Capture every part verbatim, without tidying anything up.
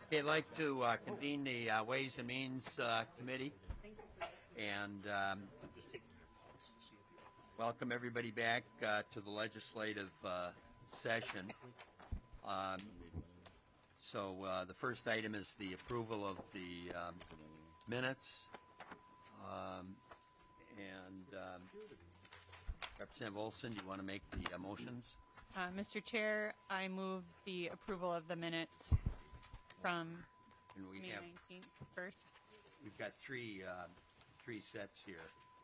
Okay, I'd like to uh, convene the uh, Ways and Means uh, Committee and um, welcome everybody back uh, to the legislative uh, session. Um, so uh, the first item is the approval of the um, minutes. Um, and um, Representative Olson, do you want to make the uh, motions? Uh, Mister Chair, I move the approval of the minutes from And we May have, nineteenth first. we've got three, uh, three sets here.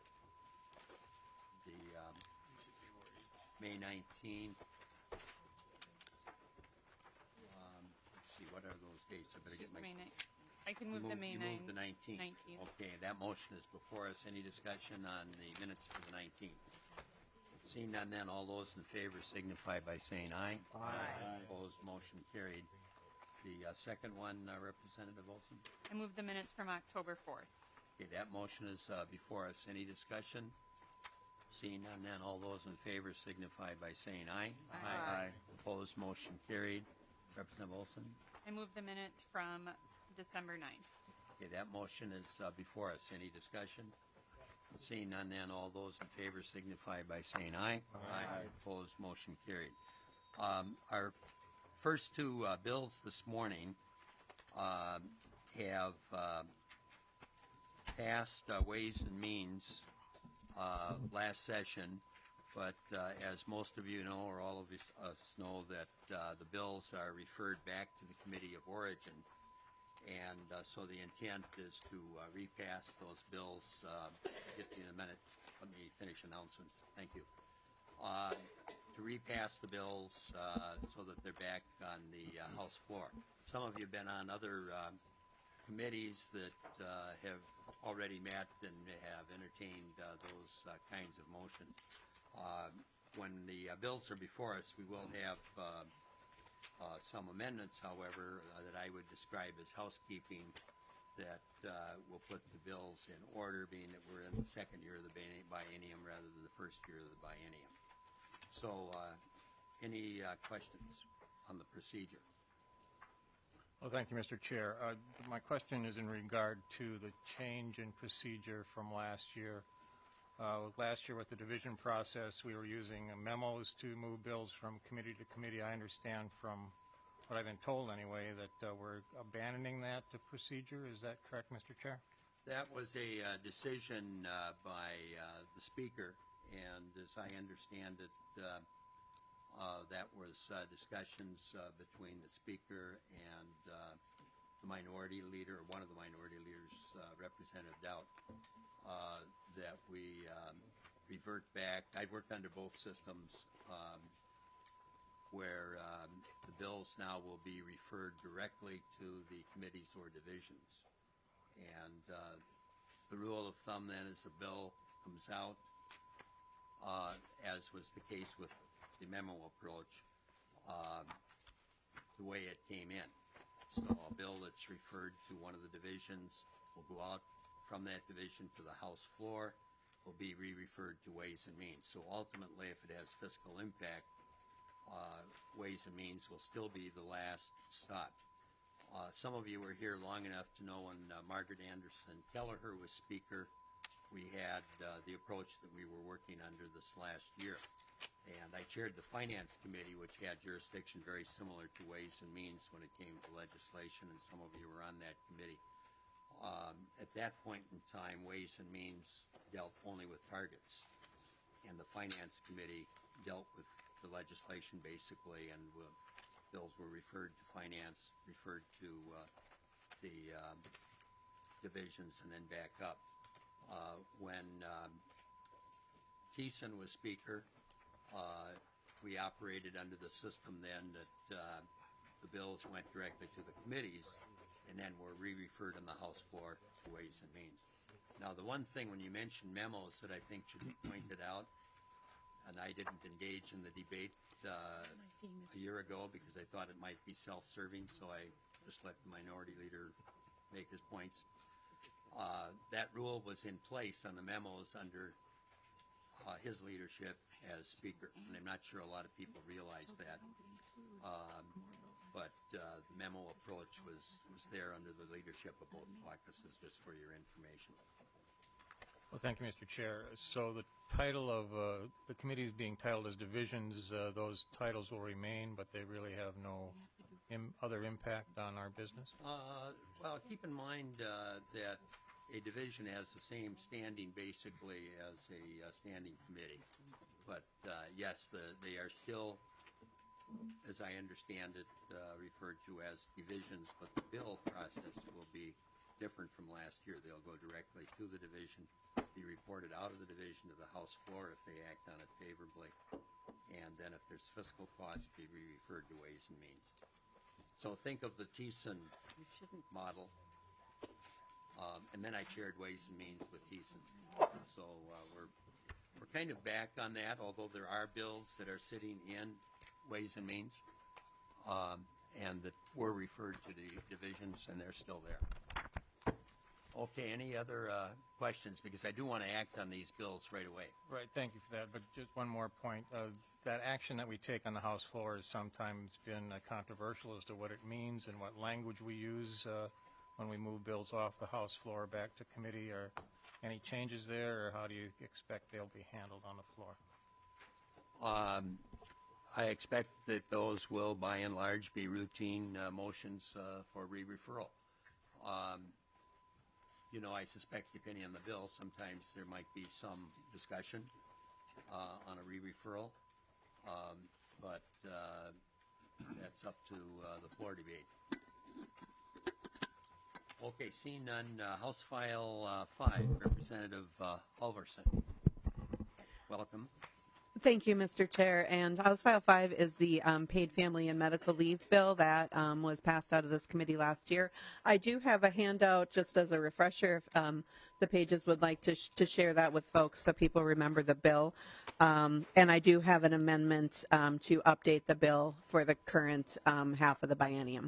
The um, May nineteenth. Um, let's see, what are those dates? I better get my. May ninth. I can move, You the move- May you ninth. move the nineteenth. nineteenth. Okay, that motion is before us. Any discussion on the minutes for the nineteenth? Seeing none, then all those in favor signify by saying aye. Aye. Opposed, motion carried. The uh, second one, uh, Representative Olson. I move the minutes from October fourth. Okay, that motion is uh, before us. Any discussion? Seeing none, then all those in favor signify by saying aye. Aye. Opposed, motion carried. Representative Olson. I move the minutes from December ninth. Okay, that motion is uh, before us. Any discussion? Seeing none, then all those in favor signify by saying aye. Aye. Opposed, motion carried. Um, our first two uh, bills this morning uh, have uh, passed uh, Ways and Means uh, last session, but uh, as most of you know, or all of us know, that uh, the bills are referred back to the Committee of Origin. And uh, so the intent is to uh, repass those bills. Uh, I'll get to you in a minute. Let me finish announcements. Thank you. Uh, to repass the bills uh, so that they're back on the uh, House floor. Some of you have been on other uh, committees that uh, have already met and have entertained uh, those uh, kinds of motions. Uh, when the uh, bills are before us, we will have uh, Uh, some amendments, however, uh, that I would describe as housekeeping that uh, will put the bills in order, being that we're in the second year of the biennium rather than the first year of the biennium. So uh, any uh, questions on the procedure? Well, thank you, Mister Chair. Uh, my question is in regard to the change in procedure from last year. Uh, last year with the division process, we were using uh, memos to move bills from committee to committee. I understand from what I've been told anyway that uh, we're abandoning that uh, procedure. Is that correct, Mister Chair? That was a uh, decision uh, by uh, the Speaker, and as I understand it, uh, uh, that was uh, discussions uh, between the Speaker and uh, the minority leader, or one of the minority leaders, uh, Representative Doubt, uh, that we um, revert back. I've worked under both systems um, where um, the bills now will be referred directly to the committees or divisions. And uh, the rule of thumb then is the bill comes out, uh, as was the case with the memo approach, uh, the way it came in. So a bill that's referred to one of the divisions will go out from that division to the House floor, will be re-referred to Ways and Means. So ultimately, if it has fiscal impact, uh, Ways and Means will still be the last stop. Uh, some of you were here long enough to know when uh, Margaret Anderson Kelleher was Speaker, we had uh, the approach that we were working under this last year. And I chaired the Finance Committee, which had jurisdiction very similar to Ways and Means when it came to legislation, and some of you were on that committee. Um, at that point in time, Ways and Means dealt only with targets, and the Finance Committee dealt with the legislation basically, and uh, bills were referred to Finance, referred to uh, the um, divisions, and then back up. Uh, when um, Thiessen was Speaker, uh, we operated under the system then that uh, the bills went directly to the committees and then were re-referred on the House floor to Ways and Means. Now, the one thing when you mention memos that I think should be pointed out, and I didn't engage in the debate uh, a year ago because I thought it might be self-serving, so I just let the minority leader make his points. Uh, that rule was in place on the memos under uh, his leadership as Speaker, and I'm not sure a lot of people realize that. Um, but uh, the memo approach was, was there under the leadership of both caucuses, just for your information. Well, thank you, Mister Chair. So the title of uh, the committee is being titled as divisions. Uh, those titles will remain, but they really have no im- other impact on our business? Uh, well, keep in mind uh, that a division has the same standing basically as a uh, standing committee. But uh, yes, the, they are still, as I understand it, uh, referred to as divisions, but the bill process will be different from last year. They'll go directly to the division, be reported out of the division to the House floor if they act on it favorably, and then if there's fiscal costs, be referred to Ways and Means. So think of the Thiessen model, um, and then I chaired Ways and Means with Thiessen. So uh, we're we're kind of back on that, although there are bills that are sitting in Ways and Means, um, and that were referred to the divisions, and they're still there. Okay, any other uh, questions? Because I do want to act on these bills right away. Right, thank you for that. But just one more point. Uh, that action that we take on the House floor has sometimes been uh, controversial as to what it means and what language we use uh, when we move bills off the House floor back to committee. Are any changes there, or how do you expect they'll be handled on the floor? Um, I expect that those will, by and large, be routine uh, motions uh, for re-referral. Um, You know, I suspect, depending on the bill, sometimes there might be some discussion uh, on a re-referral, um, but uh, that's up to uh, the floor debate. Okay, seeing none, uh, House File uh, five, Representative uh, Halverson. Welcome. Thank you, Mister Chair. And House File five is the um, paid family and medical leave bill that um, was passed out of this committee last year. I do have a handout just as a refresher if um, the pages would like to, sh- to share that with folks so people remember the bill. Um, and I do have an amendment um, to update the bill for the current um, half of the biennium.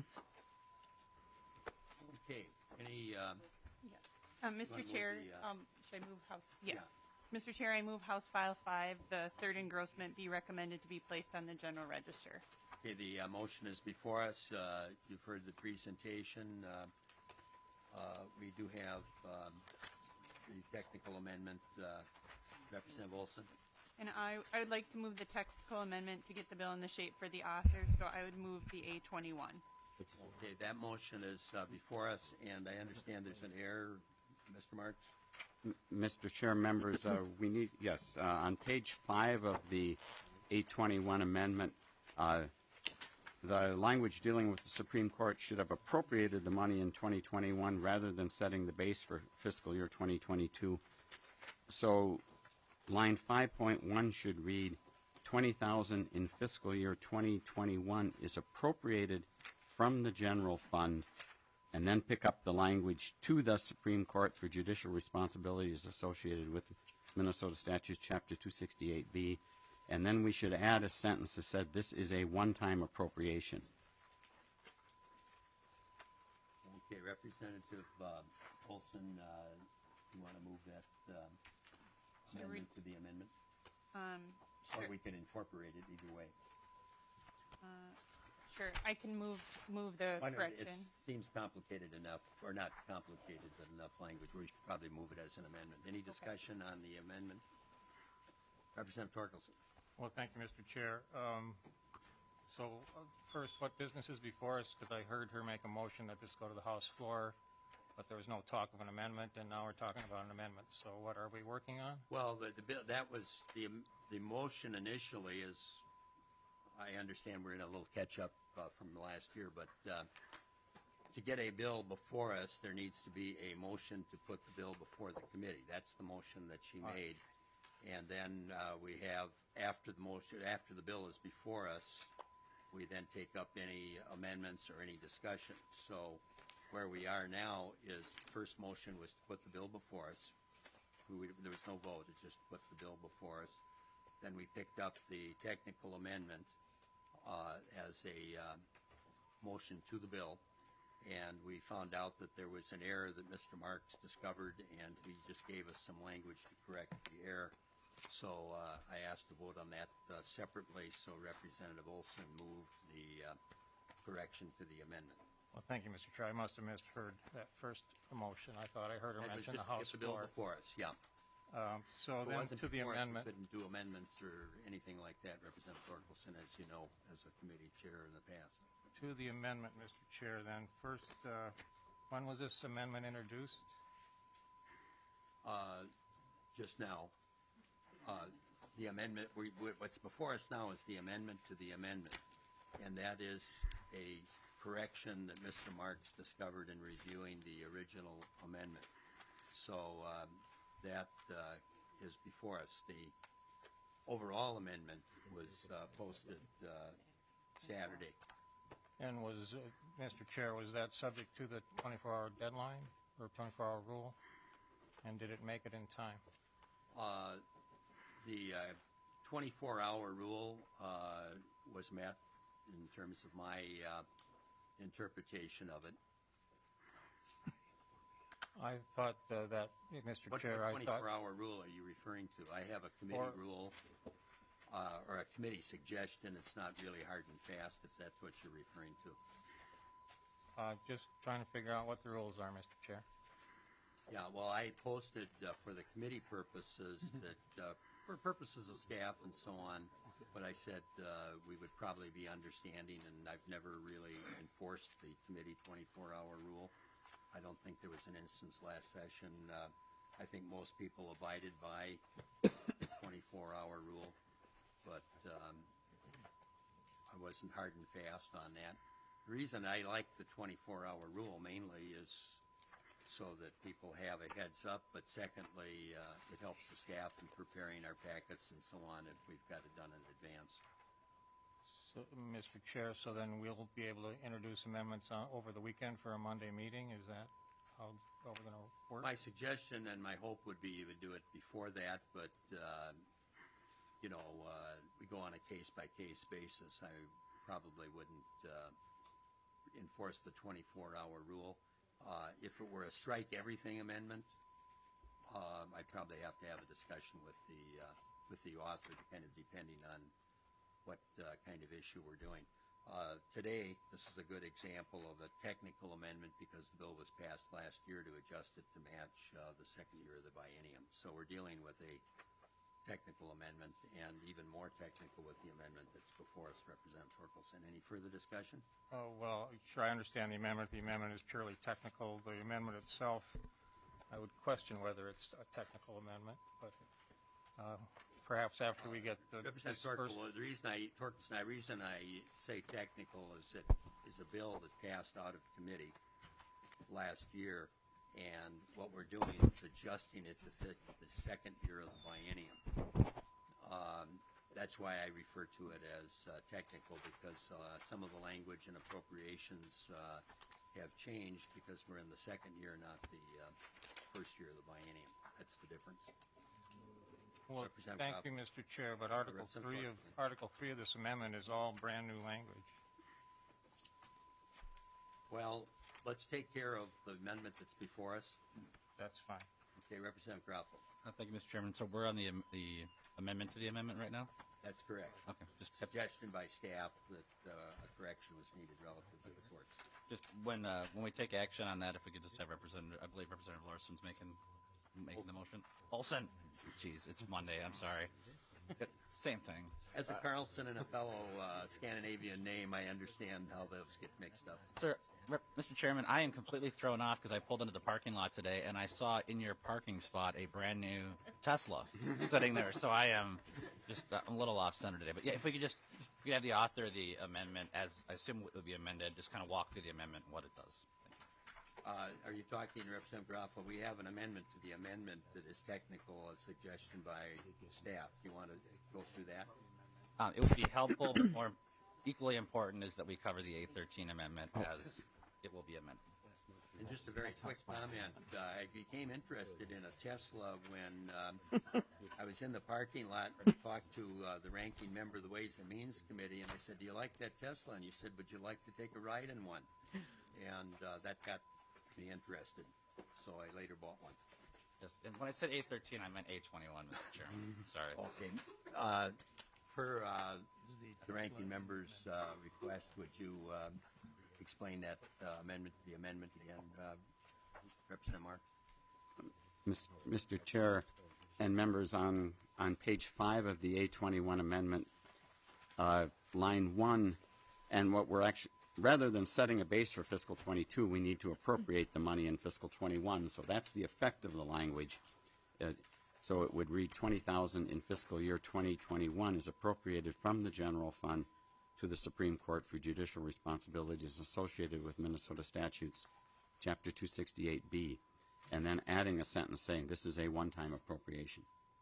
Okay, any, um, Uh, Mister Wanna move Chair, the, uh, um, should I move House? Yeah. Yeah. Mister Chair, I move House File five, the third engrossment be recommended to be placed on the general register. okay, the uh, motion is before us. Uh, You've heard the presentation. Uh, uh, We do have um, the technical amendment. uh, Representative Olson? And I, I would like to move the technical amendment to get the bill in the shape for the author, so I would move the A twenty-one. Okay, that motion is uh, before us, and I understand there's an error. Mister Marks? Mister Chair, members, uh, we need, yes, uh, on page five of the eight twenty-one amendment, uh, the language dealing with the Supreme Court should have appropriated the money in twenty twenty-one rather than setting the base for fiscal year twenty twenty-two. So line five point one should read, twenty thousand in fiscal year twenty twenty-one is appropriated from the general fund, and then pick up the language to the Supreme Court for judicial responsibilities associated with Minnesota Statutes Chapter two sixty-eight B. And then we should add a sentence that said this is a one-time appropriation. Okay, Representative uh, Olson, uh, you want to move that um, Should we- amendment to the amendment? Um, Or sure. we can incorporate it either way. Uh, Sure, I can move, move the Why don't- correction. It seems complicated enough, or not complicated, but enough language. We should probably move it as an amendment. Any discussion on the amendment? Representative Torkelson? Well, thank you, Mister Chair. Um, So uh, first, what business is before us? Because I heard her make a motion that this go to the House floor, but there was no talk of an amendment, and now we're talking about an amendment. So what are we working on? Well, the, the bill, that was, the, the motion initially is, I understand we're in a little catch-up uh, from last year, but uh, to get a bill before us, there needs to be a motion to put the bill before the committee. That's the motion that she All right. made. And then uh, we have, after the motion, after the bill is before us, we then take up any amendments or any discussion. So where we are now is, the first motion was to put the bill before us. We, there was no vote, it just put the bill before us. Then we picked up the technical amendment uh, as a uh, motion to the bill, and we found out that there was an error that Mister Marks discovered, and he just gave us some language to correct the error. So uh, I asked to vote on that uh, separately, so Representative Olson moved the uh, correction to the amendment. Well, thank you, Mister Chair. I must have misheard that first motion. I thought I heard her That was mention the just House get the bill floor. before us, yeah. Um, So If it then wasn't to the before us, we amendment, couldn't do amendments or anything like that, Representative Torkelson, as you know, as a committee chair in the past. to the amendment, Mister Chair, then. First, uh, when was this amendment introduced? Uh, Just now, uh, the amendment, we- we- what's before us now is the amendment to the amendment, and that is a correction that Mister Marks discovered in reviewing the original amendment. So um, that uh, is before us. The overall amendment was uh, posted uh, Saturday. And was, uh, Mister Chair, was that subject to the twenty-four hour deadline or twenty-four hour rule? And did it make it in time? Uh, The twenty-four hour rule uh, was met in terms of my uh, interpretation of it. I thought uh, that, Mister What Chair, I thought, twenty-four hour rule are you referring to? I have a committee Or- rule uh, or a committee suggestion. It's not really hard and fast if that's what you're referring to. uh, just trying to figure out what the rules are, Mister Chair. Yeah, well, I posted uh, for the committee purposes that, uh, for purposes of staff and so on, but I said uh, we would probably be understanding, and I've never really enforced the committee twenty-four hour rule. I don't think there was an instance last session. Uh, I think most people abided by the twenty-four hour rule, but um, I wasn't hard and fast on that. The reason I like the twenty-four hour rule mainly is so that people have a heads up, but secondly, uh, it helps the staff in preparing our packets and so on if we've got it done in advance. So, Mister Chair, so then we'll be able to introduce amendments on, over the weekend for a Monday meeting? Is that how, how we're going to work? My suggestion and my hope would be you would do it before that, but, uh, you know, uh, we go on a case-by-case basis. I probably wouldn't uh, enforce the twenty-four hour rule. Uh, if it were a strike-everything amendment, um, I'd probably have to have a discussion with the, uh, with the author, kind of depending on what uh, kind of issue we're doing. Uh, Today, this is a good example of a technical amendment because the bill was passed last year to adjust it to match uh, the second year of the biennium. So we're dealing with a technical amendment and even more technical with the amendment that's before us, Representative Torkelson. Any further discussion? Oh, well, sure, I understand the amendment. The amendment is purely technical. The amendment itself, I would question whether it's a technical amendment, but uh, perhaps after we get the, Representative this first... Torkel, the reason I, Torkelson, the reason I say technical is that is a bill that passed out of committee last year, and what we're doing is adjusting it to fit the second year of the biennium. Um, that's why I refer to it as uh, technical, because uh, some of the language and appropriations uh, have changed because we're in the second year, not the uh, first year of the biennium. That's the difference. Well, Representative thank Cobb. you, Mister Chair, but Article Representative three of, Torkelson. Article three of this amendment is all brand-new language. Well, let's take care of the amendment that's before us. That's fine. Okay, Representative Groffel. Uh, Thank you, Mister Chairman. So we're on the am- the amendment to the amendment right now? That's correct. Okay. Just Suggestion by staff that uh, a correction was needed relative to the courts. just when uh, when we take action on that, if we could just have Representative, I believe Representative Larson's making making the motion. Olson. Jeez, it's Monday. I'm sorry. Same thing. As a Carlson and a fellow uh, Scandinavian name, I understand how those get mixed up. Sir, Rep- Mister Chairman, I am completely thrown off because I pulled into the parking lot today and I saw in your parking spot a brand new Tesla sitting there. So I am just uh, I'm a little off center today. But yeah, if we could just if we could have the author of the amendment, as I assume it would be amended, just kind of walk through the amendment and what it does. Uh, are you talking, Representative Groffel? We have an amendment to the amendment that is technical, a suggestion by staff. Do you want to go through that? Um, it would be helpful, but more equally important is that we cover the A thirteen amendment as it will be amended. And just a very quick comment. Uh, I became interested in a Tesla when um, I was in the parking lot and talked to uh, the ranking member of the Ways and Means Committee, and I said, "Do you like that Tesla?" And he said, "Would you like to take a ride in one?" And uh, that got me interested, so I later bought one. Yes, and when I said A thirteen, I meant A twenty-one, Mister Chairman. Sorry. Okay. Uh, per uh, the ranking member's uh, request, would you um, explain that uh, amendment, the amendment again, uh, Representative Mark? Mis- Mister Chair and members, on, on page five of the A twenty-one amendment, uh, line one, and what we're actually, rather than setting a base for fiscal twenty-two, we need to appropriate the money in fiscal twenty-one. So that's the effect of the language. Uh, so it would read twenty thousand in fiscal year twenty twenty-one is appropriated from the general fund to the Supreme Court for judicial responsibilities associated with Minnesota statutes, Chapter two sixty-eight B, and then adding a sentence saying this is a one-time appropriation.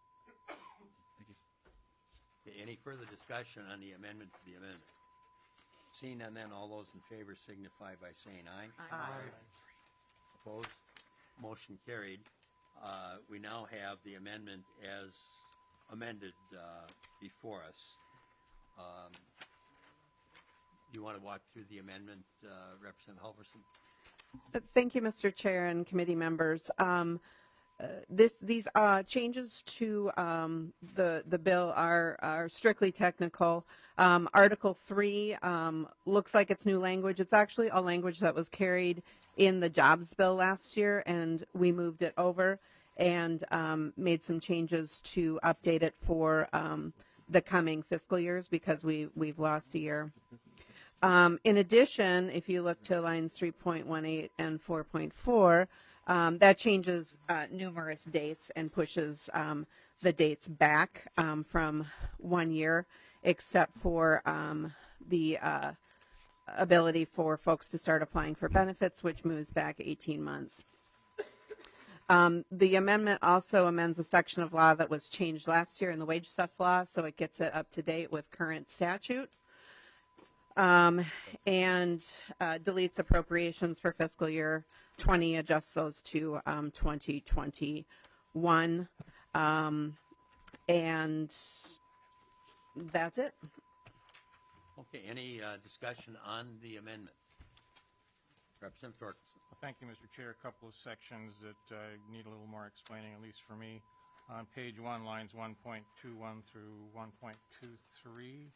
Okay, any further discussion on the amendment to the amendment? Seeing none, then all those in favor signify by saying aye. Aye. Opposed? Motion carried. Uh, we now have the amendment as amended uh, before us. Um, do you want to walk through the amendment, uh, Representative Halverson? Thank you, Mister Chair and committee members. Um, uh, this, these uh, changes to um, the the bill are are strictly technical. Um, Article three um, looks like it's new language. It's actually a language that was carried in the jobs bill last year, and we moved it over and um, made some changes to update it for um, the coming fiscal years because we we've lost a year. Um, in addition, if you look to lines three point one eight and four point four, um, that changes uh, numerous dates and pushes um, the dates back um, from one year, except for um, the uh, ability for folks to start applying for benefits, which moves back eighteen months. Um, the amendment also amends a section of law that was changed last year in the wage stuff law, so it gets it up to date with current statute. Um, and uh, deletes appropriations for fiscal year twenty, adjusts those to um, twenty twenty-one. Um, and that's it. Okay, any uh, discussion on the amendment? Representative Torkelson. Well, thank you, Mister Chair. A couple of sections that uh, need a little more explaining, at least for me. On page one, lines one point two one through one point two three.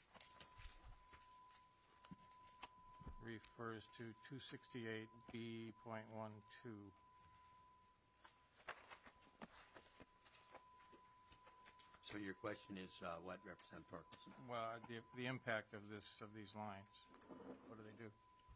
Refers to two sixty-eight B point one two. So your question is uh, what, Representative Torkelson? Well, the, the impact of this, of these lines. What do they do?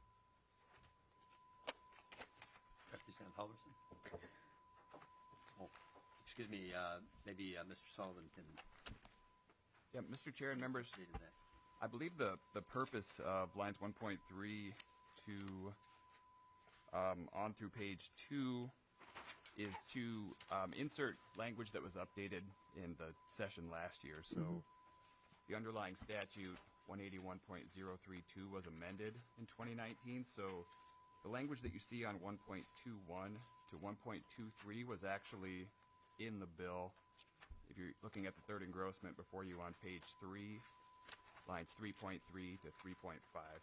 Representative Halverson? Oh, excuse me, uh, maybe uh, Mister Sullivan can Yeah, Mister Chair and members, say to that. I believe the, the purpose of lines one point three to um, on through page two is to um, insert language that was updated in the session last year. So mm-hmm. the underlying statute one eighty-one point oh three two was amended in twenty nineteen. So the language that you see on one point two one to one point two three was actually in the bill. If you're looking at the third engrossment before you on page three, lines three point three to three point five.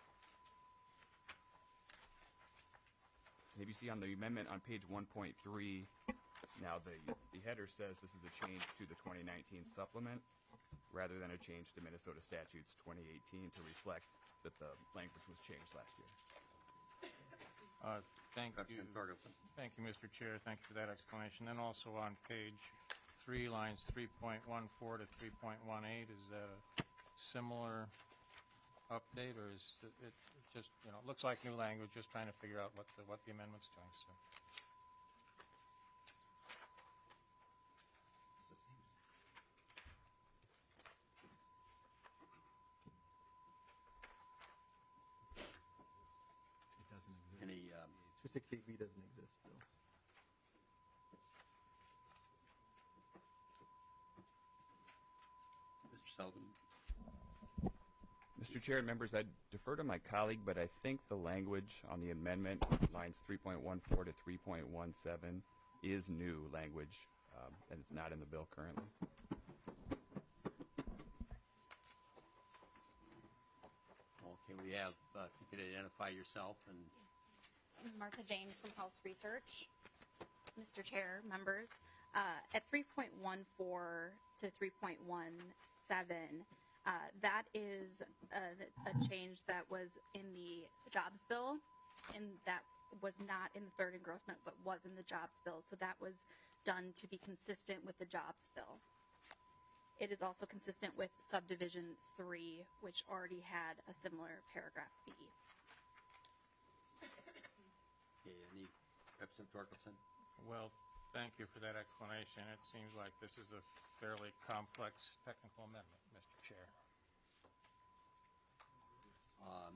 And if you see on the amendment on page one point three, now the, the header says this is a change to the twenty nineteen supplement rather than a change to Minnesota statutes twenty eighteen to reflect that the language was changed last year. Uh, thank you. Representative Torkelson. Thank you, Mister Chair. Thank you for that explanation. Then also on page three, lines three point one four to three point one eight, is that a similar update, or is it, it just, you know, it looks like new language, just trying to figure out what the, what the amendment's doing, so. Any, um, two sixty-eight B doesn't exist still. Mister Sullivan? Mister Chair and members, I defer to my colleague, but I think the language on the amendment, lines three point one four to three point one seven, is new language, um, and it's not in the bill currently. Okay, we have, uh, if you could identify yourself and Martha James from House Research. Mister Chair, members, uh, at three point one four to three point one seven, Uh, that is a, a change that was in the jobs bill, and that was not in the third engrossment, but was in the jobs bill. So that was done to be consistent with the jobs bill. It is also consistent with subdivision three, which already had a similar paragraph B. Okay, any, Representative Torkelson? Well, thank you for that explanation. It seems like this is a fairly complex technical amendment, Mister Chair. Um,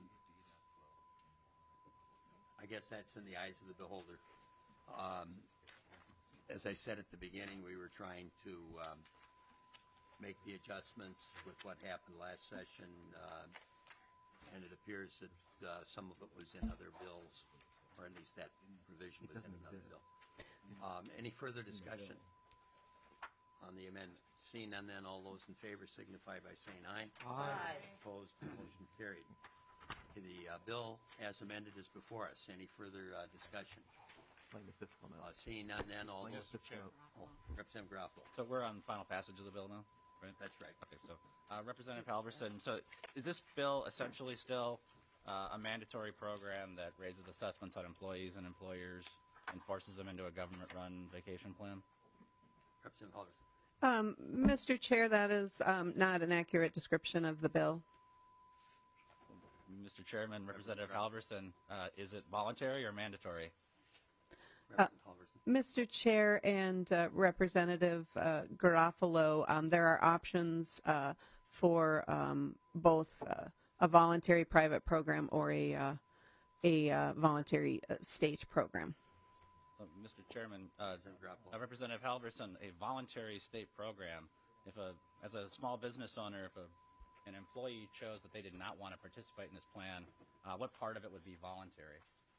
I guess that's in the eyes of the beholder. Um, as I said at the beginning, we were trying to um, make the adjustments with what happened last session, uh, and it appears that uh, some of it was in other bills, or at least that provision was in another bill. Um, any further discussion on the amendment? Seeing none, then all those in favor signify by saying aye. Aye. Opposed, motion carried. Okay, the uh, bill as amended is before us. Any further uh, discussion? Explain the fiscal Uh, amount. seeing none, then all Explain those. the fiscal amount. Oh, Representative Garofalo. So we're on final passage of the bill now, right? That's right. Okay, so uh, Representative Halverson, so is this bill essentially still uh, a mandatory program that raises assessments on employees and employers and forces them into a government-run vacation plan? Representative Halverson. Um, Mister Chair, that is um, not an accurate description of the bill. Mister Chairman, Representative Halverson, uh, is it voluntary or mandatory? Representative Halverson. Mister Chair and uh, Representative uh, Garofalo, um, there are options uh, for um, both uh, a voluntary private program or a uh, a uh, voluntary uh, state program. Uh, Mister Chairman, uh, uh, Representative Halverson, a voluntary state program, if a, as a small business owner, if a, an employee chose that they did not want to participate in this plan, uh, what part of it would be voluntary?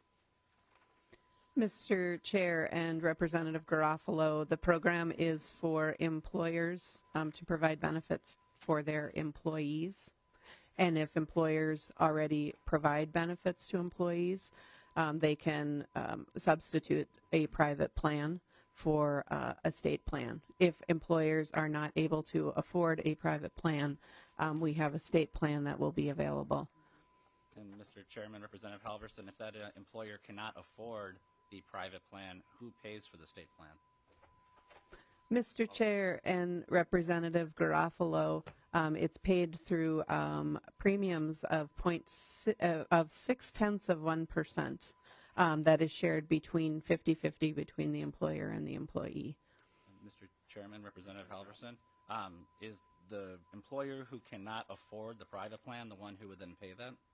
Mister Chair and Representative Garofalo, the program is for employers um, to provide benefits for their employees. And if employers already provide benefits to employees, um, they can um, substitute a private plan for uh, a state plan. If employers are not able to afford a private plan, um, we have a state plan that will be available. And Mister Chairman, Representative Halverson, if that uh, employer cannot afford the private plan, who pays for the state plan? Mister Chair and Representative Garofalo, um, it's paid through um, premiums of point si- uh, of six tenths of one percent. Um, that is shared between fifty-fifty between the employer and the employee. Mister Chairman, Representative Halverson, um, is the employer who cannot afford the private plan the one who would then pay that?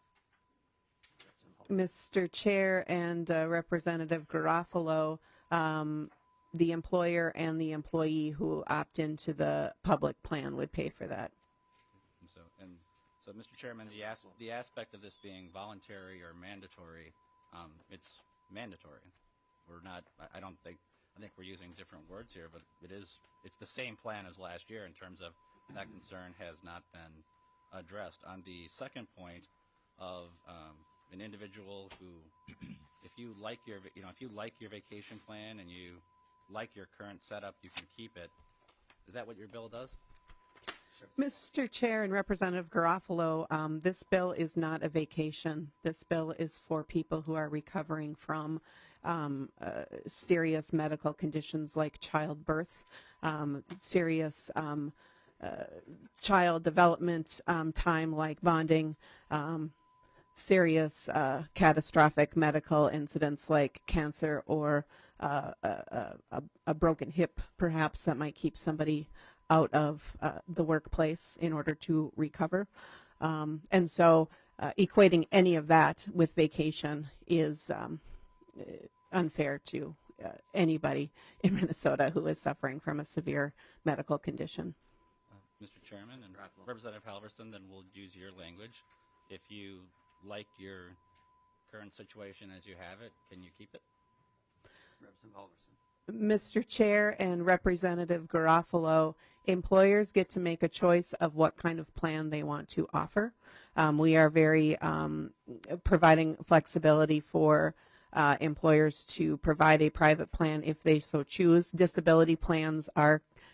Mister Chair and uh, Representative Garofalo, um, the employer and the employee who opt into the public plan would pay for that. And so, and so, Mister Chairman, the as- the aspect of this being voluntary or mandatory, um, it's mandatory. We're not. I, I don't think. I think we're using different words here, but it is. It's the same plan as last year in terms of that concern has not been addressed. On the second point of um, an individual who, if you like your, you know, if you like your vacation plan and you like your current setup, you can keep it. Is that what your bill does? Mister Chair and Representative Garofalo, um, this bill is not a vacation. This bill is for people who are recovering from um, uh, serious medical conditions like childbirth, um, serious um, uh, child development um, time like bonding, um, serious uh, catastrophic medical incidents like cancer or uh, a, a, a broken hip, perhaps, that might keep somebody out of uh, the workplace in order to recover. Um, and so uh, equating any of that with vacation is um, unfair to uh, anybody in Minnesota who is suffering from a severe medical condition. Uh, Mister Chairman and Representative Halverson, then we'll use your language. If you like your current situation as you have it, can you keep it? Representative Halverson. Mister Chair and Representative Garofalo, employers get to make a choice of what kind of plan they want to offer. Um, we are very um, providing flexibility for uh, employers to provide a private plan if they so choose. Disability plans are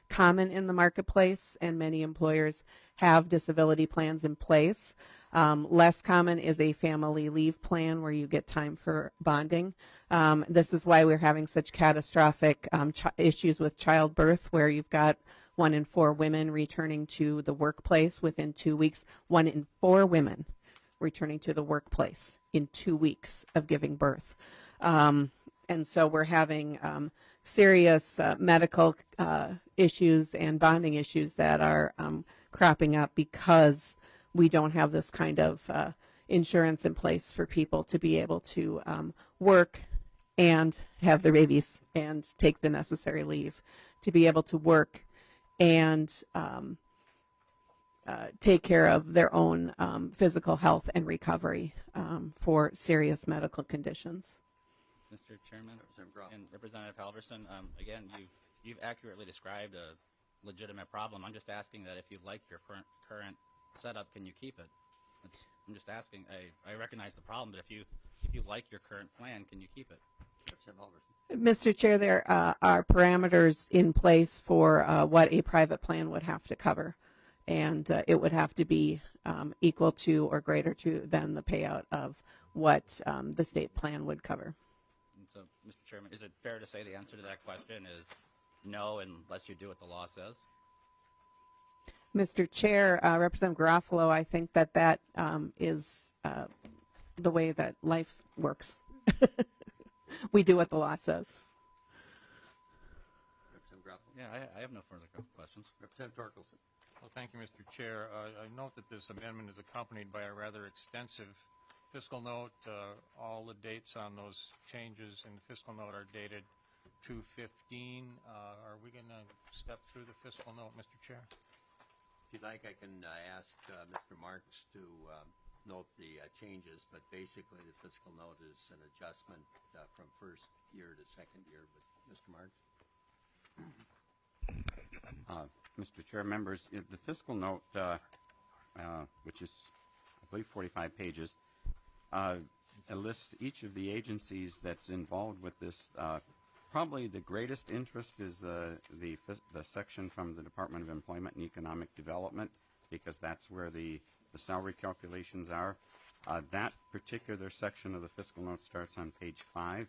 common in the marketplace, and many employers have disability plans in place. Um, less common is a family leave plan where you get time for bonding. Um, this is why we're having such catastrophic um, ch- issues with childbirth, where you've got one in four women returning to the workplace within two weeks, one in four women returning to the workplace in two weeks of giving birth. Um, and so we're having um, serious uh, medical uh, issues and bonding issues that are um, cropping up because we don't have this kind of uh, insurance in place for people to be able to um, work and have their babies and take the necessary leave to be able to work and um, uh, take care of their own um, physical health and recovery um, for serious medical conditions. Mister Chairman Representative Groff. and Representative Halverson, um, again, you've, you've accurately described a legitimate problem. I'm just asking that if you like your current, current setup, can you keep it? It's, I'm just asking. I, I recognize the problem, but if you if you like your current plan, can you keep it? Representative Halverson. Mister Chair, there uh, are parameters in place for uh, what a private plan would have to cover, and uh, it would have to be um, equal to or greater to than the payout of what um, the state plan would cover. And so, Mister Chairman, is it fair to say the answer to that question is no, unless you do what the law says? Mister Chair, uh, Representative Garofalo, I think that that um, is uh, the way that life works. We do what the law says. Representative Groff. Yeah, I, I have no further questions. Representative Torkelson. Well, thank you, Mister Chair. Uh, I note that this amendment is accompanied by a rather extensive fiscal note. Uh, all the dates on those changes in the fiscal note are dated two fifteen. Uh, are we going to step through the fiscal note, Mister Chair? If you'd like, I can uh, ask uh, Mister Marks to um, note the uh, changes, but basically the fiscal note is an adjustment uh, from first year to second year. But Mister Marks? Uh, Mister Chair, members, uh, the fiscal note, uh, uh, which is, I believe, forty-five pages, uh, lists each of the agencies that's involved with this. Uh, probably the greatest interest is uh, the the section from the Department of Employment and Economic Development, because that's where the, the salary calculations are. Uh, that particular section of the fiscal note starts on page five.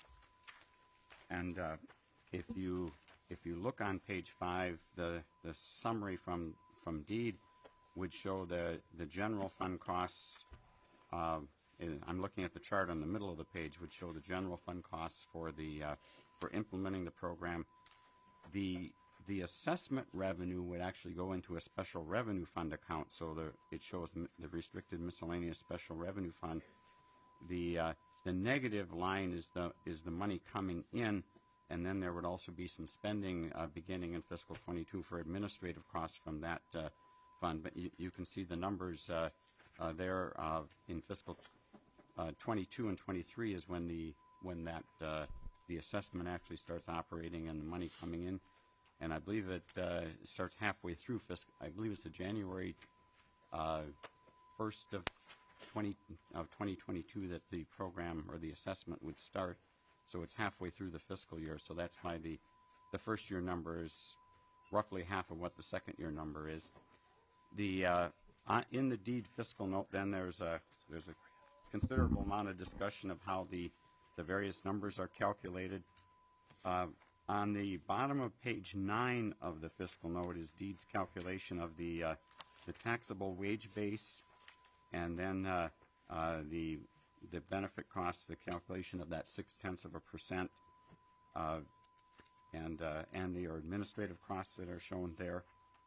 And uh, if you if you look on page five, the the summary from from DEED would show the the general fund costs. Uh, in, I'm looking at the chart on the middle of the page, would show the general fund costs for the uh, for implementing the program. The the assessment revenue would actually go into a special revenue fund account, so the it shows the restricted miscellaneous special revenue fund. The uh, the negative line is the is the money coming in, and then there would also be some spending uh, beginning in fiscal twenty-two for administrative costs from that uh, fund. But you, you can see the numbers uh, uh, there uh, in fiscal uh, twenty-two and twenty-three is when the when that uh, the assessment actually starts operating and the money coming in. And I believe it uh, starts halfway through fiscal. I believe it's a January uh, first of twenty of twenty twenty-two that the program or the assessment would start. So it's halfway through the fiscal year. So that's why the the first year number is roughly half of what the second year number is. The uh, uh, in the DEED fiscal note, then there's a there's a considerable amount of discussion of how the the various numbers are calculated. Uh, On the bottom of page nine of the fiscal note is DEED's calculation of the uh, the taxable wage base, and then uh, uh, the the benefit costs, the calculation of that six tenths of a percent, uh, and uh, and the administrative costs that are shown there.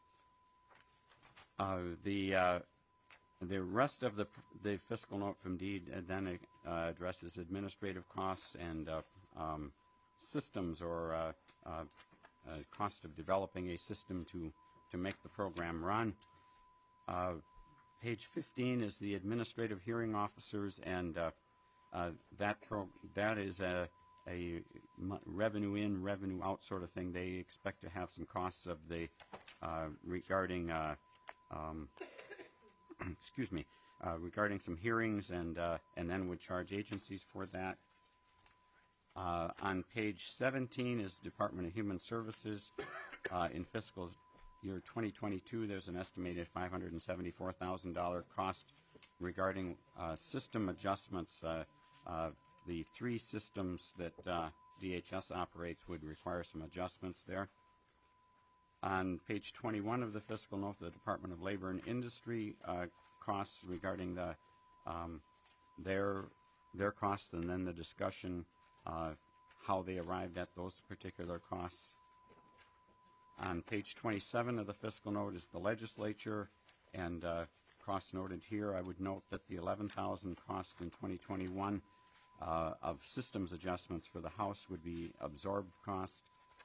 Uh, the uh, the rest of the the fiscal note from DEED uh, then uh, addresses administrative costs and uh, um, systems or uh, uh, uh, cost of developing a system to, to make the program run. Uh, page fifteen is the administrative hearing officers, and uh, uh, that pro that is a, a revenue in, revenue out sort of thing. They expect to have some costs of the uh, regarding uh, um, excuse me uh, regarding some hearings, and uh, and then would charge agencies for that. Uh, on page seventeen is Department of Human Services. uh, in fiscal year twenty twenty-two, there's an estimated five hundred seventy-four thousand dollars cost regarding uh, system adjustments. Uh, uh, the three systems that uh, D H S operates would require some adjustments there. On page twenty-one of the fiscal note, the Department of Labor and Industry uh, costs regarding the um, their their costs, and then the discussion uh, how they arrived at those particular costs. On page twenty-seven of the fiscal note is the legislature, and uh, costs noted here. I would note that the eleven thousand cost in twenty twenty-one uh, of systems adjustments for the House would be absorbed cost.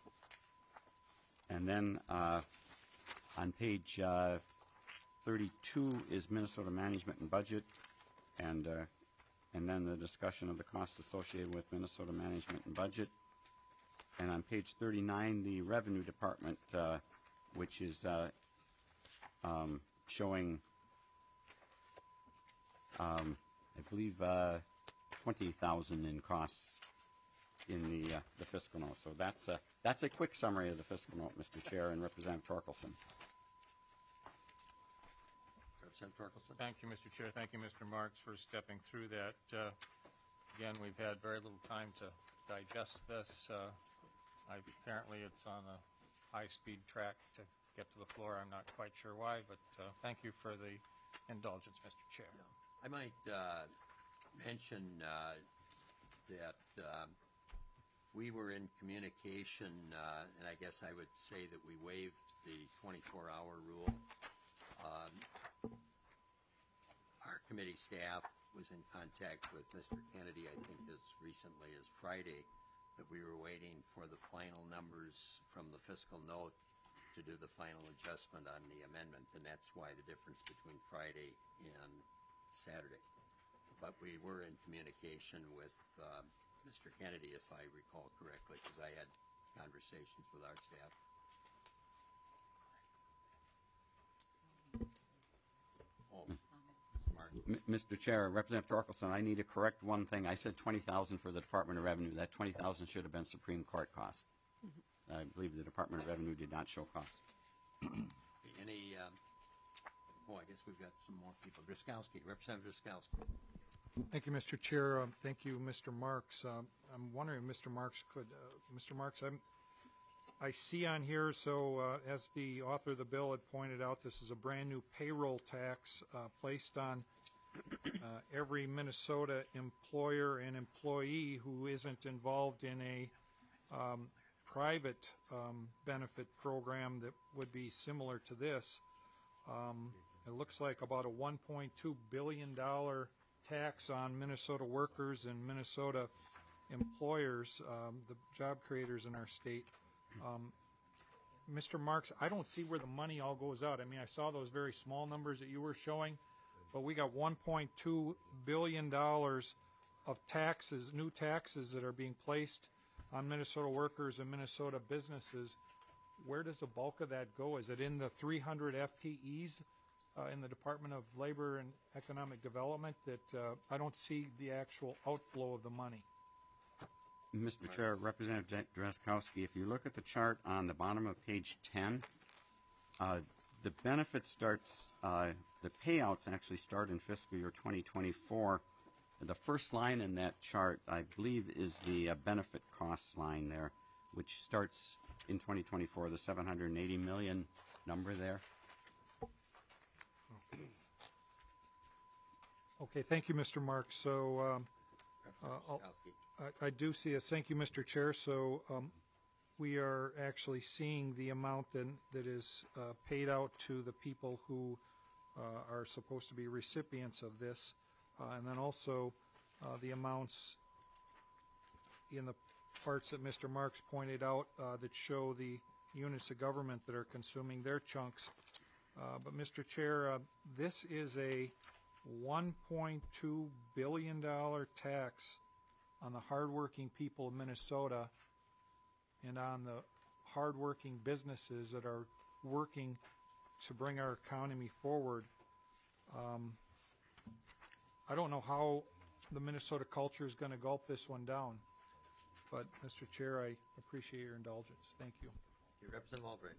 And then uh, on page uh, thirty-two is Minnesota Management and Budget, and uh, and then the discussion of the costs associated with Minnesota Management and Budget. And on page thirty-nine, the Revenue Department, uh, which is uh, um, showing, um, I believe, uh, twenty thousand in costs in the uh, the fiscal note. So that's a that's a quick summary of the fiscal note, Mister Chair, and Representative Torkelson. Representative Torkelson. Thank you, Mister Chair. Thank you, Mister Marks, for stepping through that. Uh, again, we've had very little time to digest this. Uh, I, apparently, it's on a high-speed track to get to the floor. I'm not quite sure why, but uh, thank you for the indulgence, Mister Chair. I might uh, mention uh, that um, we were in communication, uh, and I guess I would say that we waived the twenty-four hour rule. Um, our committee staff was in contact with Mister Kennedy, I think, as recently as Friday, that we were waiting for the final numbers from the fiscal note to do the final adjustment on the amendment, and that's why the difference between Friday and Saturday. But we were in communication with uh, Mister Kennedy, if I recall correctly, because I had conversations with our staff. Oh, Mister Martin. M Mister Chair, Representative Torkelson, I need to correct one thing. I said twenty thousand for the Department of Revenue. That twenty thousand should have been Supreme Court cost. I believe the Department of Revenue did not show cost. Any, um, oh, I guess we've got some more people. Driscowski, Representative Driscowski. Thank you, Mister Chair. Um, thank you, Mister Marks. Um, I'm wondering if Mister Marks could, uh, Mister Marks, I'm, I see on here, so uh, as the author of the bill had pointed out, this is a brand new payroll tax uh, placed on uh, every Minnesota employer and employee who isn't involved in a um, private um, benefit program that would be similar to this. Um, it looks like about a one point two billion dollars tax on Minnesota workers and Minnesota employers, um, the job creators in our state. Um, Mister Marks, I don't see where the money all goes out. I mean, I saw those very small numbers that you were showing, but we got one point two billion dollars of taxes, new taxes that are being placed on Minnesota workers and Minnesota businesses. Where does the bulk of that go? Is it in the three hundred F T Es uh, in the Department of Labor and Economic Development that uh, I don't see the actual outflow of the money? Mister Chair, Representative Drazkowski, if you look at the chart on the bottom of page ten, uh, the benefit starts, uh, the payouts actually start in fiscal year twenty twenty-four. The first line in that chart, I believe, is the uh, benefit costs line there, which starts in twenty twenty-four, the seven hundred eighty million number there. Okay, thank you, Mister Marks. So um, uh, I'll- I, I do see a thank you, Mister Chair. So um, we are actually seeing the amount that, that is uh, paid out to the people who uh, are supposed to be recipients of this, uh, and then also uh, the amounts in the parts that Mister Marks pointed out uh, that show the units of government that are consuming their chunks. Uh, but Mister Chair, uh, this is a one point two billion dollars tax on the hardworking people of Minnesota and on the hardworking businesses that are working to bring our economy forward. Um, I don't know how the Minnesota culture is going to gulp this one down, but Mister Chair, I appreciate your indulgence. Thank you. you. Representative Albright.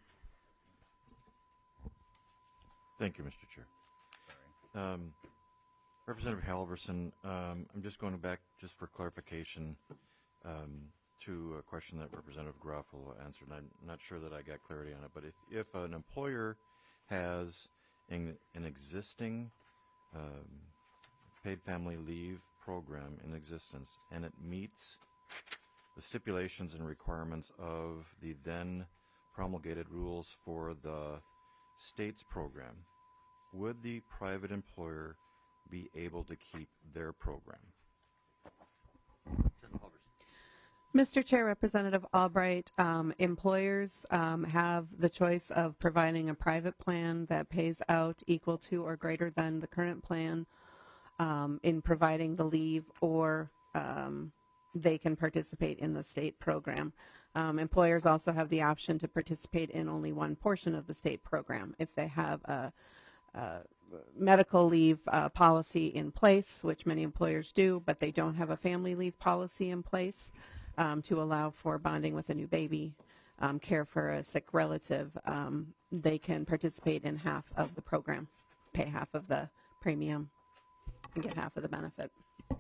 Thank you, Mister Chair. Um, Representative Halverson, um, I'm just going back just for clarification um, to a question that Representative Garofalo answered, and I'm not sure that I got clarity on it, but if, if an employer has an, an existing um, paid family leave program in existence and it meets the stipulations and requirements of the then promulgated rules for the state's program, would the private employer be able to keep their program? Representative Halverson. Mister Chair, Representative Albright, um, employers um, have the choice of providing a private plan that pays out equal to or greater than the current plan um, in providing the leave, or um, they can participate in the state program. Um, employers also have the option to participate in only one portion of the state program if they have a, a medical leave uh, policy in place, which many employers do, but they don't have a family leave policy in place um, to allow for bonding with a new baby, um, care for a sick relative. Um, they can participate in half of the program, pay half of the premium, and get half of the benefit.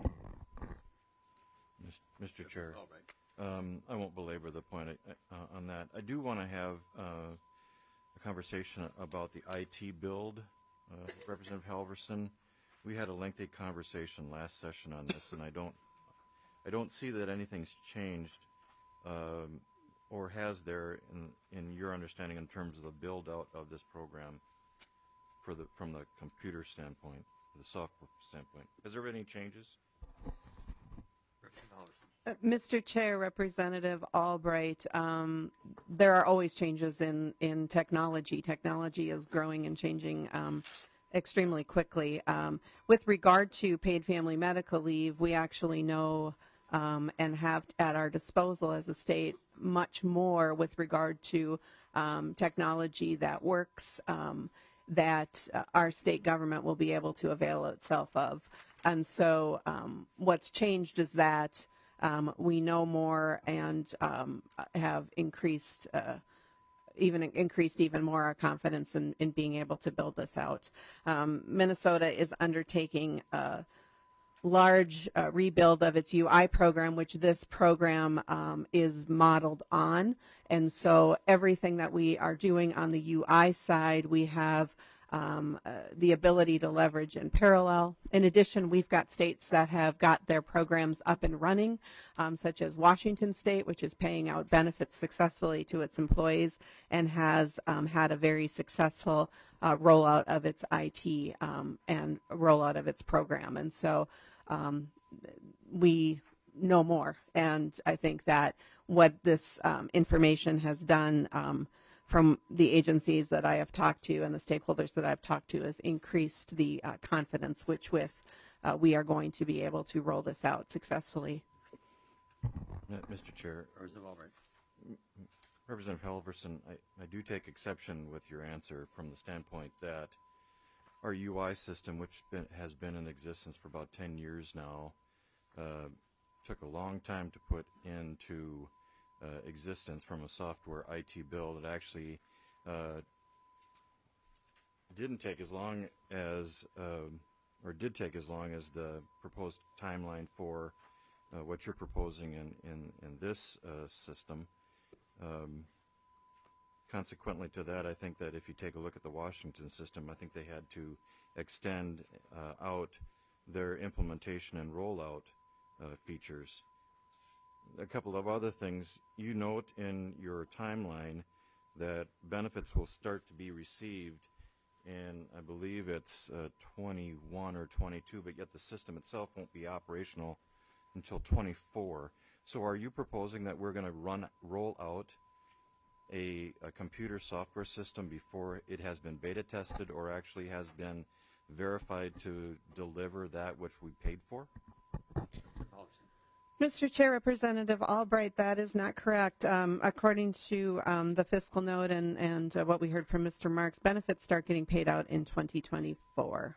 Mister Chair, um, I won't belabor the point uh, on that. I do want to have uh, a conversation about the I T build. Uh, Representative Halverson, we had a lengthy conversation last session on this, and I don't, I don't see that anything's changed, um, or has there in in your understanding in terms of the build out of this program, for the from the computer standpoint, the software standpoint. Has there been any changes? Uh, Mister Chair, Representative Albright, um, there are always changes in, in technology. Technology is growing and changing um, extremely quickly. Um, with regard to paid family medical leave, we actually know um, and have at our disposal as a state much more with regard to um, technology that works, um, that uh, our state government will be able to avail itself of. And so um, what's changed is that Um, we know more and um, have increased, uh, even increased even more our confidence in, in being able to build this out. Um, Minnesota is undertaking a large uh, rebuild of its U I program, which this program um, is modeled on. And so everything that we are doing on the U I side, we have Um, uh, the ability to leverage in parallel. In addition, we've got states that have got their programs up and running, um, such as Washington State, which is paying out benefits successfully to its employees and has um, had a very successful uh, rollout of its I T um, and rollout of its program. And so um, we know more. And I think that what this um, information has done um, from the agencies that I have talked to and the stakeholders that I've talked to has increased the uh, confidence which with uh, we are going to be able to roll this out successfully. Mister Chair, Representative Albright. Representative Halverson, I, I do take exception with your answer from the standpoint that our U I system, which been, has been in existence for about ten years now, uh, took a long time to put into Uh, existence from a software I T build. It actually uh, didn't take as long as, uh, or did take as long as the proposed timeline for uh, what you're proposing in, in, in this uh, system. Um, consequently to that, I think that if you take a look at the Washington system, I think they had to extend uh, out their implementation and rollout uh, features. A couple of other things. You note in your timeline that benefits will start to be received in, I believe it's uh, twenty-one or twenty-two, but yet the system itself won't be operational until twenty-four. So are you proposing that we're going to run roll out a, a computer software system before it has been beta tested or actually has been verified to deliver that which we paid for? Mister Chair, Representative Albright, that is not correct. Um, according to um, the fiscal note and, and uh, what we heard from Mister Marks, benefits start getting paid out in twenty twenty-four.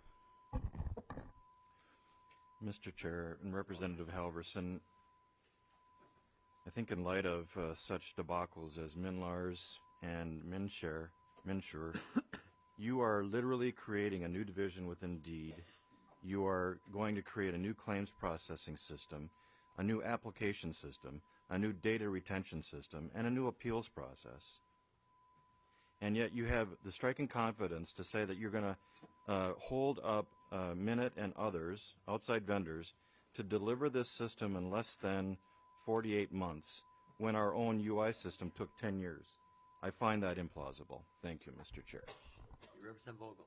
Mister Chair and Representative Halverson, I I think in light of uh, such debacles as Minlars and Minshare, Minsure, you are literally creating a new division within Deed. You are going to create a new claims processing system, a new application system, a new data retention system, and a new appeals process. And yet you have the striking confidence to say that you're going to uh, hold up uh, Minute and others, outside vendors, to deliver this system in less than forty-eight months when our own U I system took ten years. I find that implausible. Thank you, Mister Chair. Representative Vogel.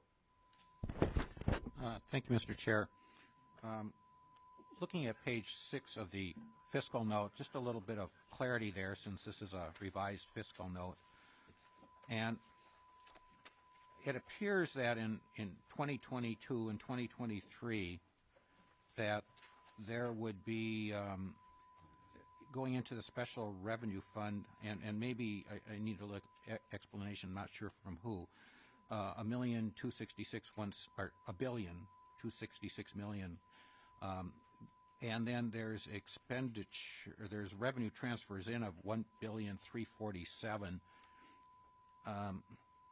Uh, thank you, Mister Chair. Um, looking at page six of the fiscal note, just a little bit of clarity there since this is a revised fiscal note. And it appears that in, in twenty twenty-two and twenty twenty-three that there would be um, going into the special revenue fund, and, and maybe I, I need a look e- explanation, not sure from who, uh, a million two sixty six once or a billion two sixty six million, um, and then there's expenditure, there's revenue transfers in of one billion three forty seven. Um,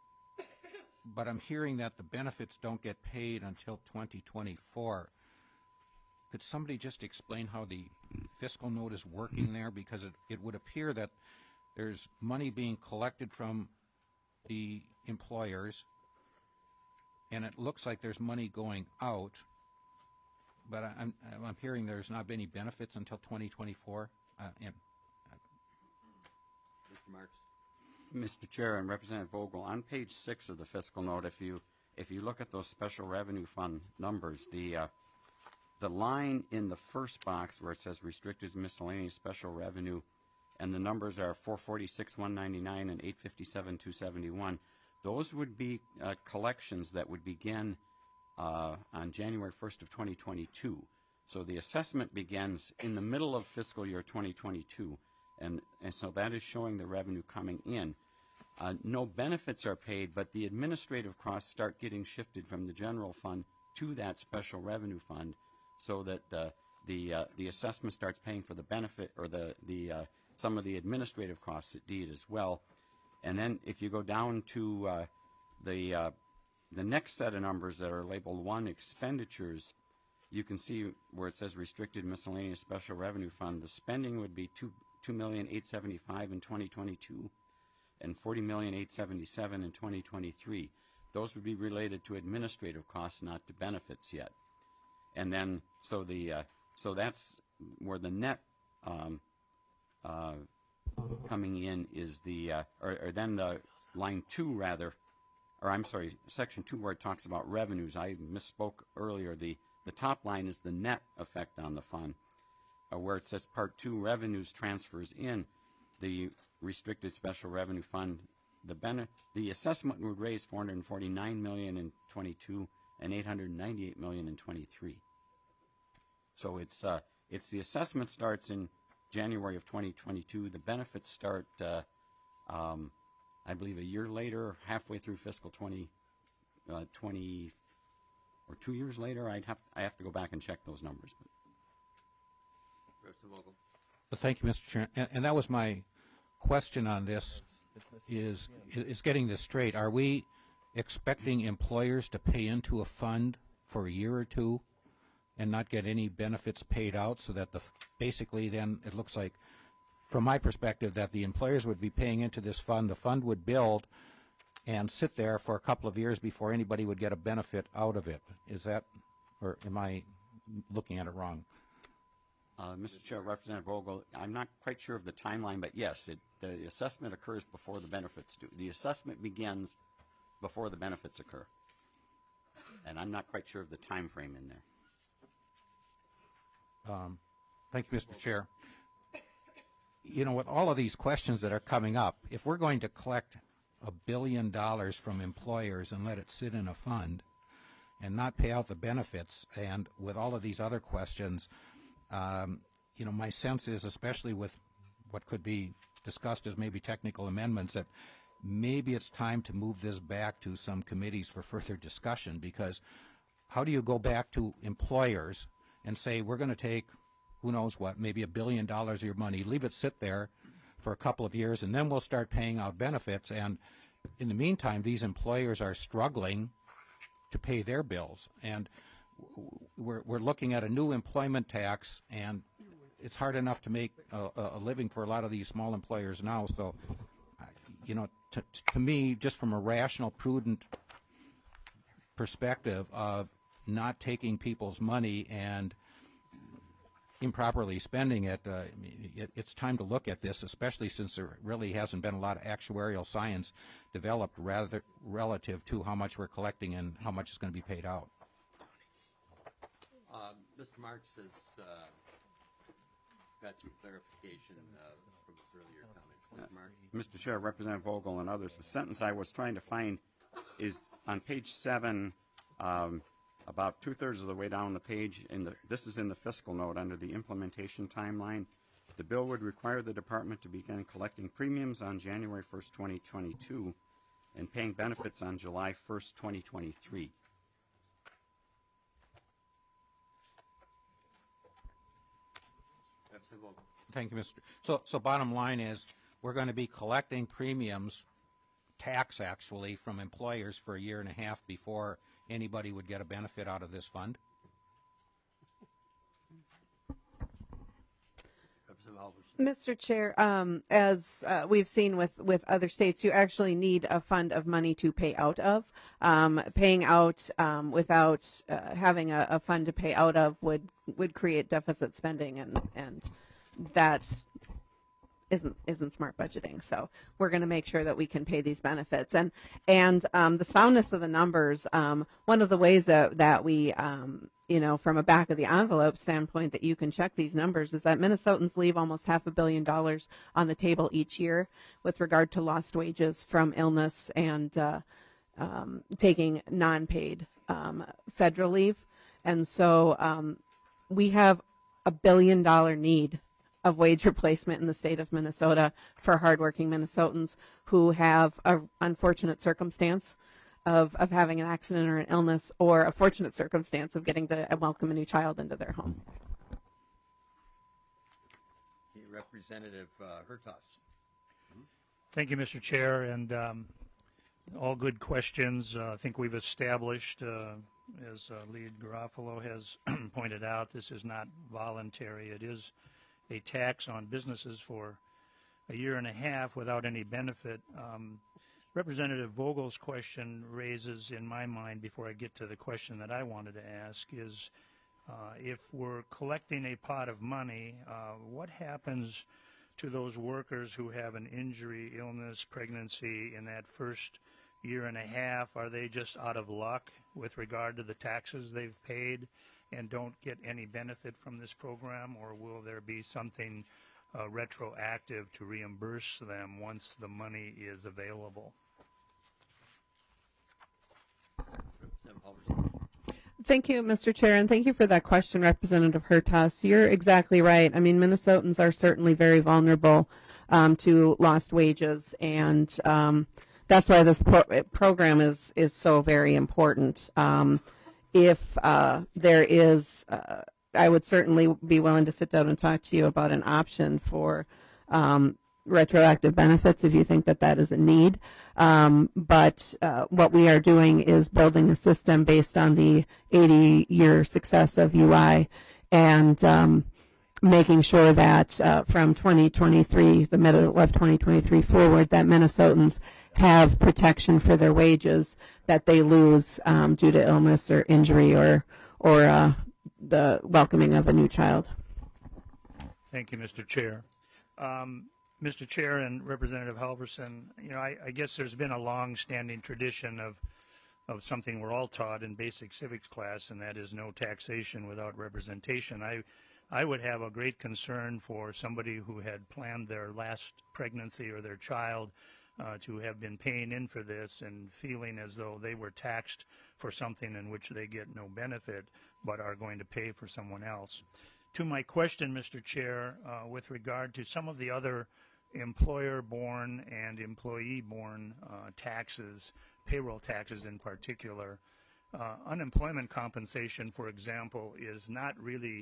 but I'm hearing that the benefits don't get paid until twenty twenty-four. Could somebody just explain how the fiscal note is working there? Because it, it would appear that there's money being collected from the employers, and it looks like there's money going out, but I, I'm, I'm hearing there's not any benefits until twenty twenty-four. Uh, and, uh, Mister Marks. Mister Chair and Representative Vogel, on page six of the fiscal note, if you if you look at those special revenue fund numbers, the uh, the line in the first box where it says restricted miscellaneous special revenue, and the numbers are four forty-six one ninety-nine and eight fifty-seven two seventy-one. Those would be uh, collections that would begin uh, on January first of twenty twenty-two. So the assessment begins in the middle of fiscal year twenty twenty-two, and, and so that is showing the revenue coming in. Uh, no benefits are paid, but the administrative costs start getting shifted from the general fund to that special revenue fund, so that uh, the uh, the assessment starts paying for the benefit or the the uh, some of the administrative costs at Deed as well. And then if you go down to uh, the uh, the next set of numbers that are labeled one expenditures, you can see where it says restricted miscellaneous special revenue fund. The spending would be two two million eight seventy five in twenty twenty two, and forty million eight seventy seven in twenty twenty three. Those would be related to administrative costs, not to benefits yet. And then so the uh, so that's where the net um, uh, coming in is the uh, or, or then the line two rather, or I'm sorry, section two where it talks about revenues. I misspoke earlier. The the top line is the net effect on the fund, uh, where it says part two revenues transfers in the restricted special revenue fund. The bene- the assessment would raise four hundred forty-nine million in twenty-two and eight hundred ninety-eight million in twenty-three. So it's uh, it's the assessment starts in January of twenty twenty-two. The benefits start, uh, um, I believe, a year later, halfway through fiscal twenty twenty, or two years later. I'd have I have to go back and check those numbers. But. Representative Vogel. Well, thank you, Mister Chair. And, and that was my question on this, is is getting this straight. Are we expecting employers to pay into a fund for a year or two and not get any benefits paid out, so that the basically then it looks like, from my perspective, that the employers would be paying into this fund, the fund would build and sit there for a couple of years before anybody would get a benefit out of it? Is that, or am I looking at it wrong? Uh, Mister Chair, Representative Vogel, I'm not quite sure of the timeline, but yes, it, the assessment occurs before the benefits do. The assessment begins before the benefits occur, and I'm not quite sure of the time frame in there. Um, thank you, Mister Chair. You know, with all of these questions that are coming up, if we're going to collect a billion dollars from employers and let it sit in a fund and not pay out the benefits, and with all of these other questions, Um, you know, my sense is, especially with what could be discussed as maybe technical amendments, that maybe it's time to move this back to some committees for further discussion, because how do you go back to employers and say, we're going to take who knows what, maybe a billion dollars of your money, leave it sit there for a couple of years, and then we'll start paying out benefits. And in the meantime, these employers are struggling to pay their bills. And we're, we're looking at a new employment tax, and it's hard enough to make a, a living for a lot of these small employers now. So, you know, to, to me, just from a rational, prudent perspective of not taking people's money and improperly spending it, uh, it, it's time to look at this, especially since there really hasn't been a lot of actuarial science developed rather relative to how much we're collecting and how much is going to be paid out. Uh, Mister Marks has uh, got some clarification uh, from his earlier comments. Mister Marks? Mister Chair, Representative Vogel and others, the sentence I was trying to find is on page seven, um, about two-thirds of the way down the page. In the, this is in the fiscal note under the implementation timeline. The bill would require the department to begin collecting premiums on January first, twenty twenty-two, and paying benefits on July first, twenty twenty-three. Thank you, Mister So, so bottom line is, we're going to be collecting premiums, tax actually, from employers for a year and a half before anybody would get a benefit out of this fund? Mister Chair, um, as uh, we've seen with, with other states, you actually need a fund of money to pay out of. Um, paying out um, without uh, having a, a fund to pay out of would would create deficit spending, and and that isn't isn't smart budgeting. So we're going to make sure that we can pay these benefits, and and um, the soundness of the numbers. Um, one of the ways that that we um, you know, from a back of the envelope standpoint that you can check these numbers is that Minnesotans leave almost half a billion dollars on the table each year with regard to lost wages from illness and uh, um, taking non-paid um, federal leave. And so um, we have a billion dollar need of wage replacement in the state of Minnesota for hardworking Minnesotans who have an unfortunate circumstance of, of having an accident or an illness, or a fortunate circumstance of getting to welcome a new child into their home. Representative uh, Hertaus. Thank you, Mister Chair, and um, all good questions. Uh, I think we've established, uh, as uh, Lead Garofalo has pointed out, this is not voluntary. It is a tax on businesses for a year and a half without any benefit. Um, Representative Vogel's question raises in my mind, before I get to the question that I wanted to ask, is uh, if we're collecting a pot of money, uh, what happens to those workers who have an injury, illness, pregnancy in that first year and a half? Are they just out of luck with regard to the taxes they've paid and don't get any benefit from this program, or will there be something uh, retroactive to reimburse them once the money is available? Thank you, Mister Chair, and thank you for that question, Representative Hertaus. You're exactly right. I mean, Minnesotans are certainly very vulnerable um, to lost wages, and um, that's why this pro program is, is so very important. Um, if uh, there is, uh, I would certainly be willing to sit down and talk to you about an option for um, retroactive benefits if you think that that is a need. Um, but uh, what we are doing is building a system based on the eighty year success of U I, and um, making sure that uh, from twenty twenty-three, the middle of twenty twenty-three forward, that Minnesotans have protection for their wages that they lose um, due to illness or injury or, or uh, the welcoming of a new child. Thank you, Mister Chair. Um, Mister Chair and Representative Halverson, you know, I, I guess there's been a long-standing tradition of of something we're all taught in basic civics class, and that is no taxation without representation. I I would have a great concern for somebody who had planned their last pregnancy or their child uh, to have been paying in for this and feeling as though they were taxed for something in which they get no benefit but are going to pay for someone else. To my question, Mister Chair, uh, with regard to some of the other employer-borne and employee-borne uh, taxes, payroll taxes in particular, uh, unemployment compensation, for example, is not really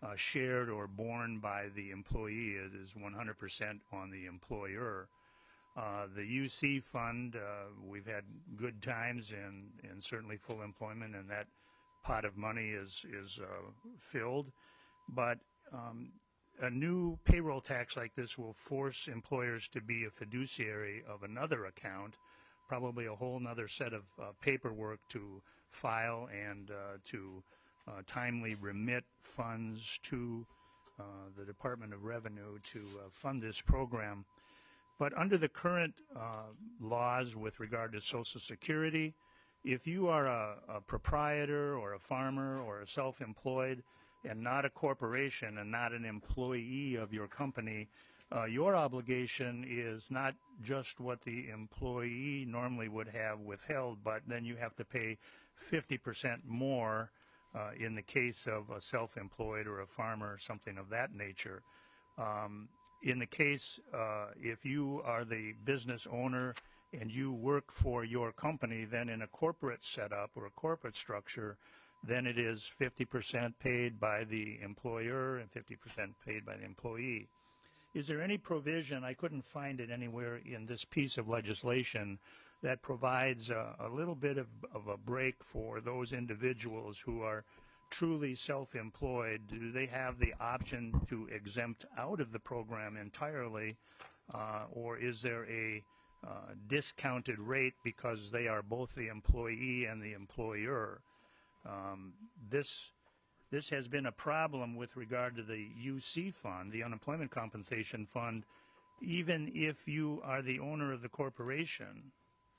uh, shared or borne by the employee. It is one hundred percent on the employer. Uh, the U C fund, uh, we've had good times and, and certainly full employment, and that pot of money is, is uh, filled. But um, a new payroll tax like this will force employers to be a fiduciary of another account, probably a whole other set of uh, paperwork to file and uh, to uh, timely remit funds to uh, the Department of Revenue to uh, fund this program. But under the current uh, laws with regard to Social Security, if you are a, a proprietor or a farmer or a self-employed and not a corporation and not an employee of your company, uh, your obligation is not just what the employee normally would have withheld, but then you have to pay fifty percent more uh, in the case of a self-employed or a farmer or something of that nature. Um, in the case, uh, if you are the business owner and you work for your company, then in a corporate setup or a corporate structure, then it is fifty percent paid by the employer and fifty percent paid by the employee. Is there any provision, I couldn't find it anywhere in this piece of legislation, that provides a, a little bit of, of a break for those individuals who are truly self-employed? Do they have the option to exempt out of the program entirely, uh, or is there a uh, discounted rate because they are both the employee and the employer? Um, this this has been a problem with regard to the U C fund, the Unemployment Compensation Fund. Even if you are the owner of the corporation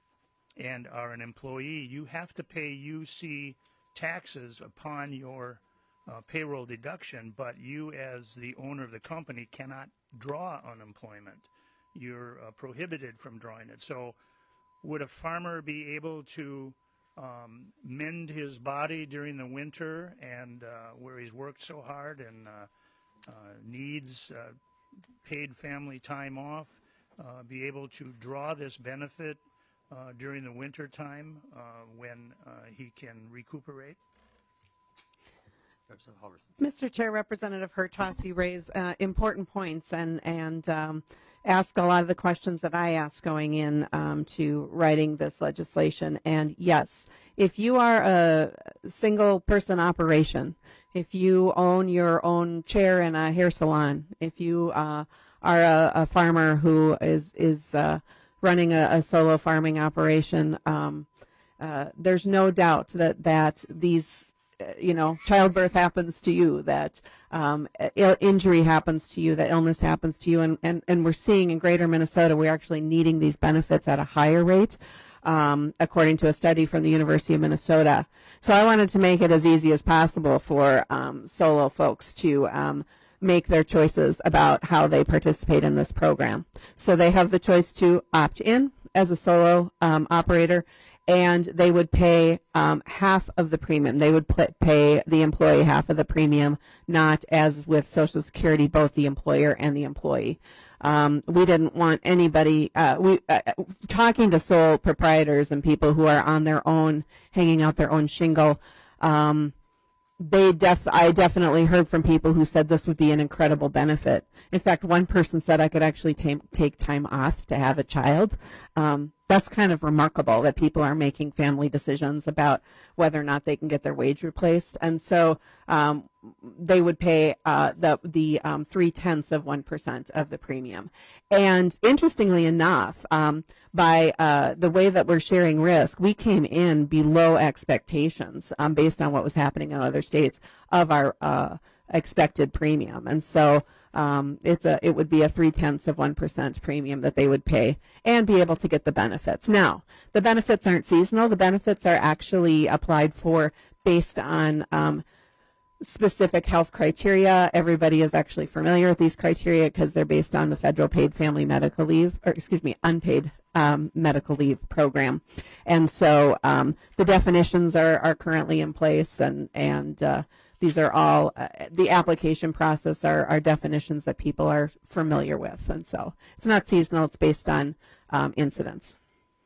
and are an employee, you have to pay U C taxes upon your uh, payroll deduction, but you as the owner of the company cannot draw unemployment. You're uh, prohibited from drawing it. So would a farmer be able to um, mend his body during the winter and uh, where he's worked so hard and uh, uh, needs uh, paid family time off, uh, be able to draw this benefit uh, during the winter time uh, when uh, he can recuperate? Mister Chair, Representative Hertaus, you raise uh, important points and and um, ask a lot of the questions that I asked going in um, to writing this legislation. And yes, if you are a single person operation, if you own your own chair in a hair salon, if you uh, are a, a farmer who is is uh, running a, a solo farming operation, um, uh, there's no doubt that that these you know, childbirth happens to you, that um, Ill- injury happens to you, that illness happens to you, and, and, and we're seeing in greater Minnesota, we're actually needing these benefits at a higher rate, um, according to a study from the University of Minnesota. So I wanted to make it as easy as possible for um, solo folks to um, make their choices about how they participate in this program. So they have the choice to opt in as a solo um, operator, and they would pay um, half of the premium. They would pl- pay the employee half of the premium, not as with Social Security, both the employer and the employee. Um, we didn't want anybody, uh, we uh, talking to sole proprietors and people who are on their own, hanging out their own shingle. Um, they def- I definitely heard from people who said this would be an incredible benefit. In fact, one person said I could actually ta- take time off to have a child. Um, that's kind of remarkable that people are making family decisions about whether or not they can get their wage replaced. And so um, they would pay uh, the, the um, three-tenths of one percent of the premium. And interestingly enough, um, by uh, the way that we're sharing risk, we came in below expectations um, based on what was happening in other states of our uh, expected premium. And so Um, it's a, it would be a three-tenths of one percent premium that they would pay and be able to get the benefits. Now, the benefits aren't seasonal. The benefits are actually applied for based on um, specific health criteria. Everybody is actually familiar with these criteria because they're based on the federal paid family medical leave, or excuse me, unpaid um, medical leave program. And so um, the definitions are, are currently in place, and, and uh, these are all, uh, the application process are, are definitions that people are familiar with. And so it's not seasonal, it's based on um, incidents.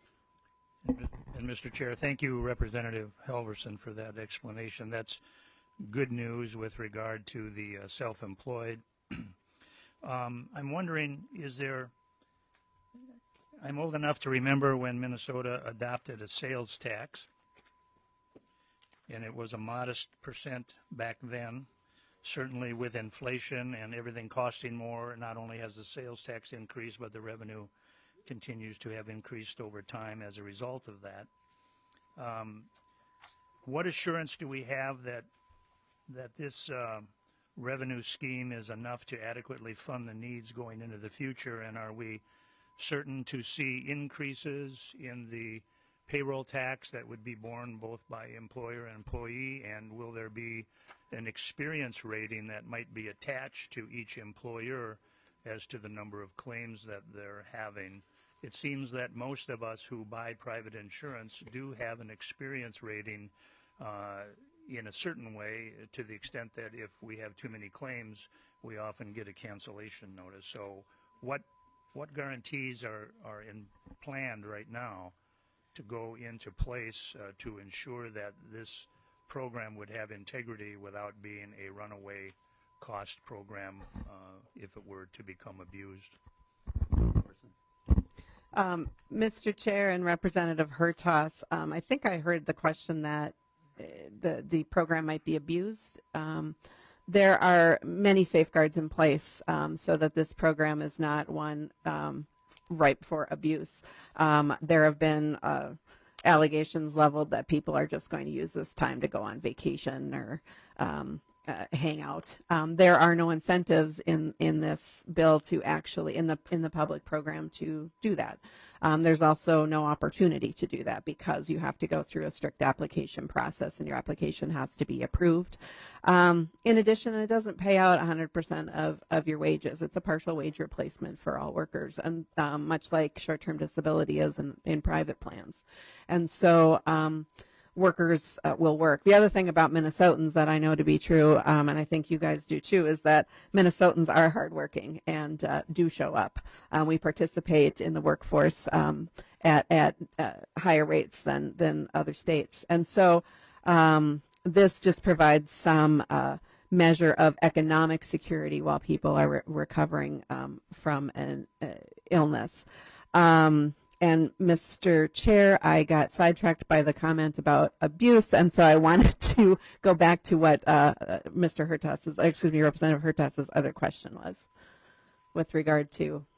And Mister Chair, thank you, Representative Halverson, for that explanation. That's good news with regard to the uh, self-employed. um, I'm wondering, is there, I'm old enough to remember when Minnesota adopted a sales tax, and it was a modest percent back then. Certainly with inflation and everything costing more, not only has the sales tax increased, but the revenue continues to have increased over time as a result of that. Um, what assurance do we have that that this uh, revenue scheme is enough to adequately fund the needs going into the future, and are we certain to see increases in the payroll tax that would be borne both by employer and employee, and will there be an experience rating that might be attached to each employer as to the number of claims that they're having? It seems that most of us who buy private insurance do have an experience rating uh, in a certain way, to the extent that if we have too many claims, we often get a cancellation notice. So what what guarantees are, are in planned right now to go into place uh, to ensure that this program would have integrity without being a runaway cost program uh, if it were to become abused? Um, Mister Chair and Representative Hertaus, um, I think I heard the question that uh, the the program might be abused. Um, there are many safeguards in place um, so that this program is not one um, ripe for abuse. Um, there have been uh, allegations leveled that people are just going to use this time to go on vacation or um, uh, hang out. Um, there are no incentives in, in this bill to actually, in the in the public program, to do that. Um, there's also no opportunity to do that because you have to go through a strict application process and your application has to be approved. Um, in addition, it doesn't pay out one hundred percent of, of your wages. It's a partial wage replacement for all workers, and um, much like short-term disability is in, in private plans. And so um, workers uh, will work. The other thing about Minnesotans that I know to be true, um, and I think you guys do too, is that Minnesotans are hardworking and uh, do show up. Um, we participate in the workforce um, at, at uh, higher rates than, than other states. And so um, this just provides some uh, measure of economic security while people are re- recovering um, from an uh, illness. Um, And Mister Chair, I got sidetracked by the comment about abuse, and so I wanted to go back to what uh, Mister Hertaus's, excuse me, Representative Hertaus's other question was, with regard to.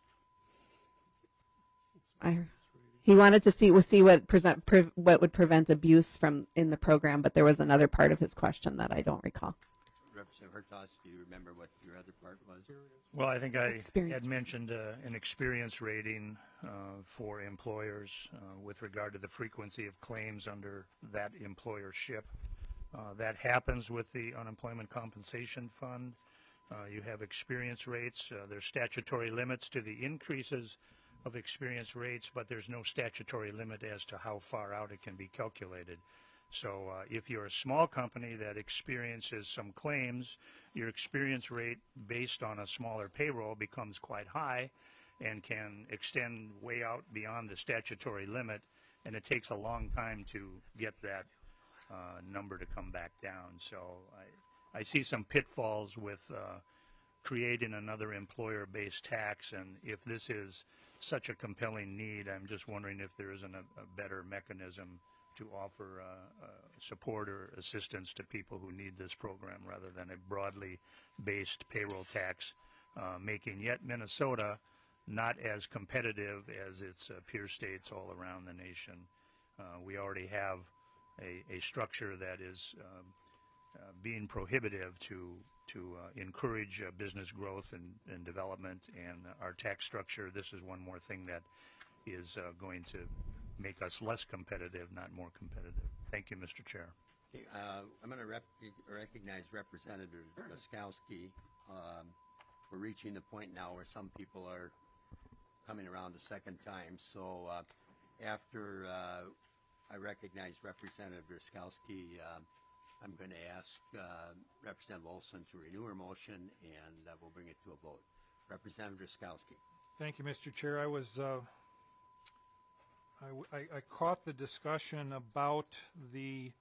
I, he wanted to see see what present pre, what would prevent abuse from in the program, but there was another part of his question that I don't recall. Representative Hertaus, do you remember what your other part was? Well, I think I experience. had mentioned uh, an experience rating uh, for employers uh, with regard to the frequency of claims under that employership. Uh, that happens with the Unemployment Compensation Fund. Uh, you have experience rates. Uh, there's statutory limits to the increases of experience rates, but there's no statutory limit as to how far out it can be calculated. So uh, if you're a small company that experiences some claims, your experience rate based on a smaller payroll becomes quite high and can extend way out beyond the statutory limit, and it takes a long time to get that uh, number to come back down. So I, I see some pitfalls with uh, creating another employer-based tax, and if this is such a compelling need, I'm just wondering if there isn't a, a better mechanism to offer uh, uh, support or assistance to people who need this program rather than a broadly based payroll tax, uh, making yet Minnesota not as competitive as its uh, peer states all around the nation. Uh, we already have a, a structure that is um, uh, being prohibitive to to uh, encourage uh, business growth and, and development, and our tax structure, this is one more thing that is uh, going to make us less competitive, not more competitive. Thank you, Mister Chair. Okay, uh, I'm going to rep recognize Representative Laskowski. Um, we're reaching the point now where some people are coming around a second time. So uh, after uh, I recognize Representative Laskowski, uh, I'm going to ask uh, Representative Olson to renew her motion, and uh, we'll bring it to a vote. Representative Laskowski. Thank you, Mister Chair. I was uh, I, I, I caught the discussion about the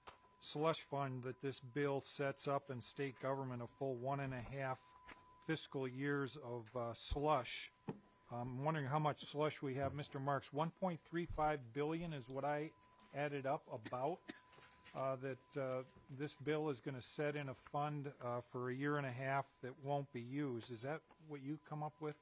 slush fund that this bill sets up in state government, a full one and a half fiscal years of uh, slush. I'm wondering how much slush we have. Mister Marks, one point three five billion is what I added up about uh, that uh, this bill is going to set in a fund uh, for a year and a half that won't be used. Is that what you come up with?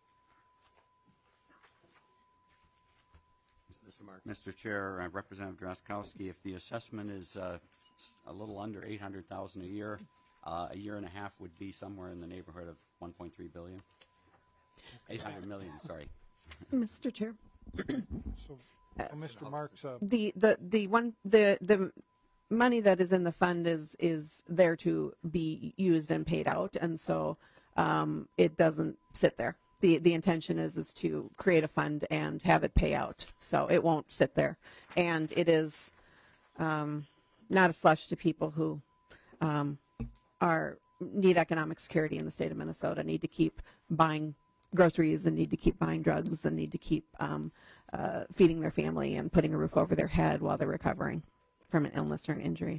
Mister Mark. Mister Chair, uh, Representative Drazkowski, if the assessment is uh, s- a little under eight hundred thousand a year, uh, a year and a half would be somewhere in the neighborhood of one point three billion. eight hundred million, sorry. Mister Chair. So, uh, Mister Marks, uh, The, the, the one, the, the money that is in the fund is, is there to be used and paid out. And so, um, it doesn't sit there. The, the intention is, is to create a fund and have it pay out. So it won't sit there. And it is, um, not a slush to people who, um, are, need economic security in the state of Minnesota, need to keep buying groceries and need to keep buying drugs and need to keep um, uh, feeding their family and putting a roof over their head while they're recovering from an illness or an injury.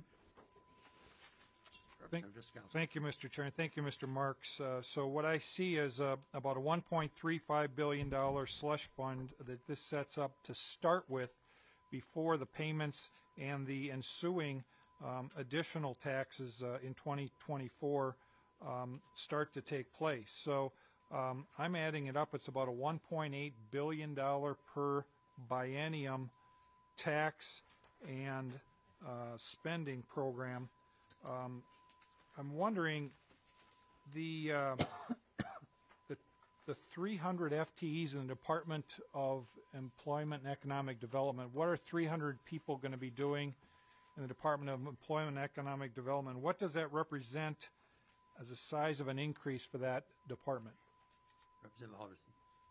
Thank, thank you, Mister Chair, and thank you, Mister Marks. Uh, so what I see is uh, about a one point three five billion dollars slush fund that this sets up to start with before the payments and the ensuing um, additional taxes uh, in twenty twenty-four um, start to take place. So um, I'm adding it up. It's about a one point eight billion dollars per biennium tax and uh, spending program. Um, I'm wondering, the, uh, the the three hundred F T Es in the Department of Employment and Economic Development, what are three hundred people going to be doing in the Department of Employment and Economic Development? What does that represent as a size of an increase for that department? Representative Halverson.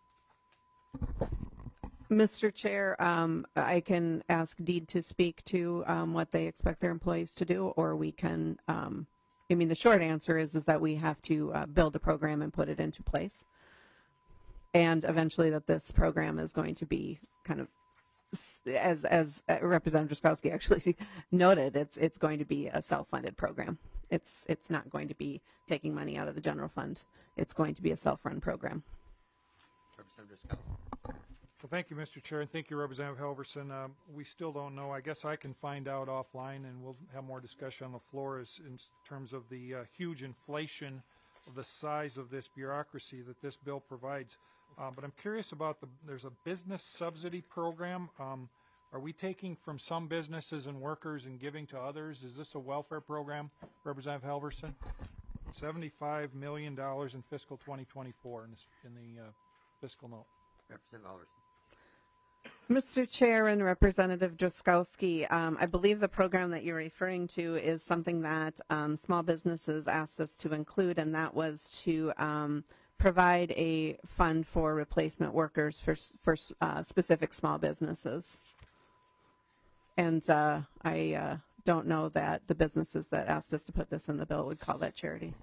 Mister Chair, um, I can ask Deed to speak to um, what they expect their employees to do, or we can, um, I mean, the short answer is, is that we have to uh, build a program and put it into place. And eventually that this program is going to be kind of, as, as Representative Drazkowski actually noted, it's, it's going to be a self-funded program. It's, it's not going to be taking money out of the general fund. It's going to be a self-run program. Representative Drazkowski. Well, thank you, Mister Chair, and thank you, Representative Halverson. Uh, we still don't know. I guess I can find out offline, and we'll have more discussion on the floor as, in terms of the uh, huge inflation of the size of this bureaucracy that this bill provides. Uh, but I'm curious about the, there's a business subsidy program. Um, are we taking from some businesses and workers and giving to others? Is this a welfare program, Representative Halverson? seventy-five million dollars in fiscal twenty twenty-four in, this, in the uh, fiscal note. Representative Halverson. Mister Chair and Representative Drazkowski, um, I believe the program that you're referring to is something that um, small businesses asked us to include, and that was to um, provide a fund for replacement workers for, for uh, specific small businesses. And uh, I uh, don't know that the businesses that asked us to put this in the bill would call that charity.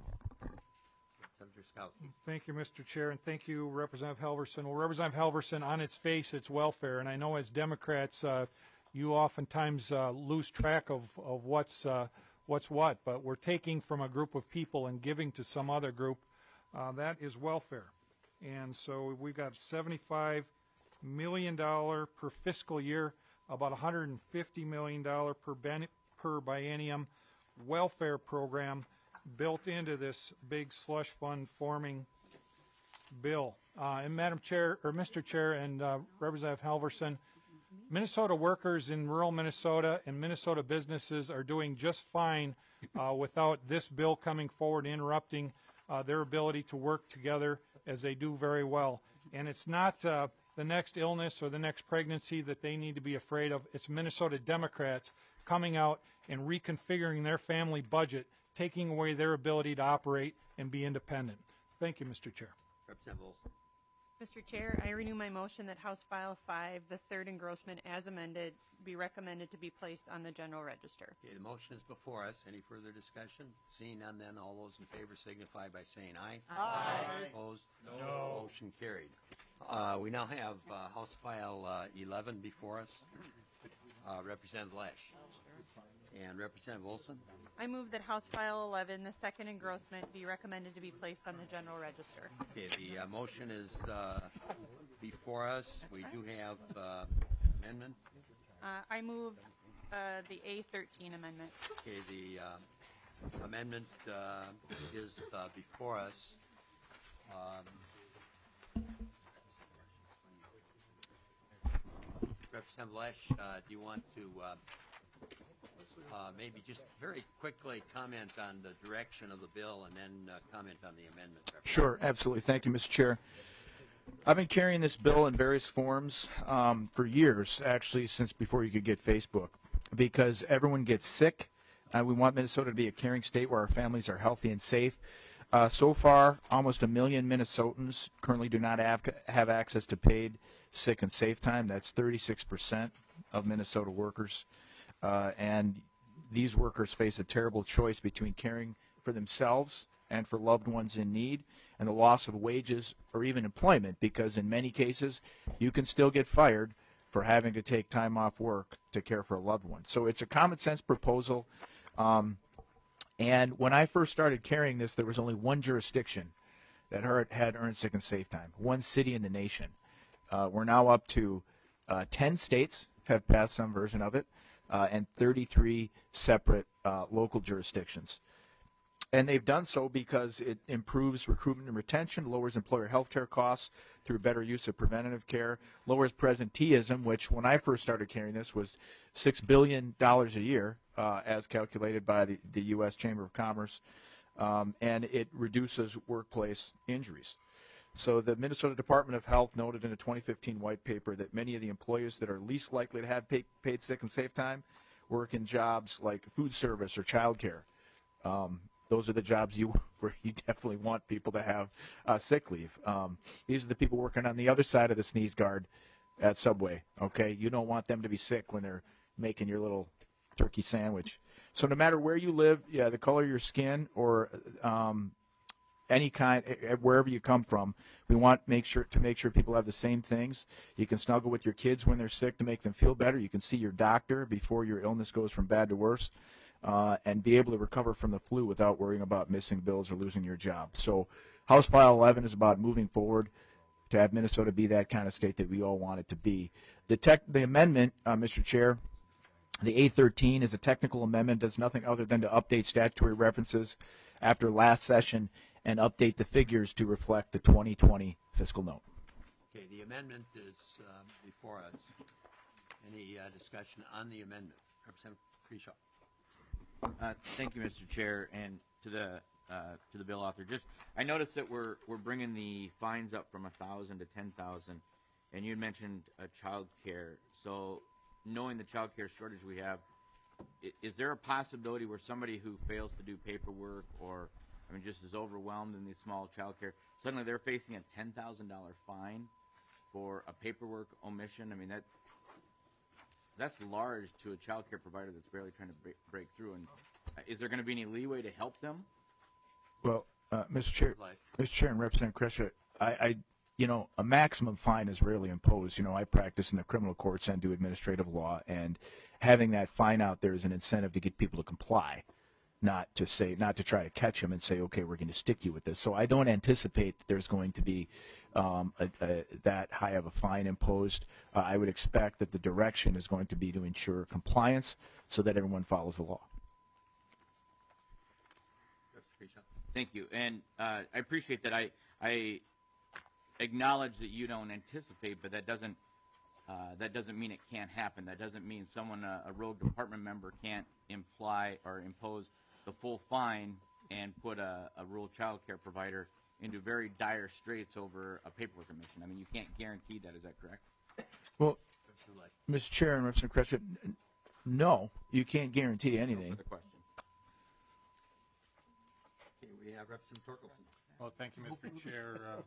Thank you, Mister Chair, and thank you, Representative Halverson. Well, Representative Halverson, on its face, it's welfare, and I know as Democrats, uh, you oftentimes uh, lose track of, of what's, uh, what's what, but we're taking from a group of people and giving to some other group. Uh, that is welfare. And so we've got seventy-five million dollars per fiscal year, about one hundred fifty million dollars per, ben- per biennium welfare program built into this big slush fund forming bill. Uh, and Madam Chair, or Mister Chair, and uh, Representative Halverson, Minnesota workers in rural Minnesota and Minnesota businesses are doing just fine uh, without this bill coming forward and interrupting uh, their ability to work together, as they do very well. And it's not uh, the next illness or the next pregnancy that they need to be afraid of. It's Minnesota Democrats coming out and reconfiguring their family budget, taking away their ability to operate and be independent. Thank you, Mister Chair. Representative Olson. Mister Chair, I renew my motion that House File five, the third engrossment as amended, be recommended to be placed on the general register. Okay, the motion is before us. Any further discussion? Seeing none, then all those in favor signify by saying aye. Aye. Opposed? No. Motion carried. Uh, we now have uh, House File uh, eleven before us. Uh, Representative Lesh. And Representative Olson. I move that House File eleven, the second engrossment, be recommended to be placed on the general register. Okay, the uh, motion is uh, before us. We do have uh, amendment. Uh, I move uh, the A thirteen amendment. Okay, the uh, amendment uh, is uh, before us. Um, Representative Lesh, uh, do you want to uh, uh, maybe just very quickly comment on the direction of the bill and then uh, comment on the amendment? Sure, absolutely. Thank you, Mister Chair. I've been carrying this bill in various forms um, for years, actually, since before you could get Facebook, because everyone gets sick. Uh, we want Minnesota to be a caring state where our families are healthy and safe. Uh, so far, almost a million Minnesotans currently do not have, have access to paid sick and safe time. That's thirty-six percent of Minnesota workers. Uh, and these workers face a terrible choice between caring for themselves and for loved ones in need, and the loss of wages or even employment, because in many cases you can still get fired for having to take time off work to care for a loved one. So it's a common sense proposal. Um, and when I first started carrying this, there was only one jurisdiction that had earned sick and safe time, one city in the nation. Uh, we're now up to uh, ten states have passed some version of it, uh, and thirty-three separate uh, local jurisdictions. And they've done so because it improves recruitment and retention, lowers employer health care costs through better use of preventative care, lowers presenteeism, which when I first started carrying this was six billion dollars a year, uh, as calculated by the, the U S Chamber of Commerce, um, and it reduces workplace injuries. So the Minnesota Department of Health noted in a twenty fifteen white paper that many of the employees that are least likely to have paid, paid sick and safe time work in jobs like food service or childcare. Um, Those are the jobs you where you definitely want people to have uh, sick leave. Um, these are the people working on the other side of the sneeze guard at Subway. Okay, you don't want them to be sick when they're making your little turkey sandwich. So no matter where you live, yeah, the color of your skin or um, any kind, wherever you come from, we want make sure to make sure people have the same things. You can snuggle with your kids when they're sick to make them feel better. You can see your doctor before your illness goes from bad to worse. Uh, and be able to recover from the flu without worrying about missing bills or losing your job. So House File eleven is about moving forward to have Minnesota be that kind of state that we all want it to be. The, tech, the amendment, uh, Mister Chair, the A thirteen is a technical amendment, does nothing other than to update statutory references after last session and update the figures to reflect the twenty twenty fiscal note. Okay, the amendment is uh, before us. Any uh, discussion on the amendment? Representative Kreshaw. Uh, thank you, Mister Chair, and to the uh, to the bill author. Just, I noticed that we're we're bringing the fines up from a thousand to ten thousand, and you had mentioned uh, child care. So, knowing the child care shortage we have, is, is there a possibility where somebody who fails to do paperwork, or I mean, just is overwhelmed in these small child care, suddenly they're facing a ten thousand dollar fine for a paperwork omission? I mean that. That's large to a child care provider that's barely trying to break, break through. And uh, is there going to be any leeway to help them? Well, uh, Mister Chair, Mister Chair and Representative Kresha, I, I, you know, a maximum fine is rarely imposed. You know, I practice in the criminal courts and do administrative law, and having that fine out there is an incentive to get people to comply, not to say, not to try to catch them and say, okay, we're going to stick you with this. So I don't anticipate that there's going to be um, a, a, that high of a fine imposed. Uh, I would expect that the direction is going to be to ensure compliance so that everyone follows the law. Thank you, and uh, I appreciate that. I I acknowledge that you don't anticipate, but that doesn't uh, that doesn't mean it can't happen. That doesn't mean someone, uh, a rogue department member, can't imply or impose the full fine and put a, a rural child care provider into very dire straits over a paperwork omission. I mean, you can't guarantee that. Is that correct? Well, Mister Chair and Representative Kresha, no, you can't guarantee anything. The question. Okay, we have Representative Torkelson. Well, thank you, Mister Chair. Uh,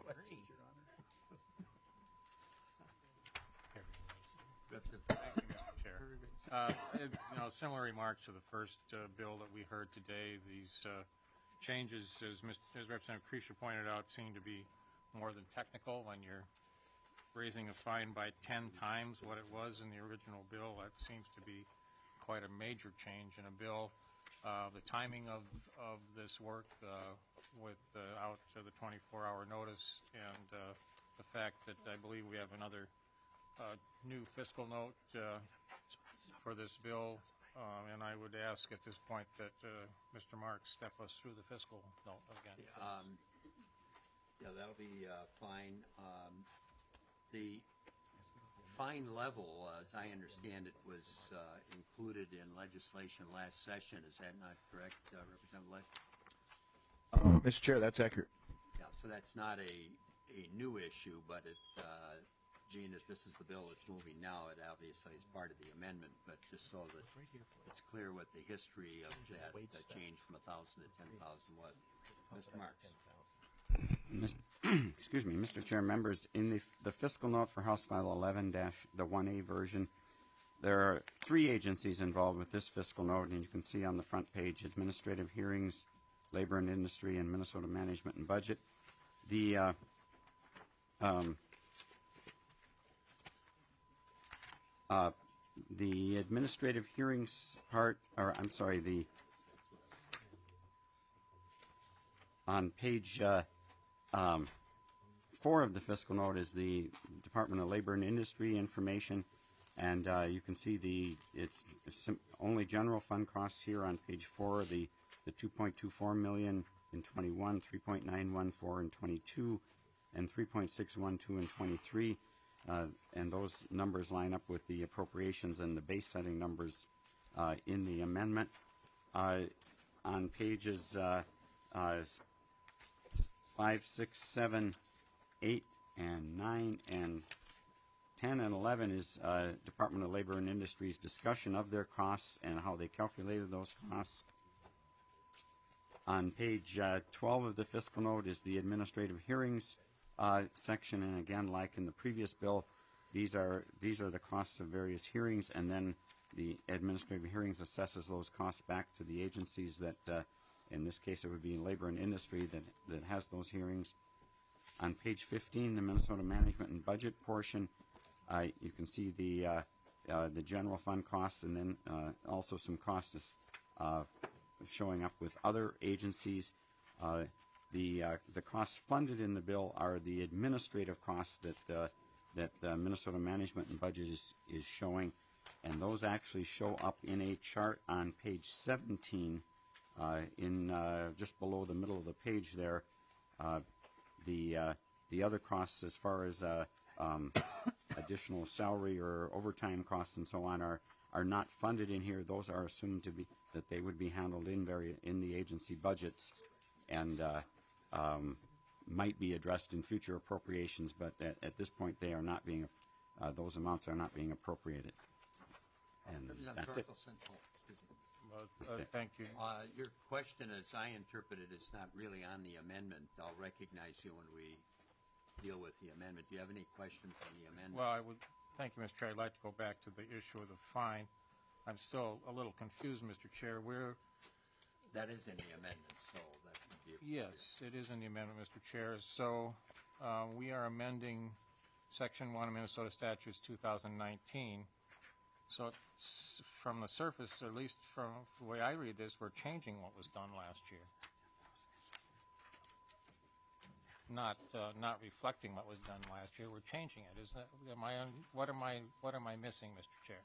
Thank you, Mister Chair. Uh, it, you know, similar remarks to the first uh, bill that we heard today. These uh, changes, as, Mister as Representative Kresha pointed out, seem to be more than technical when you're raising a fine by ten times what it was in the original bill. That seems to be quite a major change in a bill. Uh, the timing of, of this work uh, with uh, out to the twenty-four hour notice, and uh, the fact that I believe we have another uh, new fiscal note uh, for this bill. Um, and I would ask at this point that uh, Mister Marks step us through the fiscal note again. Um, yeah, that'll be uh, fine. Um, the fine level, uh, as I understand it, was uh, included in legislation last session. Is that not correct, uh, Representative Lesh? Uh, Mister Chair, that's accurate. Yeah, so that's not a, a new issue, but it, uh, Gene, if this is the bill that's moving now, it obviously is part of the amendment, but just so that it's clear what the history of that, that change from one thousand to ten thousand was. Mister Marks. Mis- Excuse me, Mister Chair, members, in the, f- the fiscal note for House File eleven dash the one A version, there are three agencies involved with this fiscal note, and you can see on the front page, Administrative Hearings, Labor and Industry, and Minnesota Management and Budget. The uh, um, uh, the Administrative Hearings part, or I'm sorry, the on page uh, um, four of the fiscal note is the Department of Labor and Industry information, and uh, you can see the it's sim- only general fund costs here on page four. The the two point two four million in twenty-one, three point nine one four in twenty-two, and three point six one two in twenty-three, uh, and those numbers line up with the appropriations and the base setting numbers uh, in the amendment. Uh, on pages uh, uh, five, six, seven, eight, and nine, and ten and eleven is uh, Department of Labor and Industry's discussion of their costs and how they calculated those costs. On page uh, twelve of the fiscal note is the administrative hearings uh, section, and again, like in the previous bill, these are these are the costs of various hearings, and then the administrative hearings assesses those costs back to the agencies that, uh, in this case, it would be Labor and Industry that, that has those hearings. On page fifteen, the Minnesota Management and Budget portion, uh, you can see the uh, uh, the general fund costs, and then uh, also some costs uh, showing up with other agencies. Uh, the uh, the costs funded in the bill are the administrative costs that uh, that uh, Minnesota Management and Budget is is showing, and those actually show up in a chart on page seventeen, uh, in uh, just below the middle of the page there. Uh, the uh, the other costs, as far as uh, um, additional salary or overtime costs and so on, are are not funded in here. Those are assumed to be that they would be handled in very in the agency budgets, and uh, um, might be addressed in future appropriations. But at, at this point, they are not being uh, those amounts are not being appropriated. And that's it. Well, uh, thank you. Uh, your question, as I interpret it, is not really on the amendment. I'll recognize you when we deal with the amendment. Do you have any questions on the amendment? Well, I would, thank you, Mister Chair. I'd like to go back to the issue of the fine. I'm still a little confused, Mister Chair. We're, that is in the amendment, so that would be yes, it is in the amendment, Mister Chair. So uh, we are amending Section one of Minnesota Statutes two thousand nineteen. So it's, from the surface, at least from the way I read this, we're changing what was done last year. Not uh, not reflecting what was done last year. We're changing it. Is that am I? Un, what am I? What am I missing, Mister Chair?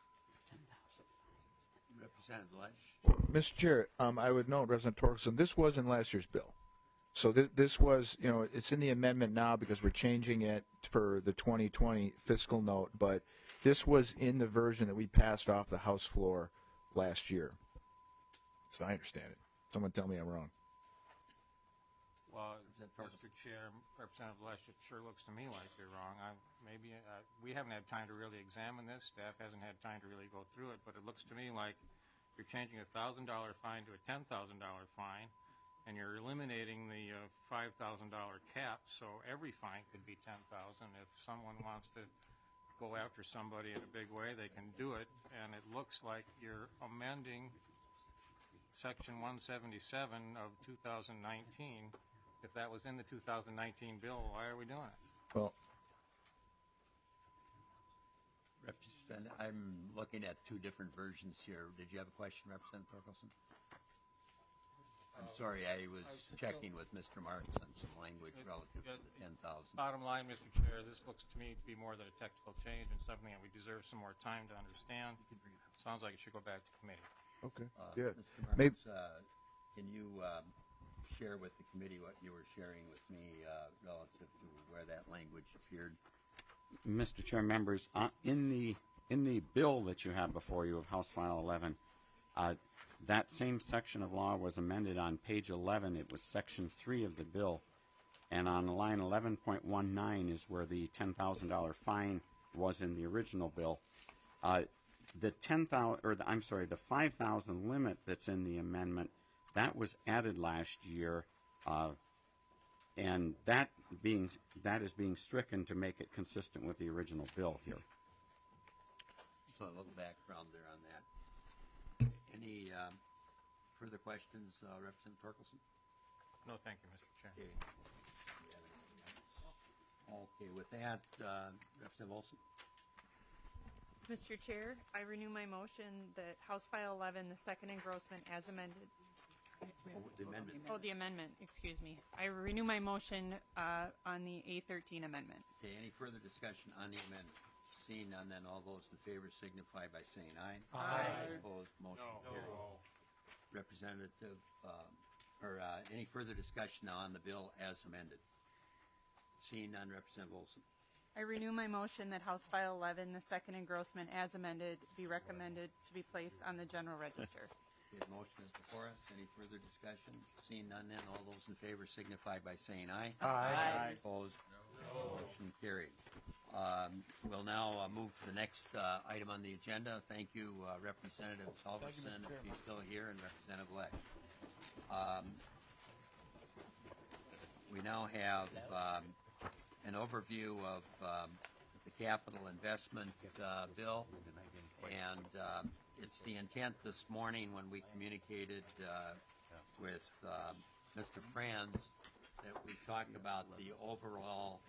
Representative Lesh. Mister Chair, um, I would note, Representative Torkelson, this was in last year's bill. So th- this was, you know, it's in the amendment now because we're changing it for the twenty twenty fiscal note, but this was in the version that we passed off the House floor last year. So I understand it. Someone tell me I'm wrong. Well, Mister Chair, Representative Lesh, it sure looks to me like you're wrong. I, maybe uh, we haven't had time to really examine this. Staff hasn't had time to really go through it, but it looks to me like you're changing a one thousand dollar fine to a ten thousand dollar fine, and you're eliminating the uh, five thousand dollar cap, so every fine could be ten thousand dollars. If someone wants to go after somebody in a big way, they can do it, and it looks like you're amending Section one seventy-seven of two thousand nineteen. If that was in the two thousand nineteen bill, why are we doing it? Well, and I'm looking at two different versions here. Did you have a question, Representative Torkelson? I'm sorry, I was checking with Mister Marks on some language relative to the ten thousand. Bottom line, Mister Chair, this looks to me to be more than a technical change and something that we deserve some more time to understand. Sounds like it should go back to committee. Okay, Uh, good. Mister Marks, Maybe- uh, can you um, share with the committee what you were sharing with me uh, relative to where that language appeared? Mister Chair, members, uh, in the in the bill that you have before you of House File eleven, uh, that same section of law was amended on page eleven. It was section three of the bill, and on line eleven point one nine is where the ten thousand dollar fine was in the original bill. Uh, the ten thousand, or the, I'm sorry, the five thousand limit that's in the amendment, that was added last year, uh, and that being that is being stricken to make it consistent with the original bill here. So a little background there on that. Any um, further questions, uh, Representative Torkelson? No, thank you, Mister Chair. Okay. Do you have anything else? Okay, with that, uh, Representative Olson. Mister Chair, I renew my motion that House File eleven, the second engrossment as amended. Oh, the amendment. Oh, the amendment, excuse me. I renew my motion uh, on the A thirteen amendment. Okay, any further discussion on the amendment? Seeing none, then all those in favor signify by saying aye. Aye. Opposed, motion No. carried. Representative, um, or uh, any further discussion now on the bill as amended? Seeing none, Representative Olson. I renew my motion that House File eleven, the second engrossment as amended, be recommended to be placed on the general register. Okay, the motion is before us. Any further discussion? Seeing none, then all those in favor signify by saying aye. Aye. Opposed? No. Motion carried. Um, we'll now uh, move to the next uh, item on the agenda. Thank you, uh, Representative Halverson, if he's still here, and Representative Leck. Um, we now have um, an overview of um, the capital investment uh, bill, and uh, it's the intent this morning when we communicated uh, with uh, Mister Franz that we talk about the overall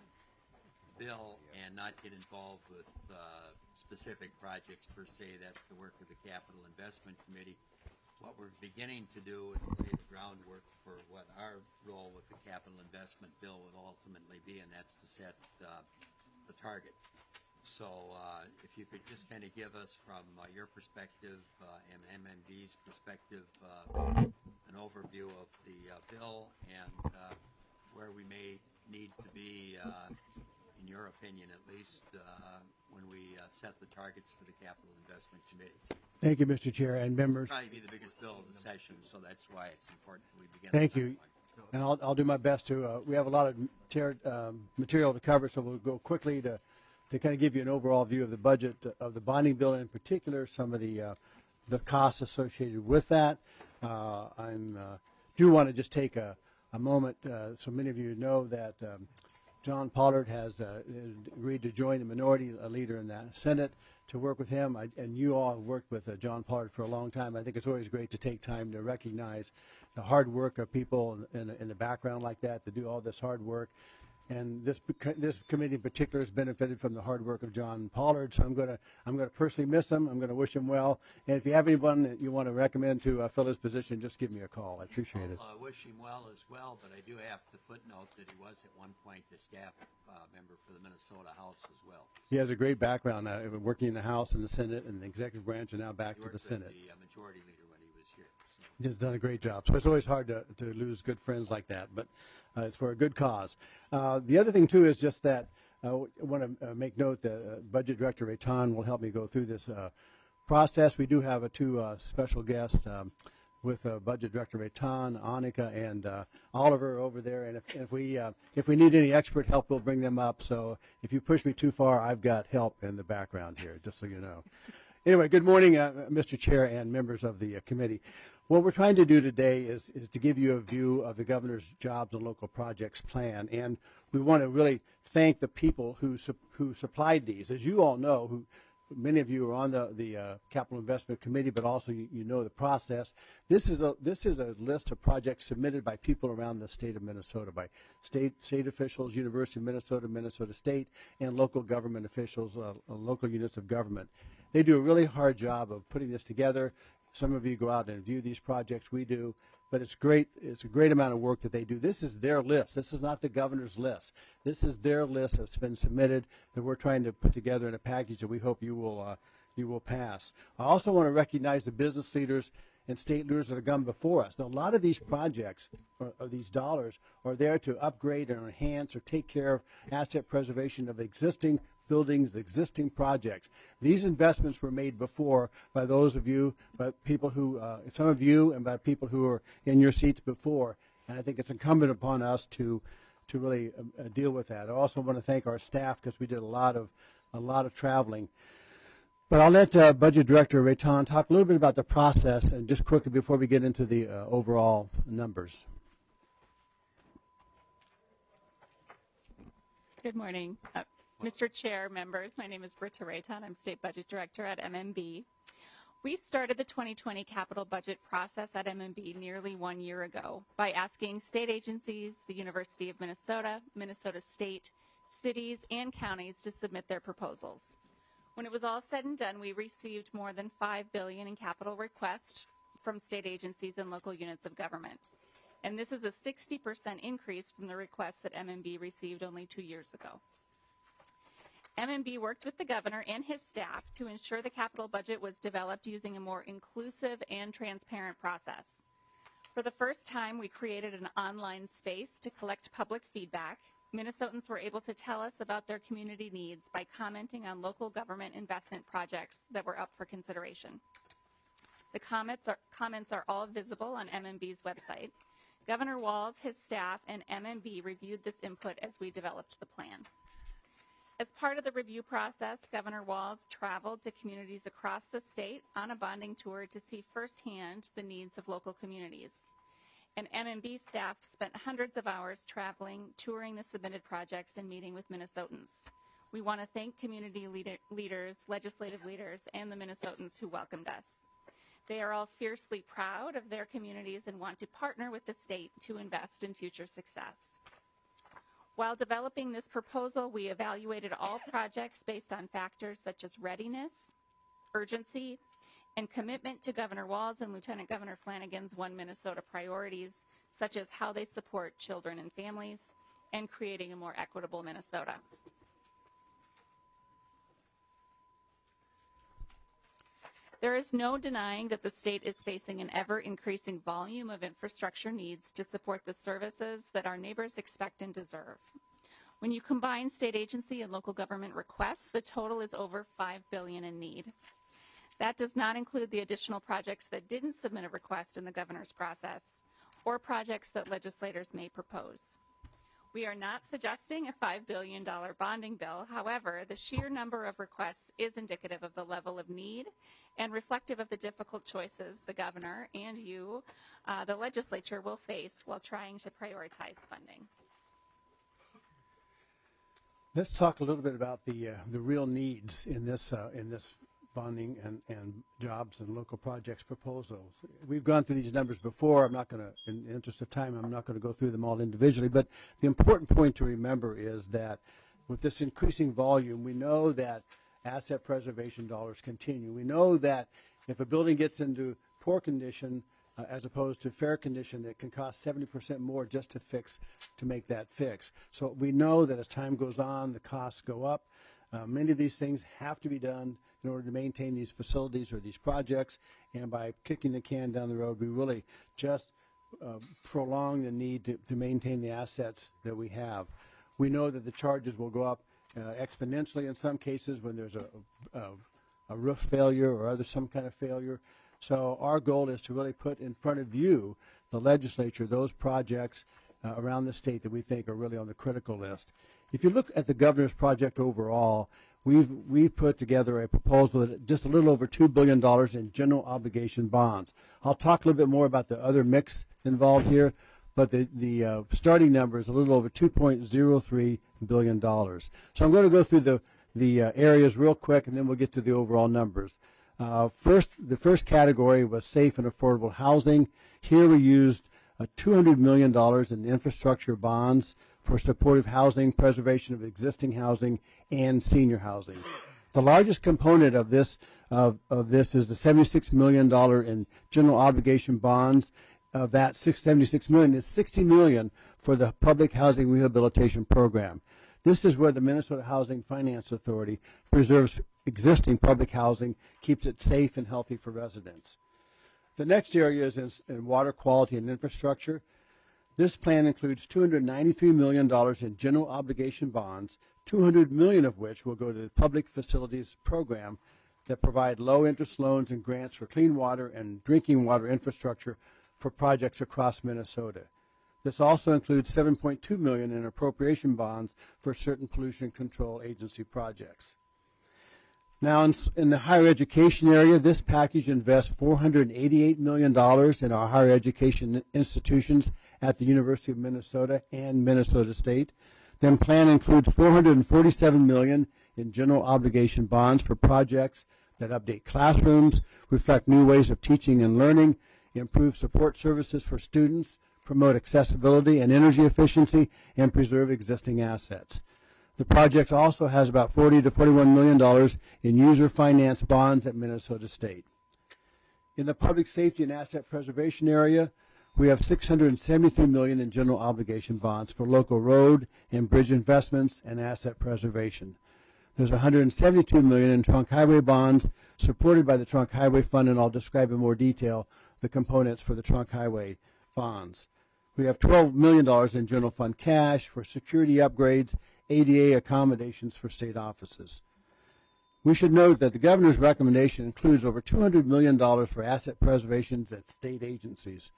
bill and not get involved with uh, specific projects per se. That's the work of the Capital Investment Committee. What we're beginning to do is lay the groundwork for what our role with the Capital Investment Bill would ultimately be, and that's to set uh, the target. So uh, if you could just kind of give us from uh, your perspective uh, and M M D's perspective uh, an overview of the uh, bill and uh, where we may need to be uh, in your opinion at least, uh, when we uh, set the targets for the Capital Investment Committee. Thank you, Mister Chair and members. Probably be the biggest bill of the session, so that's why it's important that we begin. Thank you. And I'll, I'll do my best to, uh, we have a lot of ter- um, material to cover, so we'll go quickly to, to kind of give you an overall view of the budget of the bonding bill, in particular, some of the, uh, the costs associated with that. Uh, I'm, uh, do want to just take a, a moment, uh, so many of you know that um, John Pollard has uh, agreed to join the minority leader in the Senate to work with him. I, and you all have worked with uh, John Pollard for a long time. I think it's always great to take time to recognize the hard work of people in, in, in the background like that to do all this hard work. And this this committee in particular has benefited from the hard work of John Pollard. So I'm going to I'm going to personally miss him. I'm going to wish him well. And if you have anyone that you want to recommend to uh, fill his position, just give me a call. I appreciate it. I uh, wish him well as well, but I do have to footnote that he was at one point a staff uh, member for the Minnesota House as well. He has a great background, uh, working in the House and the Senate and the executive branch, and now back He to the worked Senate. with the uh, majority leader when he was here. So. He's done a great job. So it's always hard to, to lose good friends like that, but uh, it's for a good cause. Uh, the other thing, too, is just that uh, I want to uh, make note that uh, Budget Director Rayton will help me go through this uh, process. We do have a two uh, special guests um, with uh, Budget Director Rayton, Annika, and uh, Oliver over there. And if, if we uh, if we need any expert help, we'll bring them up. So if you push me too far, I've got help in the background here, just so you know. Anyway, good morning, uh, Mister Chair and members of the uh, committee. What we're trying to do today is, is to give you a view of the governor's jobs and local projects plan, and we want to really thank the people who su- who supplied these. As you all know, who many of you are on the the uh, Capital Investment Committee, but also you, you know the process. This is a this is a list of projects submitted by people around the state of Minnesota, by state state officials, University of Minnesota, Minnesota State, and local government officials, uh, local units of government. They do a really hard job of putting this together. Some of you go out and view these projects. We do. But it's great. It's a great amount of work that they do. This is their list. This is not the governor's list. This is their list that's been submitted that we're trying to put together in a package that we hope you will uh, you will pass. I also want to recognize the business leaders and state leaders that have gone before us. Now, a lot of these projects, or, or these dollars, are there to upgrade or enhance or take care of asset preservation of existing buildings, existing projects. These investments were made before by those of you, by people who, uh, some of you, and by people who are in your seats before. And I think it's incumbent upon us to, to really uh, deal with that. I also want to thank our staff because we did a lot of, a lot of traveling. But I'll let uh, Budget Director Ratan talk a little bit about the process and just quickly before we get into the uh, overall numbers. Good morning. Uh, Mister Chair, members, my name is Britta Ratan. I'm State Budget Director at M M B. We started the twenty twenty capital budget process at M M B nearly one year ago by asking state agencies, the University of Minnesota, Minnesota State, cities, and counties to submit their proposals. When it was all said and done, we received more than five billion dollars in capital requests from state agencies and local units of government. And this is a sixty percent increase from the requests that M M B received only two years ago. M M B worked with the governor and his staff to ensure the capital budget was developed using a more inclusive and transparent process. For the first time, we created an online space to collect public feedback. Minnesotans were able to tell us about their community needs by commenting on local government investment projects that were up for consideration. The comments are, comments are all visible on M M B's website. Governor Walz, his staff, and M M B reviewed this input as we developed the plan. As part of the review process, Governor Walz traveled to communities across the state on a bonding tour to see firsthand the needs of local communities. And M M B staff spent hundreds of hours traveling, touring the submitted projects, and meeting with Minnesotans. We want to thank community leader, leaders, legislative leaders, and the Minnesotans who welcomed us. They are all fiercely proud of their communities and want to partner with the state to invest in future success. While developing this proposal, we evaluated all projects based on factors such as readiness, urgency, and commitment to Governor Walz and Lieutenant Governor Flanagan's One Minnesota priorities, such as how they support children and families and creating a more equitable Minnesota. There is no denying that the state is facing an ever-increasing volume of infrastructure needs to support the services that our neighbors expect and deserve. When you combine state agency and local government requests, the total is over five billion dollars in need. That does not include the additional projects that didn't submit a request in the governor's process or projects that legislators may propose. We are not suggesting a five billion dollars bonding bill. However, the sheer number of requests is indicative of the level of need and reflective of the difficult choices the governor and you, uh, the legislature, will face while trying to prioritize funding. Let's talk a little bit about the uh, the real needs in this uh, in this bonding and, and jobs and local projects proposals. We've gone through these numbers before. I'm not going to, in the interest of time, I'm not going to go through them all individually, but the important point to remember is that with this increasing volume, we know that asset preservation dollars continue. We know that if a building gets into poor condition, uh, as opposed to fair condition, it can cost seventy percent more just to fix, to make that fix. So we know that as time goes on, the costs go up. Uh, many of these things have to be done in order to maintain these facilities or these projects, and by kicking the can down the road, we really just uh, prolong the need to, to maintain the assets that we have. We know that the charges will go up uh, exponentially in some cases when there's a, a, a roof failure or other some kind of failure. So our goal is to really put in front of you, the legislature, those projects uh, around the state that we think are really on the critical list. If you look at the governor's project overall, we've we've put together a proposal that just a little over two billion dollars in general obligation bonds. I'll talk a little bit more about the other mix involved here, but the, the uh, starting number is a little over two point zero three billion dollars. So I'm going to go through the, the uh, areas real quick, and then we'll get to the overall numbers. Uh, first, the first category was safe and affordable housing. Here we used uh, two hundred million dollars in infrastructure bonds for supportive housing, preservation of existing housing, and senior housing. The largest component of this of, of this is the seventy-six million dollars in general obligation bonds. Of that seventy-six million dollars is sixty million dollars for the Public Housing Rehabilitation Program. This is where the Minnesota Housing Finance Authority preserves existing public housing, keeps it safe and healthy for residents. The next area is in, in water quality and infrastructure. This plan includes two hundred ninety-three million dollars in general obligation bonds, two hundred million dollars of which will go to the Public Facilities Program that provide low-interest loans and grants for clean water and drinking water infrastructure for projects across Minnesota. This also includes seven point two million dollars in appropriation bonds for certain pollution control agency projects. Now, in, in the higher education area, this package invests four hundred eighty-eight million dollars in our higher education institutions at the University of Minnesota and Minnesota State. Then plan includes four hundred forty-seven million dollars in general obligation bonds for projects that update classrooms, reflect new ways of teaching and learning, improve support services for students, promote accessibility and energy efficiency, and preserve existing assets. The project also has about forty to forty-one million dollars in user finance bonds at Minnesota State. In the public safety and asset preservation area, we have six hundred seventy-three million dollars in general obligation bonds for local road and bridge investments and asset preservation. There's one hundred seventy-two million dollars in trunk highway bonds supported by the Trunk Highway Fund, and I'll describe in more detail the components for the trunk highway bonds. We have twelve million dollars in general fund cash for security upgrades, A D A accommodations for state offices. We should note that the governor's recommendation includes over two hundred million dollars for asset preservations at state agencies.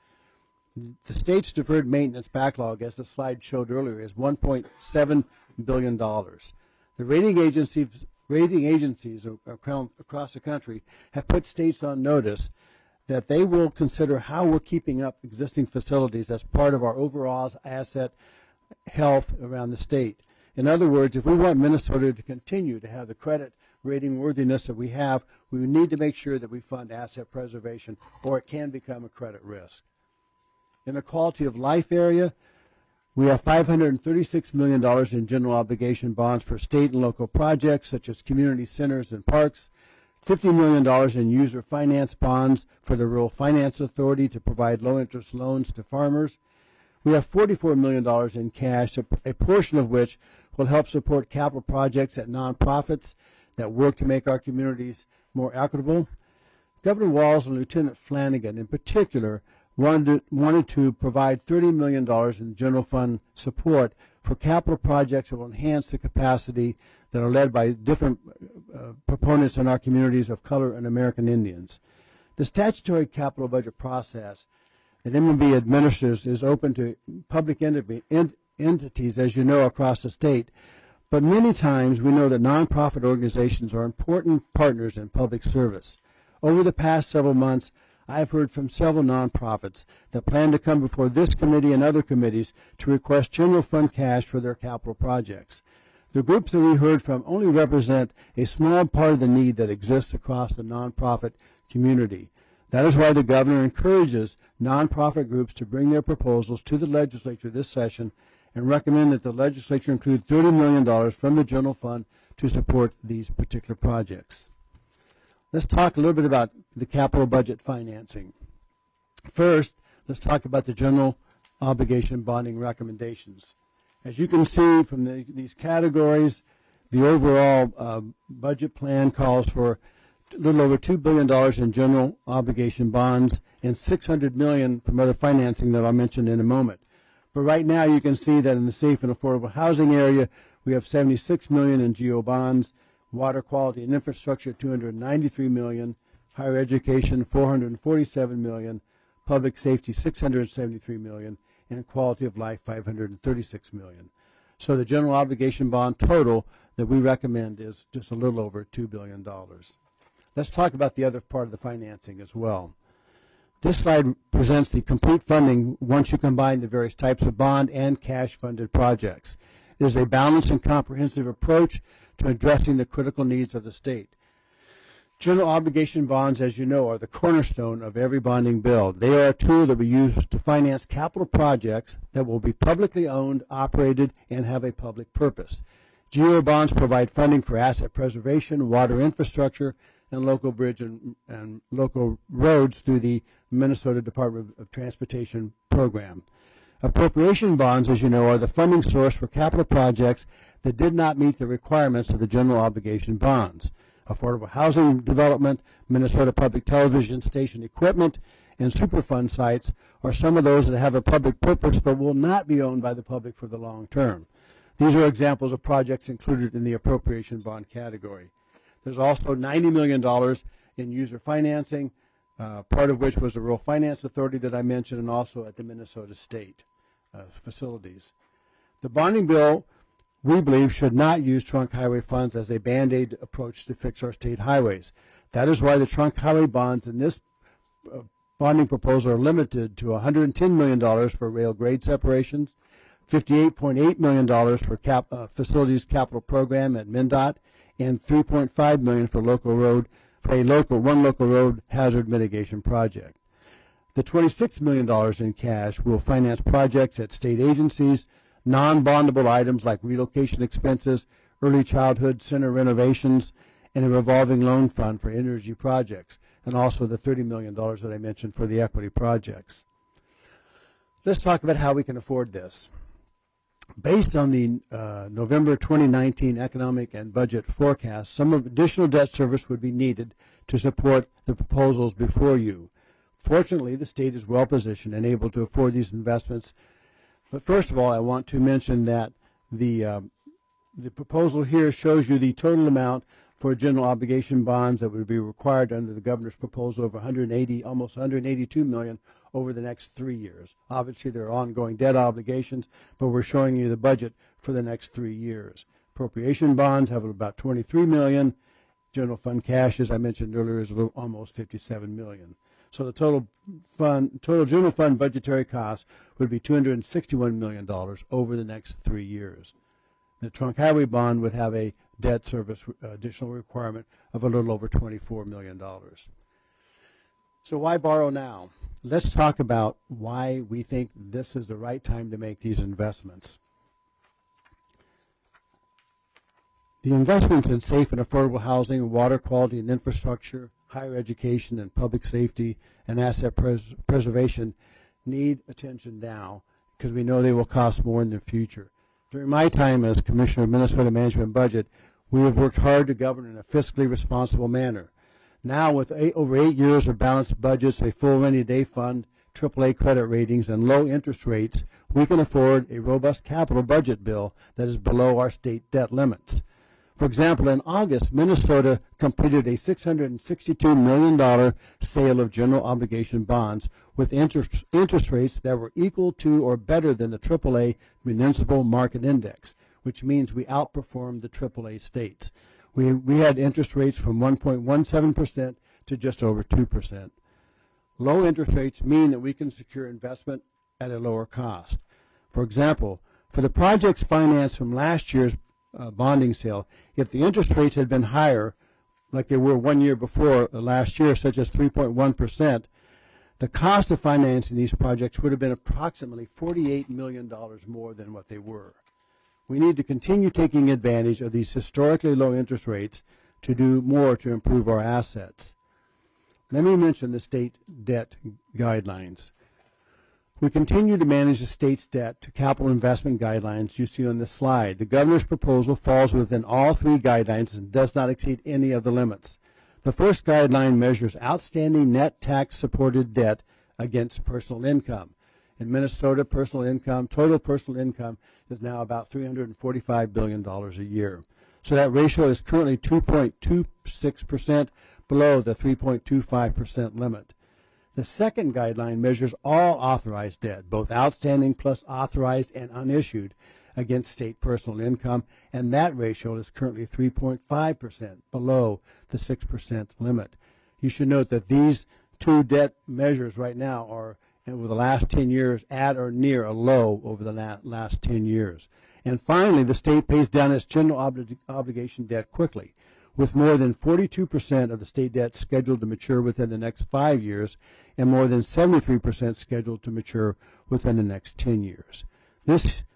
The state's deferred maintenance backlog, as the slide showed earlier, is one point seven billion dollars. The rating agencies, rating agencies across the country have put states on notice that they will consider how we're keeping up existing facilities as part of our overall asset health around the state. In other words, if we want Minnesota to continue to have the credit rating worthiness that we have, we need to make sure that we fund asset preservation, or it can become a credit risk. In the quality of life area, we have five hundred thirty-six million dollars in general obligation bonds for state and local projects such as community centers and parks, fifty million dollars in user finance bonds for the Rural Finance Authority to provide low-interest loans to farmers. We have forty-four million dollars in cash, a, a portion of which will help support capital projects at nonprofits that work to make our communities more equitable. Governor Walz and Lieutenant Flanagan, in particular, wanted to, wanted to provide thirty million dollars in general fund support for capital projects that will enhance the capacity that are led by different uh, proponents in our communities of color and American Indians. The statutory capital budget process that M M B administers is open to public ent- ent- entities, as you know, across the state, but many times we know that nonprofit organizations are important partners in public service. Over the past several months, I have heard from several nonprofits that plan to come before this committee and other committees to request general fund cash for their capital projects. The groups that we heard from only represent a small part of the need that exists across the nonprofit community. That is why the governor encourages nonprofit groups to bring their proposals to the legislature this session and recommend that the legislature include thirty million dollars from the general fund to support these particular projects. Let's talk a little bit about the capital budget financing. First, let's talk about the general obligation bonding recommendations. As you can see from the, these categories, the overall uh, budget plan calls for a little over two billion dollars in general obligation bonds and six hundred million dollars from other financing that I'll mention in a moment. But right now you can see that in the safe and affordable housing area, we have seventy-six million dollars in G O bonds, water quality and infrastructure two hundred ninety-three million dollars, higher education four hundred forty-seven million dollars, public safety six hundred seventy-three million dollars, and quality of life five hundred thirty-six million dollars. So the general obligation bond total that we recommend is just a little over two billion dollars. Let's talk about the other part of the financing as well. This slide presents the complete funding once you combine the various types of bond and cash-funded projects. It is a balanced and comprehensive approach to addressing the critical needs of the state. General obligation bonds, as you know, are the cornerstone of every bonding bill. They are a tool that we use to finance capital projects that will be publicly owned, operated, and have a public purpose. GEO bonds provide funding for asset preservation, water infrastructure, and local bridge and, and local roads through the Minnesota Department of Transportation program. Appropriation bonds, as you know, are the funding source for capital projects that did not meet the requirements of the general obligation bonds. Affordable housing development, Minnesota Public Television station equipment, and Superfund sites are some of those that have a public purpose but will not be owned by the public for the long term. These are examples of projects included in the appropriation bond category. There's also ninety million dollars in user financing, uh, part of which was the Rural Finance Authority that I mentioned, and also at the Minnesota State uh, facilities. The bonding bill, we believe, should not use trunk highway funds as a Band-Aid approach to fix our state highways. That is why the trunk highway bonds in this uh, bonding proposal are limited to one hundred ten million dollars for rail grade separations, fifty-eight point eight million dollars for cap, uh, facilities capital program at MnDOT, and three point five million dollars for local road for a local one local road hazard mitigation project. The twenty-six million dollars in cash will finance projects at state agencies, non-bondable items like relocation expenses, early childhood center renovations, and a revolving loan fund for energy projects, and also the thirty million dollars that I mentioned for the equity projects. Let's talk about how we can afford this. Based on the uh, November twenty nineteen economic and budget forecast, some additional debt service would be needed to support the proposals before you. Fortunately, the state is well positioned and able to afford these investments. But first of all, I want to mention that the uh, the proposal here shows you the total amount for general obligation bonds that would be required under the governor's proposal of one hundred eighty, almost one hundred eighty-two million dollars over the next three years. Obviously, there are ongoing debt obligations, but we're showing you the budget for the next three years. Appropriation bonds have about twenty-three million dollars. General fund cash, as I mentioned earlier, is a little, almost fifty-seven million dollars. So the total fund, total general fund budgetary cost would be two hundred sixty-one million dollars over the next three years. The trunk highway bond would have a debt service additional requirement of a little over twenty-four million dollars. So why borrow now? Let's talk about why we think this is the right time to make these investments. The investments in safe and affordable housing, water quality and infrastructure, higher education and public safety, and asset pres preservation need attention now because we know they will cost more in the future. During my time as Commissioner of Minnesota Management Budget, we have worked hard to govern in a fiscally responsible manner. Now, with eight, over eight years of balanced budgets, a full rainy day fund, triple A credit ratings, and low interest rates, we can afford a robust capital budget bill that is below our state debt limits. For example, in August, Minnesota completed a six hundred sixty-two million dollars sale of general obligation bonds with interest, interest rates that were equal to or better than the triple A Municipal Market Index, which means we outperformed the triple A states. We, we had interest rates from one point one seven percent to just over two percent. Low interest rates mean that we can secure investment at a lower cost. For example, for the projects financed from last year's uh, bonding sale, if the interest rates had been higher, like they were one year before uh, last year, such as three point one percent, the cost of financing these projects would have been approximately forty-eight million dollars more than what they were. We need to continue taking advantage of these historically low interest rates to do more to improve our assets. Let me mention the state debt guidelines. We continue to manage the state's debt to capital investment guidelines you see on this slide. The governor's proposal falls within all three guidelines and does not exceed any of the limits. The first guideline measures outstanding net tax-supported debt against personal income. In Minnesota, personal income, total personal income is now about three hundred forty-five billion dollars a year. So that ratio is currently two point two six percent below the three point two five percent limit. The second guideline measures all authorized debt, both outstanding plus authorized and unissued, against state personal income, and that ratio is currently three point five percent below the six percent limit. You should note that these two debt measures right now are, over the last ten years, at or near a low over the last ten years. And finally, the state pays down its general obli obligation debt quickly, with more than forty-two percent of the state debt scheduled to mature within the next five years and more than seventy-three percent scheduled to mature within the next ten years. This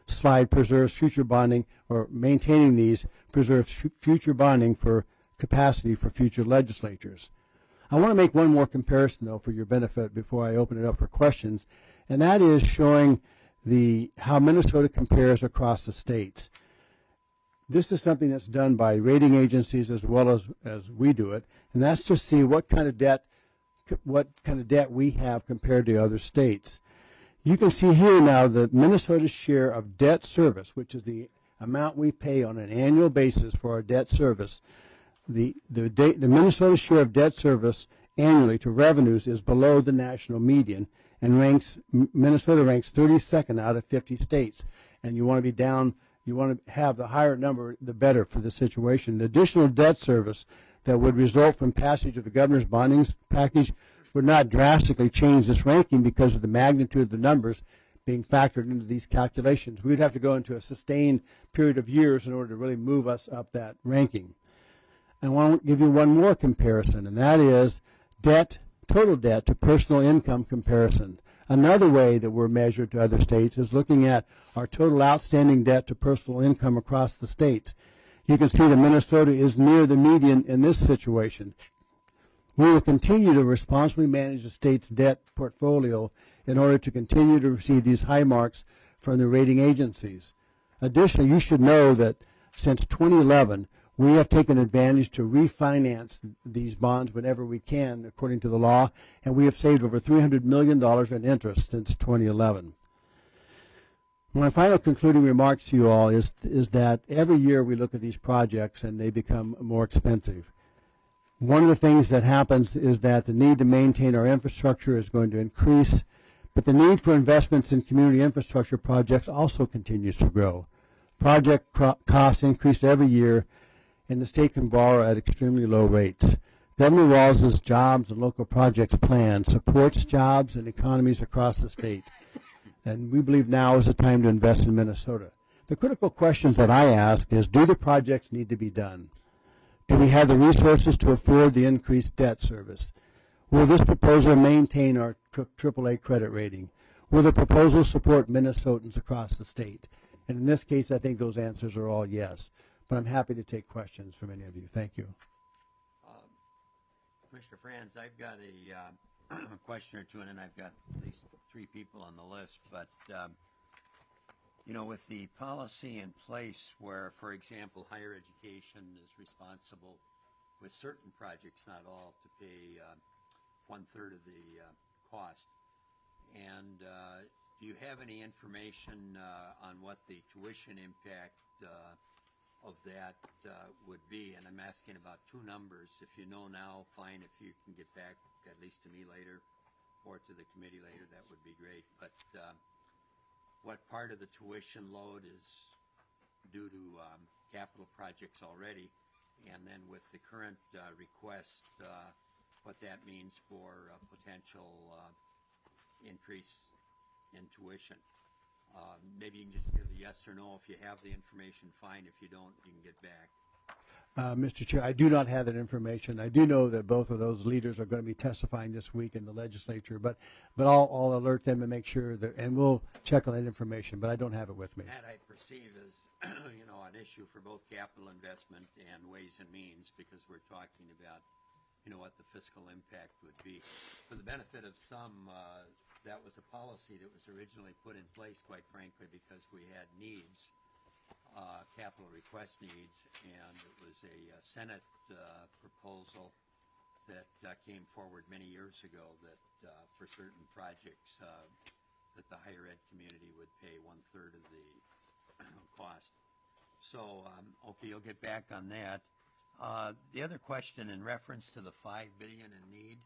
slide preserves future bonding, or maintaining these preserves f- future bonding for capacity for future legislatures. I want to make one more comparison, though, for your benefit before I open it up for questions, and that is showing the how Minnesota compares across the states. This is something that's done by rating agencies as well as, as we do it, and that's to see what kind of debt what kind of debt we have compared to other states. You can see here now that Minnesota's share of debt service, which is the amount we pay on an annual basis for our debt service, the the, the Minnesota share of debt service annually to revenues is below the national median, and ranks Minnesota ranks thirty-second out of fifty states. And you want to be down, you want to have the higher number, the better for the situation. The additional debt service that would result from passage of the governor's bonding package would not drastically change this ranking because of the magnitude of the numbers being factored into these calculations. We would have to go into a sustained period of years in order to really move us up that ranking. I want to give you one more comparison, and that is debt, total debt to personal income comparison. Another way that we're measured to other states is looking at our total outstanding debt to personal income across the states. You can see that Minnesota is near the median in this situation. We will continue to responsibly manage the state's debt portfolio in order to continue to receive these high marks from the rating agencies. Additionally, you should know that since twenty eleven, we have taken advantage to refinance these bonds whenever we can, according to the law, and we have saved over three hundred million dollars in interest since twenty eleven. My final concluding remarks to you all is, is that every year we look at these projects and they become more expensive. One of the things that happens is that the need to maintain our infrastructure is going to increase, but the need for investments in community infrastructure projects also continues to grow. Project costs increase every year, and the state can borrow at extremely low rates. Governor Walz's Jobs and Local Projects Plan supports jobs and economies across the state, and we believe now is the time to invest in Minnesota. The critical questions that I ask is, do the projects need to be done? Do we have the resources to afford the increased debt service? Will this proposal maintain our triple A credit rating? Will the proposal support Minnesotans across the state? And in this case, I think those answers are all yes. But I'm happy to take questions from any of you. Thank you. Uh, Commissioner Franz, I've got a uh, question or two, and then I've got at least three people on the list. But, um, you know, with the policy in place where, for example, higher education is responsible with certain projects, not all, to pay uh, one-third of the uh, cost. And uh, do you have any information uh, on what the tuition impact uh, of that uh, would be? And I'm asking about two numbers. If you know now, fine. If you can get back at least to me later or to the committee later, that would be great. But uh, what part of the tuition load is due to um, capital projects already? And then with the current uh, request, uh, what that means for uh, potential uh, increase in tuition. Uh, maybe you can just give a yes or no. If you have the information, fine. If you don't, you can get back. Uh, Mister Chair, I do not have that information. I do know that both of those leaders are going to be testifying this week in the legislature, but but I'll, I'll alert them and make sure that, and we'll check on that information, but I don't have it with me. That I perceive as, you know, an issue for both capital investment and ways and means, because we're talking about, you know, what the fiscal impact would be. For the benefit of some, uh, that was a policy that was originally put in place, quite frankly, because we had needs, uh, capital request needs, and it was a uh, Senate uh, proposal that uh, came forward many years ago that uh, for certain projects uh, that the higher ed community would pay one-third of the cost. So, um, okay, you'll get back on that. Uh, the other question in reference to the five billion dollars in need,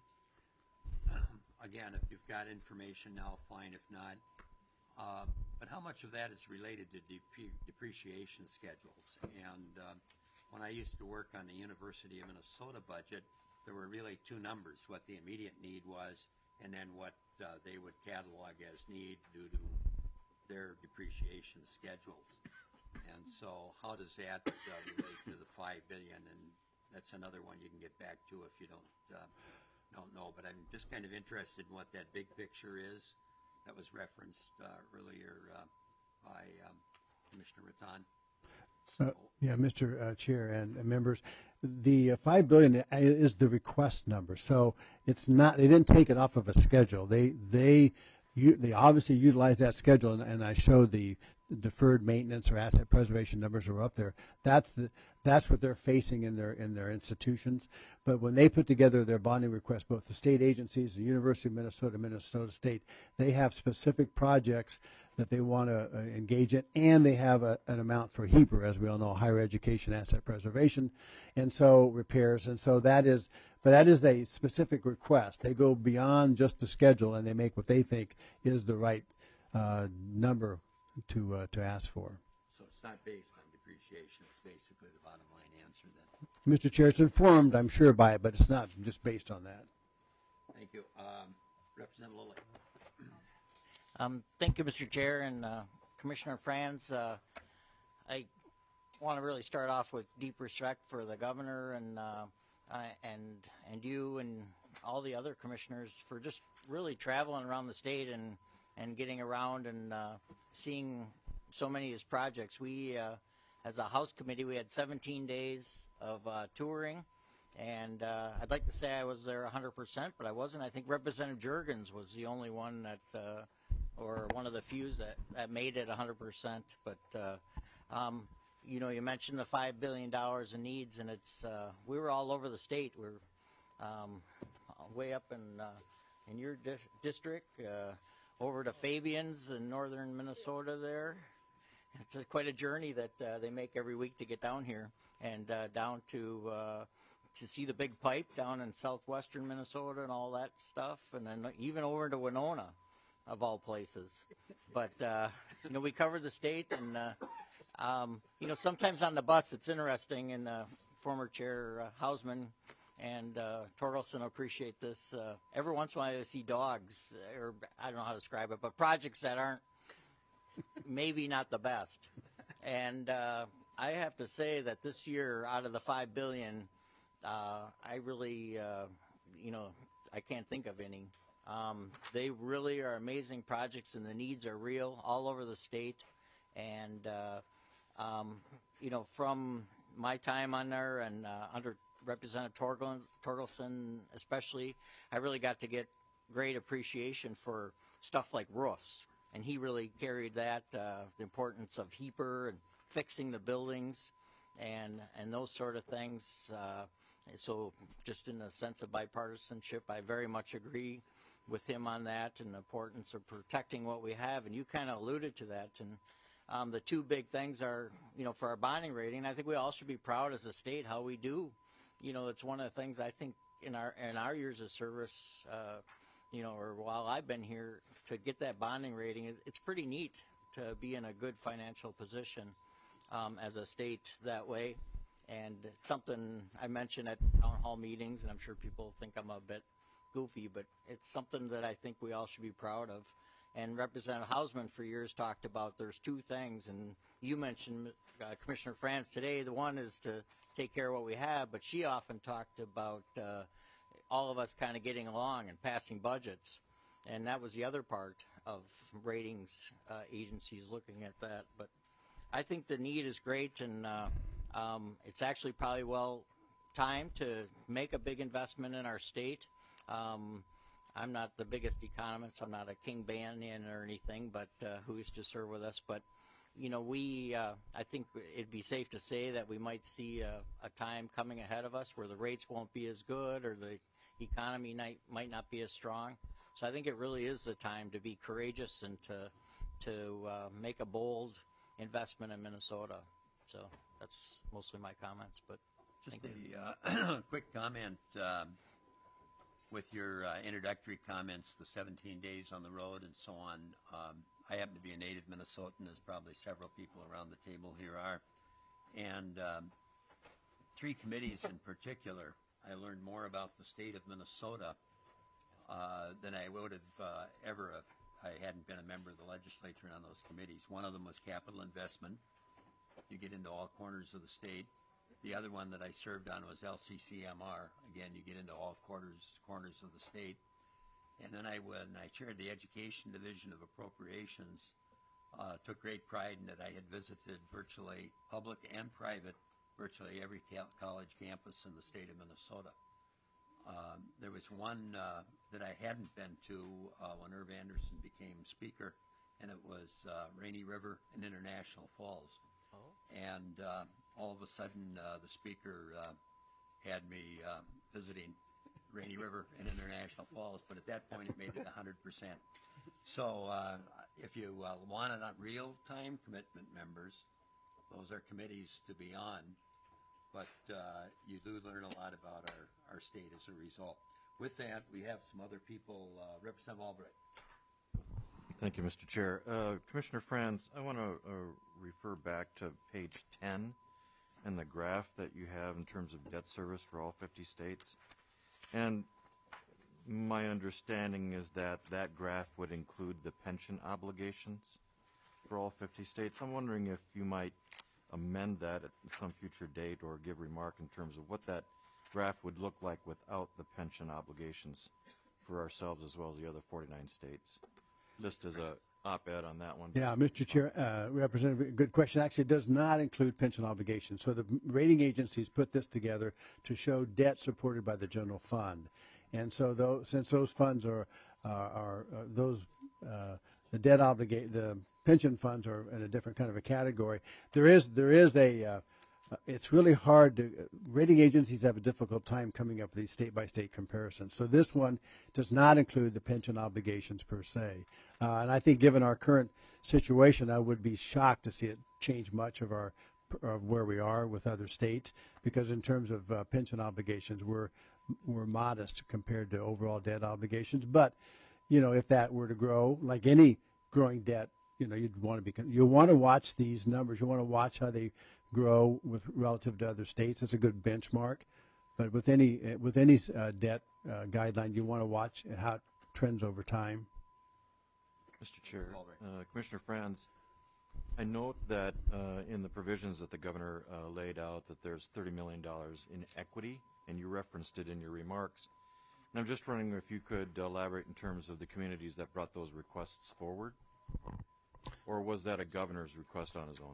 again, if you've got information now, fine. If not, uh, but how much of that is related to dep- depreciation schedules? And uh, when I used to work on the University of Minnesota budget, there were really two numbers: what the immediate need was, and then what uh, they would catalog as need due to their depreciation schedules. And so how does that uh, relate to the five billion dollars? And that's another one you can get back to if you don't uh, don't know. But I'm just kind of interested in what that big picture is that was referenced uh, earlier uh, by um, Commissioner Rattan. Uh, Yeah, Mister uh, Chair and uh, members, the uh, five billion dollars is the request number. So it's not, they didn't take it off of a schedule. They, they, you, they obviously utilize that schedule, and, and I showed the deferred maintenance or asset preservation numbers are up there. That's the, that's what they're facing in their, in their institutions. But when they put together their bonding request, both the state agencies, the University of Minnesota, Minnesota State, they have specific projects that they want to uh, engage in, and they have a, an amount for HEAPR, as we all know, higher education asset preservation, and so repairs, and so that is, but that is a specific request. They go beyond just the schedule, and they make what they think is the right uh, number to uh, to ask for. So it's not based on depreciation, it's basically the bottom line answer then. Mister Chair, it's informed, I'm sure, by it, but it's not just based on that. Thank you. Um, Representative Lilly. Um, thank you, Mister Chair and uh, Commissioner Franz. Uh, I want to really start off with deep respect for the governor and uh, uh, and and you and all the other commissioners for just really traveling around the state and and getting around and uh, seeing so many of these projects. We, uh, as a House committee, we had seventeen days of uh, touring. And uh, I'd like to say I was there one hundred percent, but I wasn't. I think Representative Jurgens was the only one that uh, or one of the few that, that made it one hundred percent. But, uh, um, you know, you mentioned the five billion dollars in needs, and it's, uh, we were all over the state. We were um, way up in, uh, in your di district, uh, over to Fabians in northern Minnesota there. It's a, quite a journey that uh, they make every week to get down here, and uh, down to, uh, to see the big pipe down in southwestern Minnesota and all that stuff, and then even over to Winona, of all places. But, uh, you know, we covered the state, and, uh, um, you know, sometimes on the bus it's interesting, and uh, former Chair uh, Hausman and uh, Torkelson appreciate this. Uh, every once in a while I see dogs, or I don't know how to describe it, but projects that aren't maybe not the best. And uh, I have to say that this year, out of the five billion dollars, uh, I really, uh, you know, I can't think of any. Um, they really are amazing projects, and the needs are real all over the state. And, uh, um, you know, from my time on there and uh, under Representative Torkelson especially, I really got to get great appreciation for stuff like roofs. And he really carried that, uh, the importance of HEAPR and fixing the buildings and, and those sort of things. Uh, so just in the sense of bipartisanship, I very much agree with him on that and the importance of protecting what we have. And you kind of alluded to that. And um, the two big things are, you know, for our bonding rating, I think we all should be proud as a state how we do. You know, it's one of the things I think in our in our years of service, uh, you know, or while I've been here, to get that bonding rating, is it's pretty neat to be in a good financial position um, as a state that way. And it's something I mention at town hall meetings, and I'm sure people think I'm a bit goofy, but it's something that I think we all should be proud of. And Representative Hausman for years talked about there's two things, and you mentioned uh, Commissioner Franz today. The one is to take care of what we have, but she often talked about uh, all of us kind of getting along and passing budgets, and that was the other part of ratings uh, agencies looking at that. But I think the need is great, and uh, um, it's actually probably well timed to make a big investment in our state. Um, I'm not the biggest economist. I'm not a King Banyan or anything, but uh, who used to serve with us. But, you know, we, uh, I think it'd be safe to say that we might see a, a time coming ahead of us where the rates won't be as good or the economy might, might not be as strong. So I think it really is the time to be courageous and to, to uh, make a bold investment in Minnesota. So that's mostly my comments, but Just thank you. a uh, quick comment. Um, with your uh, introductory comments, the seventeen days on the road and so on. Um, I happen to be a native Minnesotan, as probably several people around the table here are. And um, three committees in particular, I learned more about the state of Minnesota uh, than I would have uh, ever if I hadn't been a member of the legislature on those committees. One of them was capital investment. You get into all corners of the state. The other one that I served on was L C C M R. Again, you get into all corners corners of the state. And then I, when I chaired the Education Division of Appropriations, uh, took great pride in that I had visited virtually public and private, virtually every ca- college campus in the state of Minnesota. Um, there was one uh, that I hadn't been to uh, when Irv Anderson became speaker, and it was uh, Rainy River and International Falls. Oh. And uh, all of a sudden, uh, the speaker uh, had me uh, visiting Rainy River and International Falls, but at that point it made it one hundred percent. So uh, if you uh, want a real-time commitment, members, those are committees to be on, but uh, you do learn a lot about our, our state as a result. With that, we have some other people. Uh, Representative Albright. Thank you, Mister Chair. Uh, Commissioner Franz, I want to uh, refer back to page ten and the graph that you have in terms of debt service for all fifty states. And my understanding is that that graph would include the pension obligations for all fifty states. I'm wondering if you might amend that at some future date or give remark in terms of what that graph would look like without the pension obligations for ourselves as well as the other forty-nine states. Just as a op-ed on that one. Yeah, Mister Chair, uh, Representative, good question. Actually, it does not include pension obligations. So the rating agencies put this together to show debt supported by the general fund. And so those, since those funds are, uh, are uh, those, uh, the debt obligate, the pension funds are in a different kind of a category. There is, there is a, uh, uh, it's really hard to, uh, rating agencies have a difficult time coming up with these state-by-state comparisons. So this one does not include the pension obligations per se. Uh, and I think given our current situation, I would be shocked to see it change much of our, of where we are with other states, because in terms of uh, pension obligations, we're, we're modest compared to overall debt obligations. But, you know, if that were to grow, like any growing debt, you know, you'd want to be, you want to watch these numbers. You want to watch how they grow with relative to other states. It's a good benchmark. But with any with any uh, debt uh, guideline, you want to watch how it trends over time. Mister Chair, uh, Commissioner Franz, I note that uh, in the provisions that the governor uh, laid out that there's thirty million dollars in equity, and you referenced it in your remarks. And I'm just wondering if you could elaborate in terms of the communities that brought those requests forward, or was that a governor's request on his own?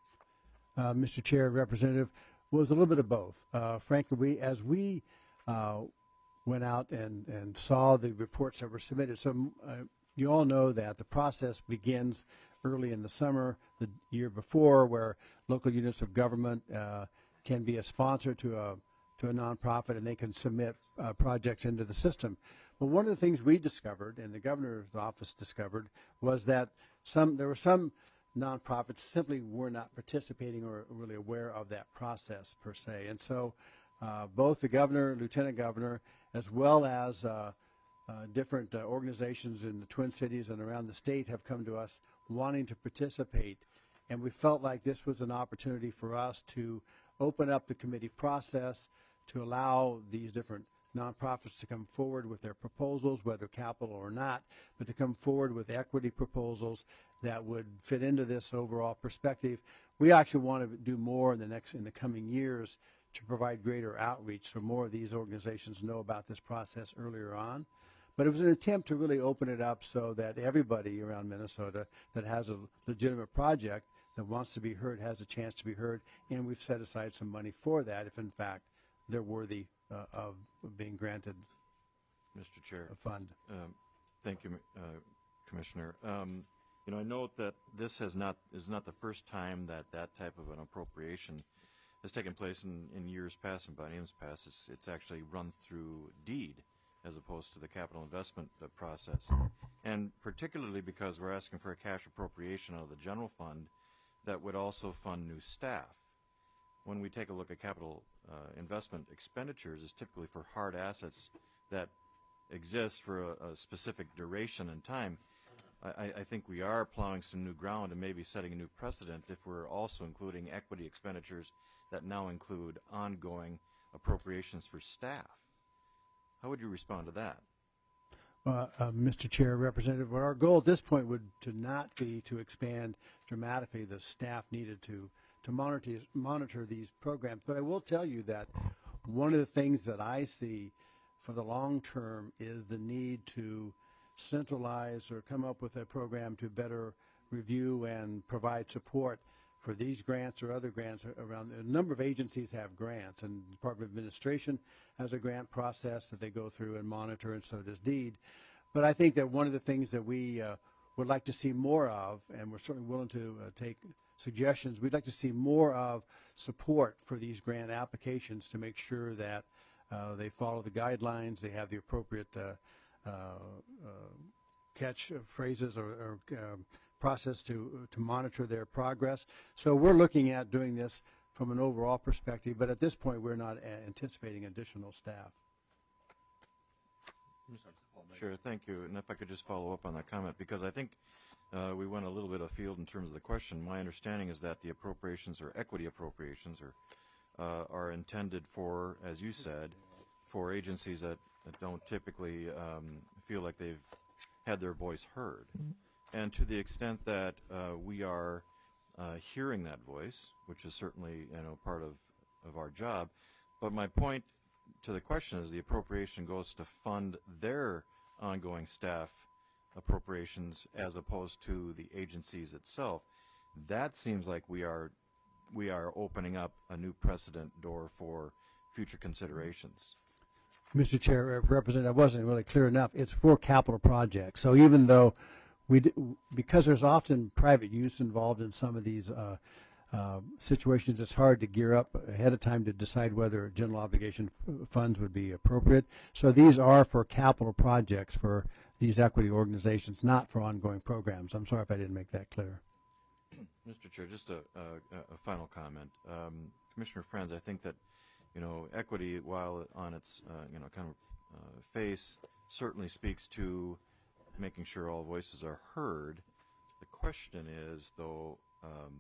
Uh, Mister Chair, Representative, was a little bit of both. Uh, frankly, we as we uh, went out and, and saw the reports that were submitted, so uh, you all know that the process begins early in the summer, the year before, where local units of government uh, can be a sponsor to a to a nonprofit, and they can submit uh, projects into the system. But one of the things we discovered, and the governor's office discovered, was that some there were some nonprofits simply were not participating or really aware of that process per se. And so uh, both the governor, lieutenant governor, as well as uh, uh, different uh, organizations in the Twin Cities and around the state have come to us wanting to participate. And we felt like this was an opportunity for us to open up the committee process to allow these different nonprofits to come forward with their proposals, whether capital or not, but to come forward with equity proposals that would fit into this overall perspective. We actually want to do more in the next in the coming years to provide greater outreach so more of these organizations know about this process earlier on. But it was an attempt to really open it up so that everybody around Minnesota that has a legitimate project that wants to be heard has a chance to be heard, and we've set aside some money for that if in fact they're worthy uh, of being granted Mister Chair, a fund. Um, thank you, uh, Commissioner. Um, you know, I note that this has not is not the first time that that type of an appropriation has taken place in, in years past and bienniums past. It's, it's actually run through deed as opposed to the capital investment uh, process, and particularly because we're asking for a cash appropriation out of the general fund that would also fund new staff. When we take a look at capital uh, investment expenditures, it's typically for hard assets that exist for a, a specific duration and time. I, I think we are plowing some new ground and maybe setting a new precedent if we're also including equity expenditures that now include ongoing appropriations for staff. How would you respond to that? Uh, uh, Mister Chair, Representative, well, our goal at this point would to not be to expand dramatically the staff needed to to monitor monitor these programs. But I will tell you that one of the things that I see for the long term is the need to centralize or come up with a program to better review and provide support for these grants or other grants around. A number of agencies have grants, and the Department of Administration has a grant process that they go through and monitor, and so does DEED. But I think that one of the things that we uh, would like to see more of, and we're certainly willing to uh, take suggestions, we'd like to see more of support for these grant applications to make sure that uh, they follow the guidelines, they have the appropriate uh, uh, uh, catch phrases or, or um, process to to monitor their progress. So we're looking at doing this from an overall perspective, but at this point we're not a- anticipating additional staff. Sure, thank you. And if I could just follow up on that comment, because I think uh, we went a little bit afield in terms of the question. My understanding is that the appropriations or equity appropriations are uh, are intended for, as you said, for agencies that, that don't typically um, feel like they've had their voice heard. And to the extent that uh, we are uh, hearing that voice, which is certainly, you know, part of, of our job, but my point to the question is the appropriation goes to fund their ongoing staff appropriations as opposed to the agencies itself. That seems like we are we are opening up a new precedent door for future considerations. Mister Chair, uh, Representative, I wasn't really clear enough. It's for capital projects. So even though we, d- because there's often private use involved in some of these uh, uh, situations, it's hard to gear up ahead of time to decide whether general obligation f- funds would be appropriate. So these are for capital projects for these equity organizations, not for ongoing programs. I'm sorry if I didn't make that clear. Mister Chair, just a, a, a final comment. Um, Commissioner Franz, I think that, you know, equity, while on its, uh, you know, kind of uh, face, certainly speaks to making sure all voices are heard. The question is, though, um,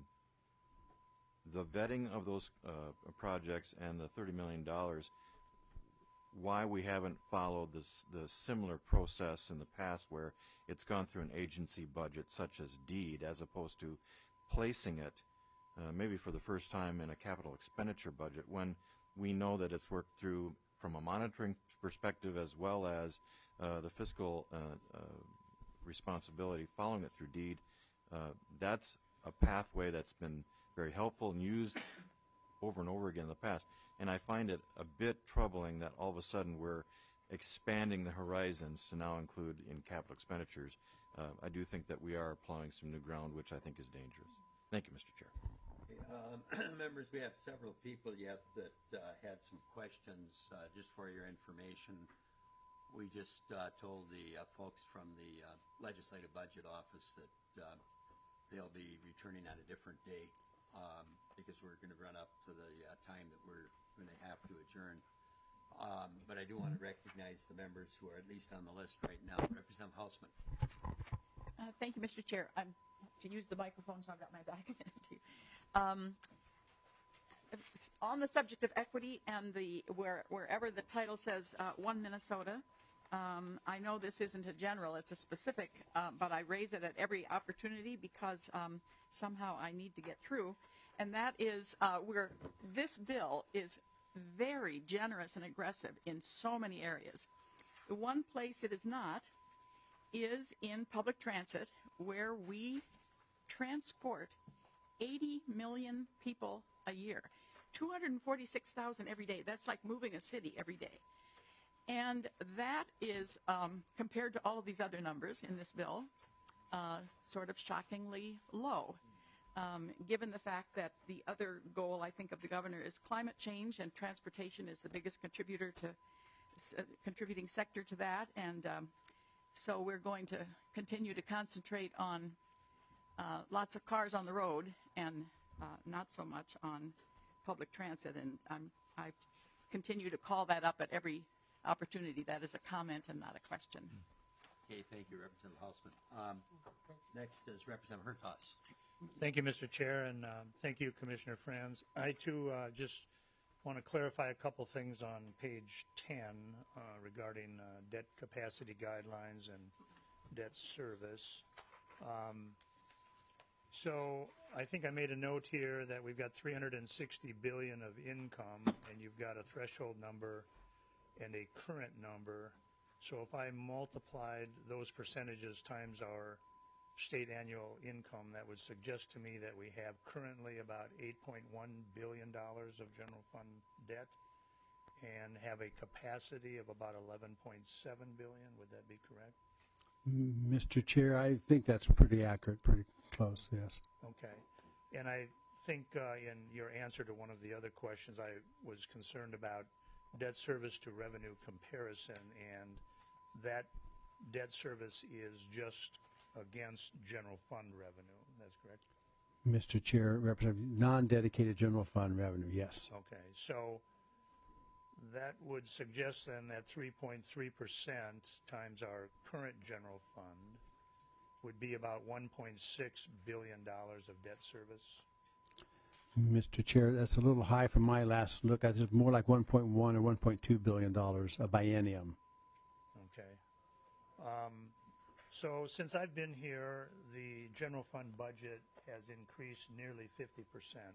the vetting of those uh, projects and the thirty million dollars, why we haven't followed this, the similar process in the past where it's gone through an agency budget such as DEED as opposed to placing it uh, maybe for the first time in a capital expenditure budget when we know that it's worked through from a monitoring perspective as well as uh, the fiscal uh, uh, responsibility following it through DEED. Uh, that's a pathway that's been very helpful and used over and over again in the past. And I find it a bit troubling that all of a sudden we're expanding the horizons to now include in capital expenditures. Uh, I do think that we are plowing some new ground, which I think is dangerous. Thank you, Mister Chair. Um, members, we have several people yet that uh, had some questions. Uh, just for your information, we just uh, told the uh, folks from the uh, Legislative Budget Office that uh, they'll be returning on a different day um, because we're going to run up to the uh, time that we're going to have to adjourn. Um, but I do want to recognize the members who are at least on the list right now. Representative Hausman. Uh, thank you, Mister Chair. I'm to use the microphone, so I've got my back to you. Um, on the subject of equity and the where wherever the title says uh, One Minnesota, um, I know this isn't a general; it's a specific. Uh, but I raise it at every opportunity because um, somehow I need to get through, and that is uh, where this bill is very generous and aggressive in so many areas. The one place it is not is in public transit, where we transport eighty million people a year, two hundred forty-six thousand every day. That's like moving a city every day. And that is, um, compared to all of these other numbers in this bill, uh, sort of shockingly low, um, given the fact that the other goal, I think, of the governor is climate change, and transportation is the biggest contributor to, uh, contributing sector to that. And um, so we're going to continue to concentrate on uh, lots of cars on the road and uh, not so much on public transit. And I'm, I continue to call that up at every opportunity. That is a comment and not a question. Okay, thank you, Representative Hausman. Um, next is Representative Hertaus. Thank you, Mister Chair, and uh, thank you, Commissioner Franz. I, too, uh, just want to clarify a couple things on page ten uh, regarding uh, debt capacity guidelines and debt service. Um, so I think I made a note here that we've got three hundred sixty billion dollars of income, and you've got a threshold number and a current number. So if I multiplied those percentages times our state annual income, that would suggest to me that we have currently about eight point one billion dollars of general fund debt and have a capacity of about eleven point seven billion dollars. Would that be correct? Mister Chair, I think that's pretty accurate, pretty close, yes. Okay. And I think uh, in your answer to one of the other questions, I was concerned about debt service to revenue comparison, and that debt service is just against general fund revenue. That's correct? Mister Chair, Representative, non-dedicated general fund revenue, yes. Okay. So that would suggest then that three point three percent times our current general fund would be about one point six billion dollars of debt service. Mister Chair, that's a little high from my last look. I think more like one point one or one point two billion dollars a biennium. Okay. Um, so since I've been here, the general fund budget has increased nearly fifty percent.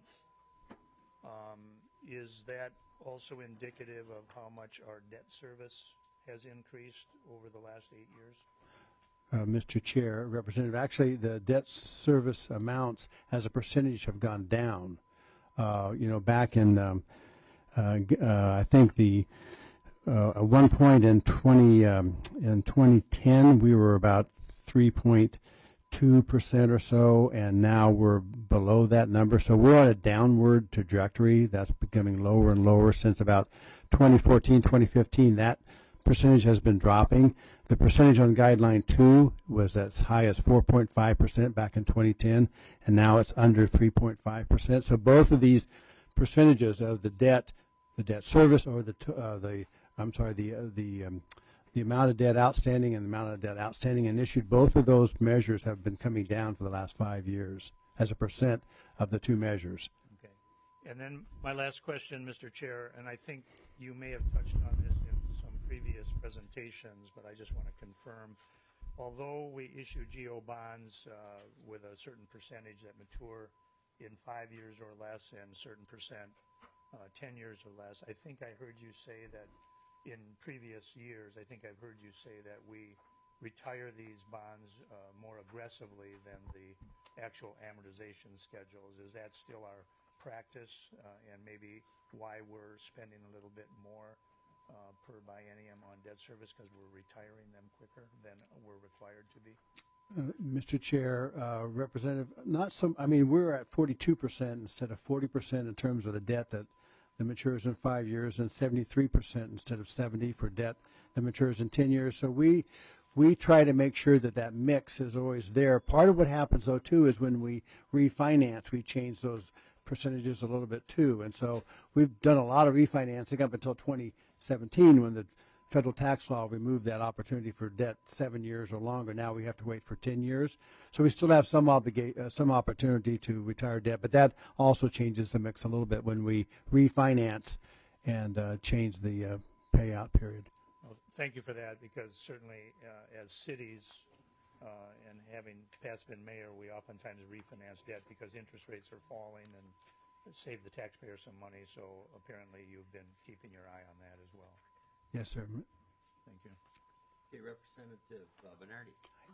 Um, is that also indicative of how much our debt service has increased over the last eight years? Uh, Mister Chair, Representative, actually the debt service amounts as a percentage have gone down. Uh, you know, back in, um, uh, uh, I think the uh, at one point in twenty um, in twenty ten we were about three point two percent or so, and now we're below that number. So we're on a downward trajectory. That's becoming lower and lower since about twenty fourteen, twenty fifteen. That percentage has been dropping. The percentage on guideline two was as high as four point five percent back in twenty ten, and now it's under three point five percent. So both of these percentages of the debt, the debt service, or the uh, the I'm sorry, the uh, the um, the amount of debt outstanding and the amount of debt outstanding and issued, both of those measures have been coming down for the last five years as a percent of the two measures. Okay. And then my last question, Mister Chair, and I think you may have touched on this in some previous presentations, but I just want to confirm. Although we issue G O bonds uh, with a certain percentage that mature in five years or less and certain percent uh, ten years or less, I think I heard you say that in previous years, I think I've heard you say that we retire these bonds uh, more aggressively than the actual amortization schedules. Is that still our practice, uh, and maybe why we're spending a little bit more uh, per biennium on debt service, because we're retiring them quicker than we're required to be? Uh, Mister Chair, uh, Representative, not some. I mean, we're at forty-two percent instead of forty percent in terms of the debt that that matures in five years, and seventy-three percent instead of seventy for debt that matures in ten years. So we we try to make sure that that mix is always there. Part of what happens, though, too, is when we refinance, we change those percentages a little bit, too. And so we've done a lot of refinancing up until twenty seventeen when the federal tax law removed that opportunity for debt seven years or longer. Now we have to wait for ten years. So we still have some obliga- uh, some opportunity to retire debt, but that also changes the mix a little bit when we refinance and uh, change the uh, payout period. Well, thank you for that, because certainly uh, as cities uh, and having past been mayor, we oftentimes refinance debt because interest rates are falling and save the taxpayer some money. So apparently you've been keeping your eye on that as well. Yes, sir. Thank you. Okay, Representative uh, Bernardi.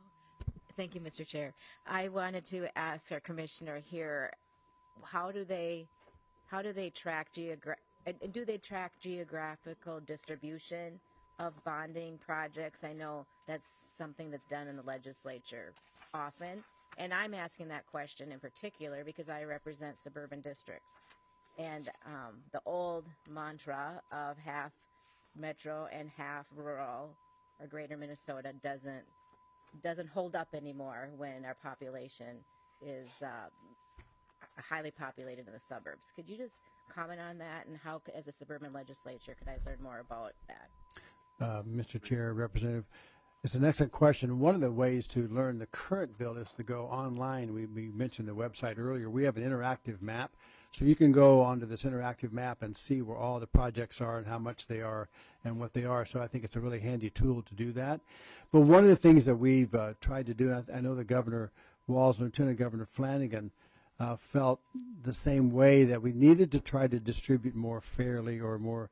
Thank you, Mister Chair. I wanted to ask our commissioner here, how do they, how do they track geogra- uh, do they track geographical distribution of bonding projects? I know that's something that's done in the legislature often, and I'm asking that question in particular because I represent suburban districts, and um, the old mantra of half metro and half rural or greater Minnesota doesn't doesn't hold up anymore when our population is uh, highly populated in the suburbs. Could you just comment on that, and how, as a suburban legislature, could I learn more about that? Uh, Mister Chair, Representative, it's an excellent question. One of the ways to learn the current bill is to go online. We, we mentioned the website earlier. We have an interactive map. So you can go onto this interactive map and see where all the projects are and how much they are and what they are. So I think it's a really handy tool to do that. But one of the things that we've uh, tried to do, and I, I know the Governor Walz and Lieutenant Governor Flanagan uh, felt the same way, that we needed to try to distribute more fairly or more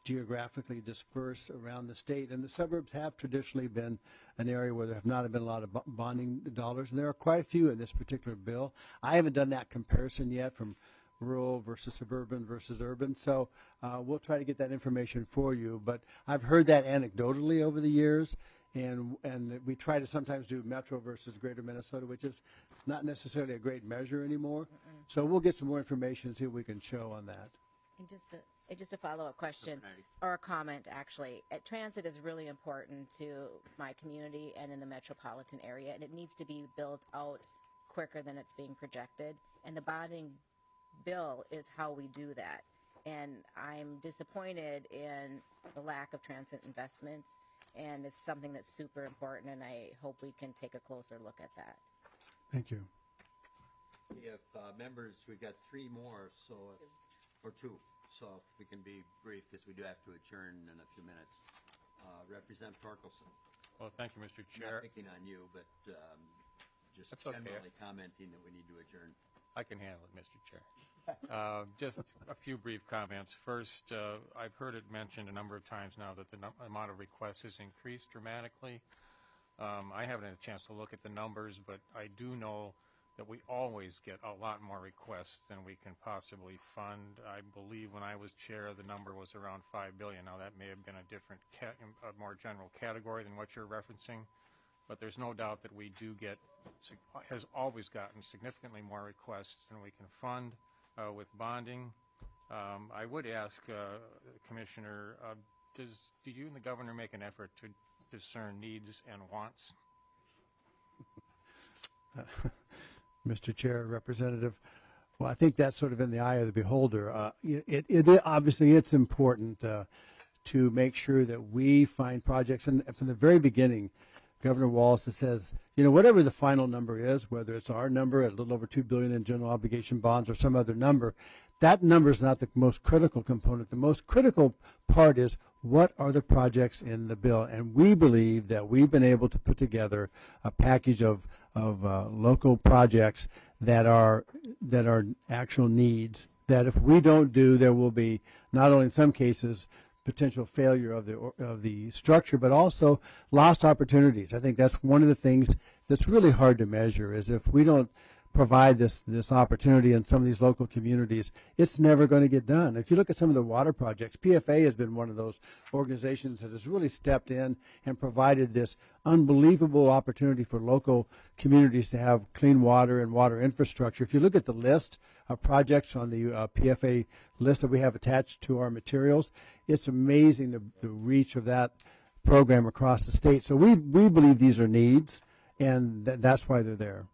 geographically dispersed around the state. And the suburbs have traditionally been an area where there have not been a lot of bo- bonding dollars, and there are quite a few in this particular bill. I haven't done that comparison yet from rural versus suburban versus urban, so uh, we'll try to get that information for you. But I've heard that anecdotally over the years, and and we try to sometimes do metro versus greater Minnesota, which is not necessarily a great measure anymore. Mm-mm. So we'll get some more information and see what we can show on that. And just a, and just a follow-up question or a comment, actually. Uh, transit is really important to my community and in the metropolitan area, and it needs to be built out quicker than it's being projected. And the bonding bill is how we do that. And I'm disappointed in the lack of transit investments, and it's something that's super important, and I hope we can take a closer look at that. Thank you. If uh, members, we've got three more, so if, or two, so if we can be brief, because we do have to adjourn in a few minutes. Uh, Representative Torkelson. Well, thank you, Mister Chair. Not picking on you, but um, just That's okay. generally commenting that we need to adjourn. I can handle it, Mister Chair. Uh, just a few brief comments. First, uh, I've heard it mentioned a number of times now that the num- amount of requests has increased dramatically. Um, I haven't had a chance to look at the numbers, but I do know that we always get a lot more requests than we can possibly fund. I believe when I was chair, the number was around five billion dollars. Now, that may have been a different, ca- a more general category than what you're referencing, but there's no doubt that we do get, has always gotten significantly more requests than we can fund. Uh, with bonding, um, I would ask, uh, Commissioner, uh, does do you and the governor make an effort to discern needs and wants? Uh, Mister Chair, Representative, well, I think that's sort of in the eye of the beholder. Uh, it, it, it obviously it's important uh, to make sure that we find projects, and from the very beginning, Governor Wallace says, you know, whatever the final number is, whether it's our number at a little over two billion dollars in general obligation bonds or some other number, that number is not the most critical component. The most critical part is what are the projects in the bill, and we believe that we've been able to put together a package of of uh, local projects that are that are actual needs. That if we don't do, there will be not only in some cases potential failure of the of the structure, but also lost opportunities. I think that's one of the things that's really hard to measure, is if we don't provide this this opportunity in some of these local communities, it's never going to get done. If you look at some of the water projects, P F A has been one of those organizations that has really stepped in and provided this unbelievable opportunity for local communities to have clean water and water infrastructure. If you look at the list of projects on the uh, P F A list that we have attached to our materials, it's amazing the, the reach of that program across the state. So we, we believe these are needs, and th- that's why they're there.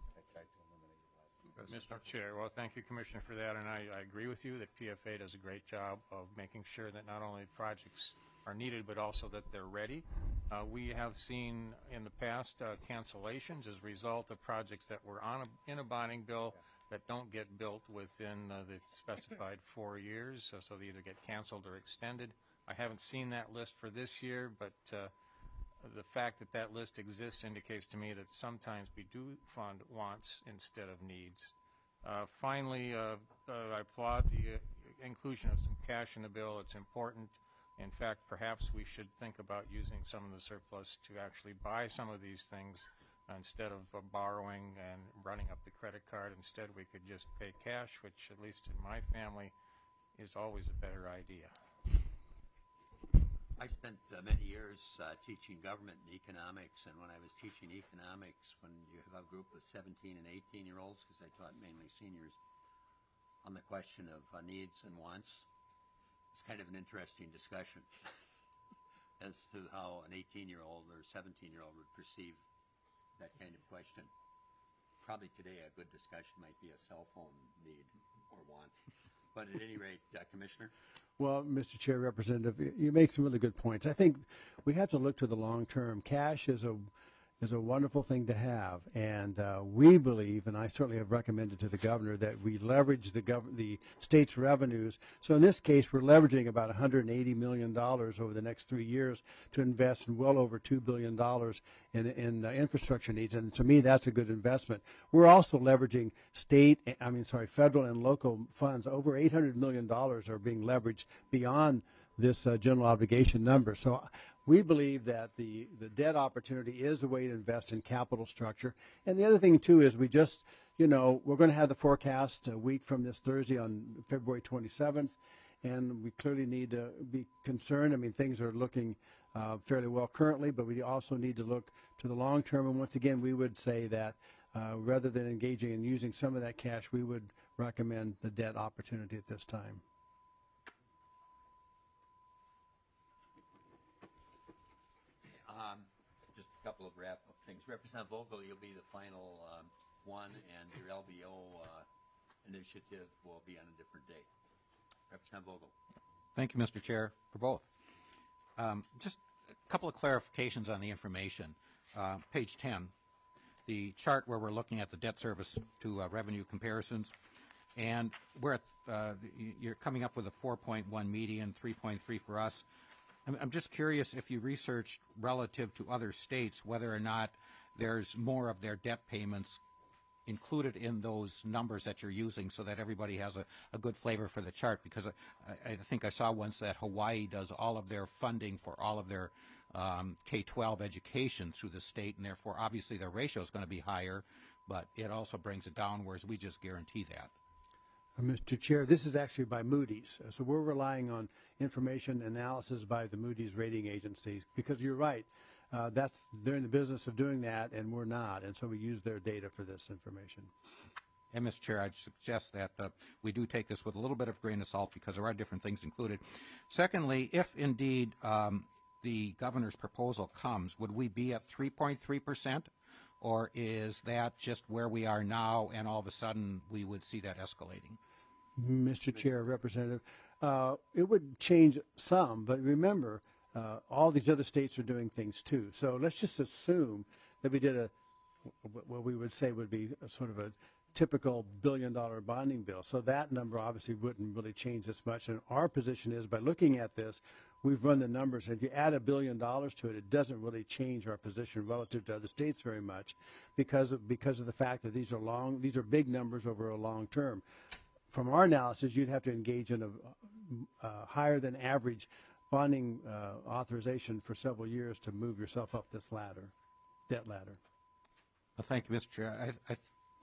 Mister Chair, well, thank you, Commissioner, for that, and I, I agree with you that P F A does a great job of making sure that not only projects are needed, but also that they're ready. Uh, we have seen in the past uh, cancellations as a result of projects that were on a, in a bonding bill that don't get built within uh, the specified four years, so, so they either get canceled or extended. I haven't seen that list for this year, but uh, the fact that that list exists indicates to me that sometimes we do fund wants instead of needs. Uh, finally, uh, uh, I applaud the uh, inclusion of some cash in the bill. It's important. In fact, perhaps we should think about using some of the surplus to actually buy some of these things instead of uh, borrowing and running up the credit card. Instead, we could just pay cash, which, at least in my family, is always a better idea. I spent uh, many years uh, teaching government and economics, and when I was teaching economics, when you have a group of seventeen and eighteen year olds, because I taught mainly seniors, on the question of uh, needs and wants, it's kind of an interesting discussion as to how an eighteen year old or seventeen year old would perceive that kind of question. Probably today a good discussion might be a cell phone need or want. But at any rate, uh, Commissioner? Well, Mister Chair, Representative, you make some really good points. I think we have to look to the long term. Cash is a is a wonderful thing to have, and uh, we believe, and I certainly have recommended to the governor, that we leverage the gov- the state's revenues. So in this case, we're leveraging about one hundred eighty million dollars over the next three years to invest in well over two billion dollars in, in uh, infrastructure needs, and to me, that's a good investment. We're also leveraging state, I mean, sorry, federal and local funds. Over eight hundred million dollars are being leveraged beyond this uh, general obligation number. So we believe that the, the debt opportunity is a way to invest in capital structure. And the other thing, too, is we just, you know, we're going to have the forecast a week from this Thursday on February twenty-seventh, and we clearly need to be concerned. I mean, things are looking uh, fairly well currently, but we also need to look to the long term. And once again, we would say that uh, rather than engaging in using some of that cash, we would recommend the debt opportunity at this time. Um, just a couple of wrap-up things. Representative Vogel, you'll be the final um, one, and your L B O uh, initiative will be on a different date. Representative Vogel. Thank you, Mister Chair, for both. Um, just a couple of clarifications on the information. Uh, page ten, the chart where we're looking at the debt service to uh, revenue comparisons, and we're at, uh, you're coming up with a four point one median, three point three for us. I'm, I'm just curious if you researched relative to other states whether or not there's more of their debt payments included in those numbers that you're using so that everybody has a, a good flavor for the chart, because I, I think I saw once that Hawaii does all of their funding for all of their um, K twelve education through the state, and therefore obviously their ratio is going to be higher, but it also brings it down, whereas we just guarantee that. Uh, Mister Chair, this is actually by Moody's. Uh, so we're relying on information analysis by the Moody's rating agency, because you're right. Uh, that's they're in the business of doing that, and we're not, and so we use their data for this information. And, Mister Chair, I'd suggest that uh, we do take this with a little bit of grain of salt because there are different things included. Secondly, if indeed um, the governor's proposal comes, would we be at three point three percent, or is that just where we are now and all of a sudden we would see that escalating? Mister Chair, Representative, uh, it would change some, but remember, Uh, all these other states are doing things too. So let's just assume that we did a, what we would say would be a sort of a typical billion dollar bonding bill. So that number obviously wouldn't really change this much. And our position is, by looking at this, we've run the numbers. And if you add a billion dollars to it, it doesn't really change our position relative to other states very much, because of, because of the fact that these are long, these are big numbers over a long term. From our analysis, you'd have to engage in a, a higher than average bonding uh, authorization for several years to move yourself up this ladder, debt ladder. Well, thank you, Mister Chair. I, I,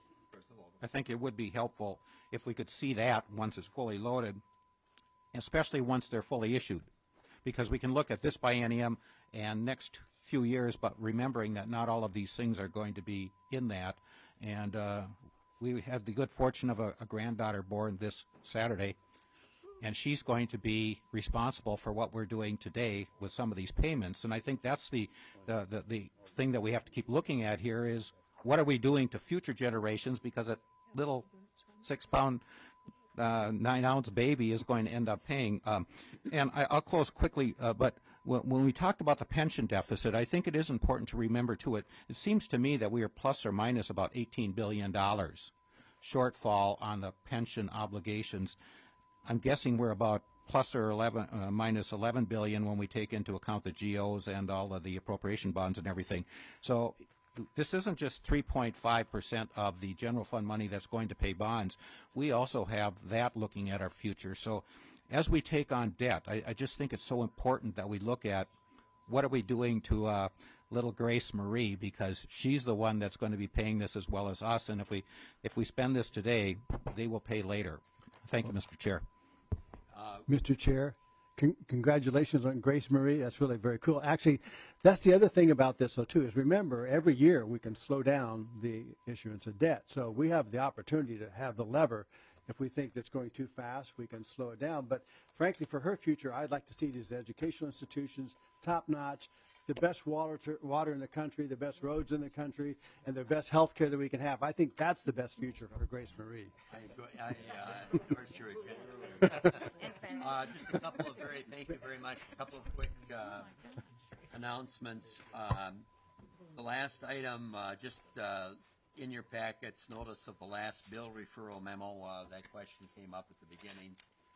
I think it would be helpful if we could see that once it's fully loaded, especially once they're fully issued, because we can look at this biennium and next few years, but remembering that not all of these things are going to be in that. And uh, we had the good fortune of a, a granddaughter born this Saturday, and she's going to be responsible for what we're doing today with some of these payments. And I think that's the, the, the, the thing that we have to keep looking at here is, what are we doing to future generations, because a little six-pound, uh, nine-ounce baby is going to end up paying. Um, and I, I'll close quickly, uh, but when, when we talked about the pension deficit, I think it is important to remember, too, it, it seems to me that we are plus or minus about eighteen billion dollars shortfall on the pension obligations. I'm guessing we're about plus or eleven, uh, minus eleven billion when we take into account the G Os and all of the appropriation bonds and everything. So this isn't just three point five percent of the general fund money that's going to pay bonds. We also have that looking at our future. So as we take on debt, I, I just think it's so important that we look at what are we doing to uh, little Grace Marie, because she's the one that's going to be paying this as well as us. And if we if we spend this today, they will pay later. Thank you, Mister Chair. Uh, Mister Chair, con congratulations on Grace Marie. That's really very cool. Actually, that's the other thing about this, though, too, is remember, every year we can slow down the issuance of debt. So we have the opportunity to have the lever. If we think that's going too fast, we can slow it down. But frankly, for her future, I'd like to see these educational institutions top-notch, the best water, water in the country, the best roads in the country, and the best health care that we can have. I think that's the best future for Grace Marie. I, I uh, endorse your opinion. uh, just a couple of very, thank you very much, a couple of quick uh, announcements. Um, the last item, uh, just uh, in your packets, notice of the last bill referral memo. Uh, that question came up at the beginning.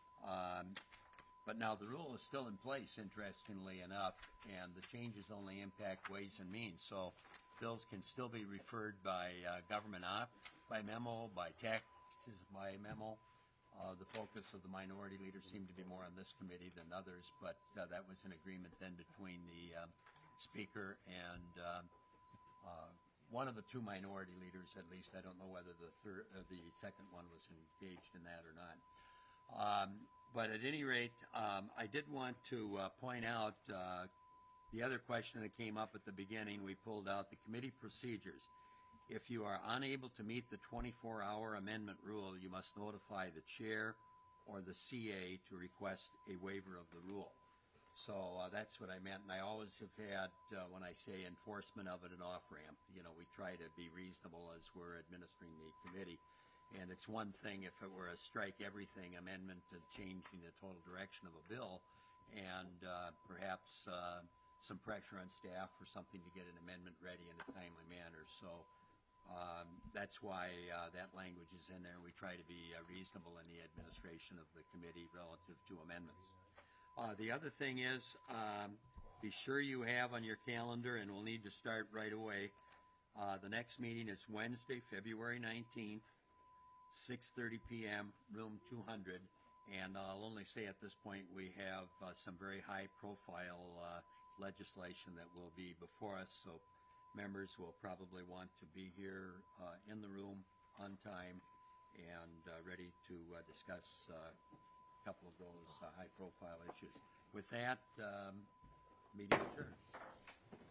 Um, But now the rule is still in place, interestingly enough, and the changes only impact Ways and Means. So bills can still be referred by uh, government op, by memo, by taxes by memo, Uh, the focus of the minority leader seemed to be more on this committee than others, but uh, that was an agreement then between the uh, speaker and uh, uh, one of the two minority leaders, at least. I don't know whether the third, uh, the second one was engaged in that or not. Um, but at any rate, um, I did want to uh, point out uh, the other question that came up at the beginning. We pulled out the committee procedures. If you are unable to meet the twenty-four hour amendment rule, you must notify the chair or the C A to request a waiver of the rule. So uh, that's what I meant, and I always have had, uh, when I say enforcement of it, an off-ramp. You know, we try to be reasonable as we're administering the committee. And it's one thing if it were a strike-everything amendment to changing the total direction of a bill, and uh, perhaps uh, some pressure on staff for something to get an amendment ready in a timely manner. So um, that's why uh, that language is in there. We try to be uh, reasonable in the administration of the committee relative to amendments. Uh, the other thing is, um, be sure you have on your calendar, and we'll need to start right away. Uh, the next meeting is Wednesday, February nineteenth, six thirty p m, room two hundred. And I'll only say at this point we have uh, some very high-profile uh, legislation that will be before us, so members will probably want to be here uh, in the room on time and uh, ready to uh, discuss uh, a couple of those uh, high-profile issues. With that, um, meeting adjourned.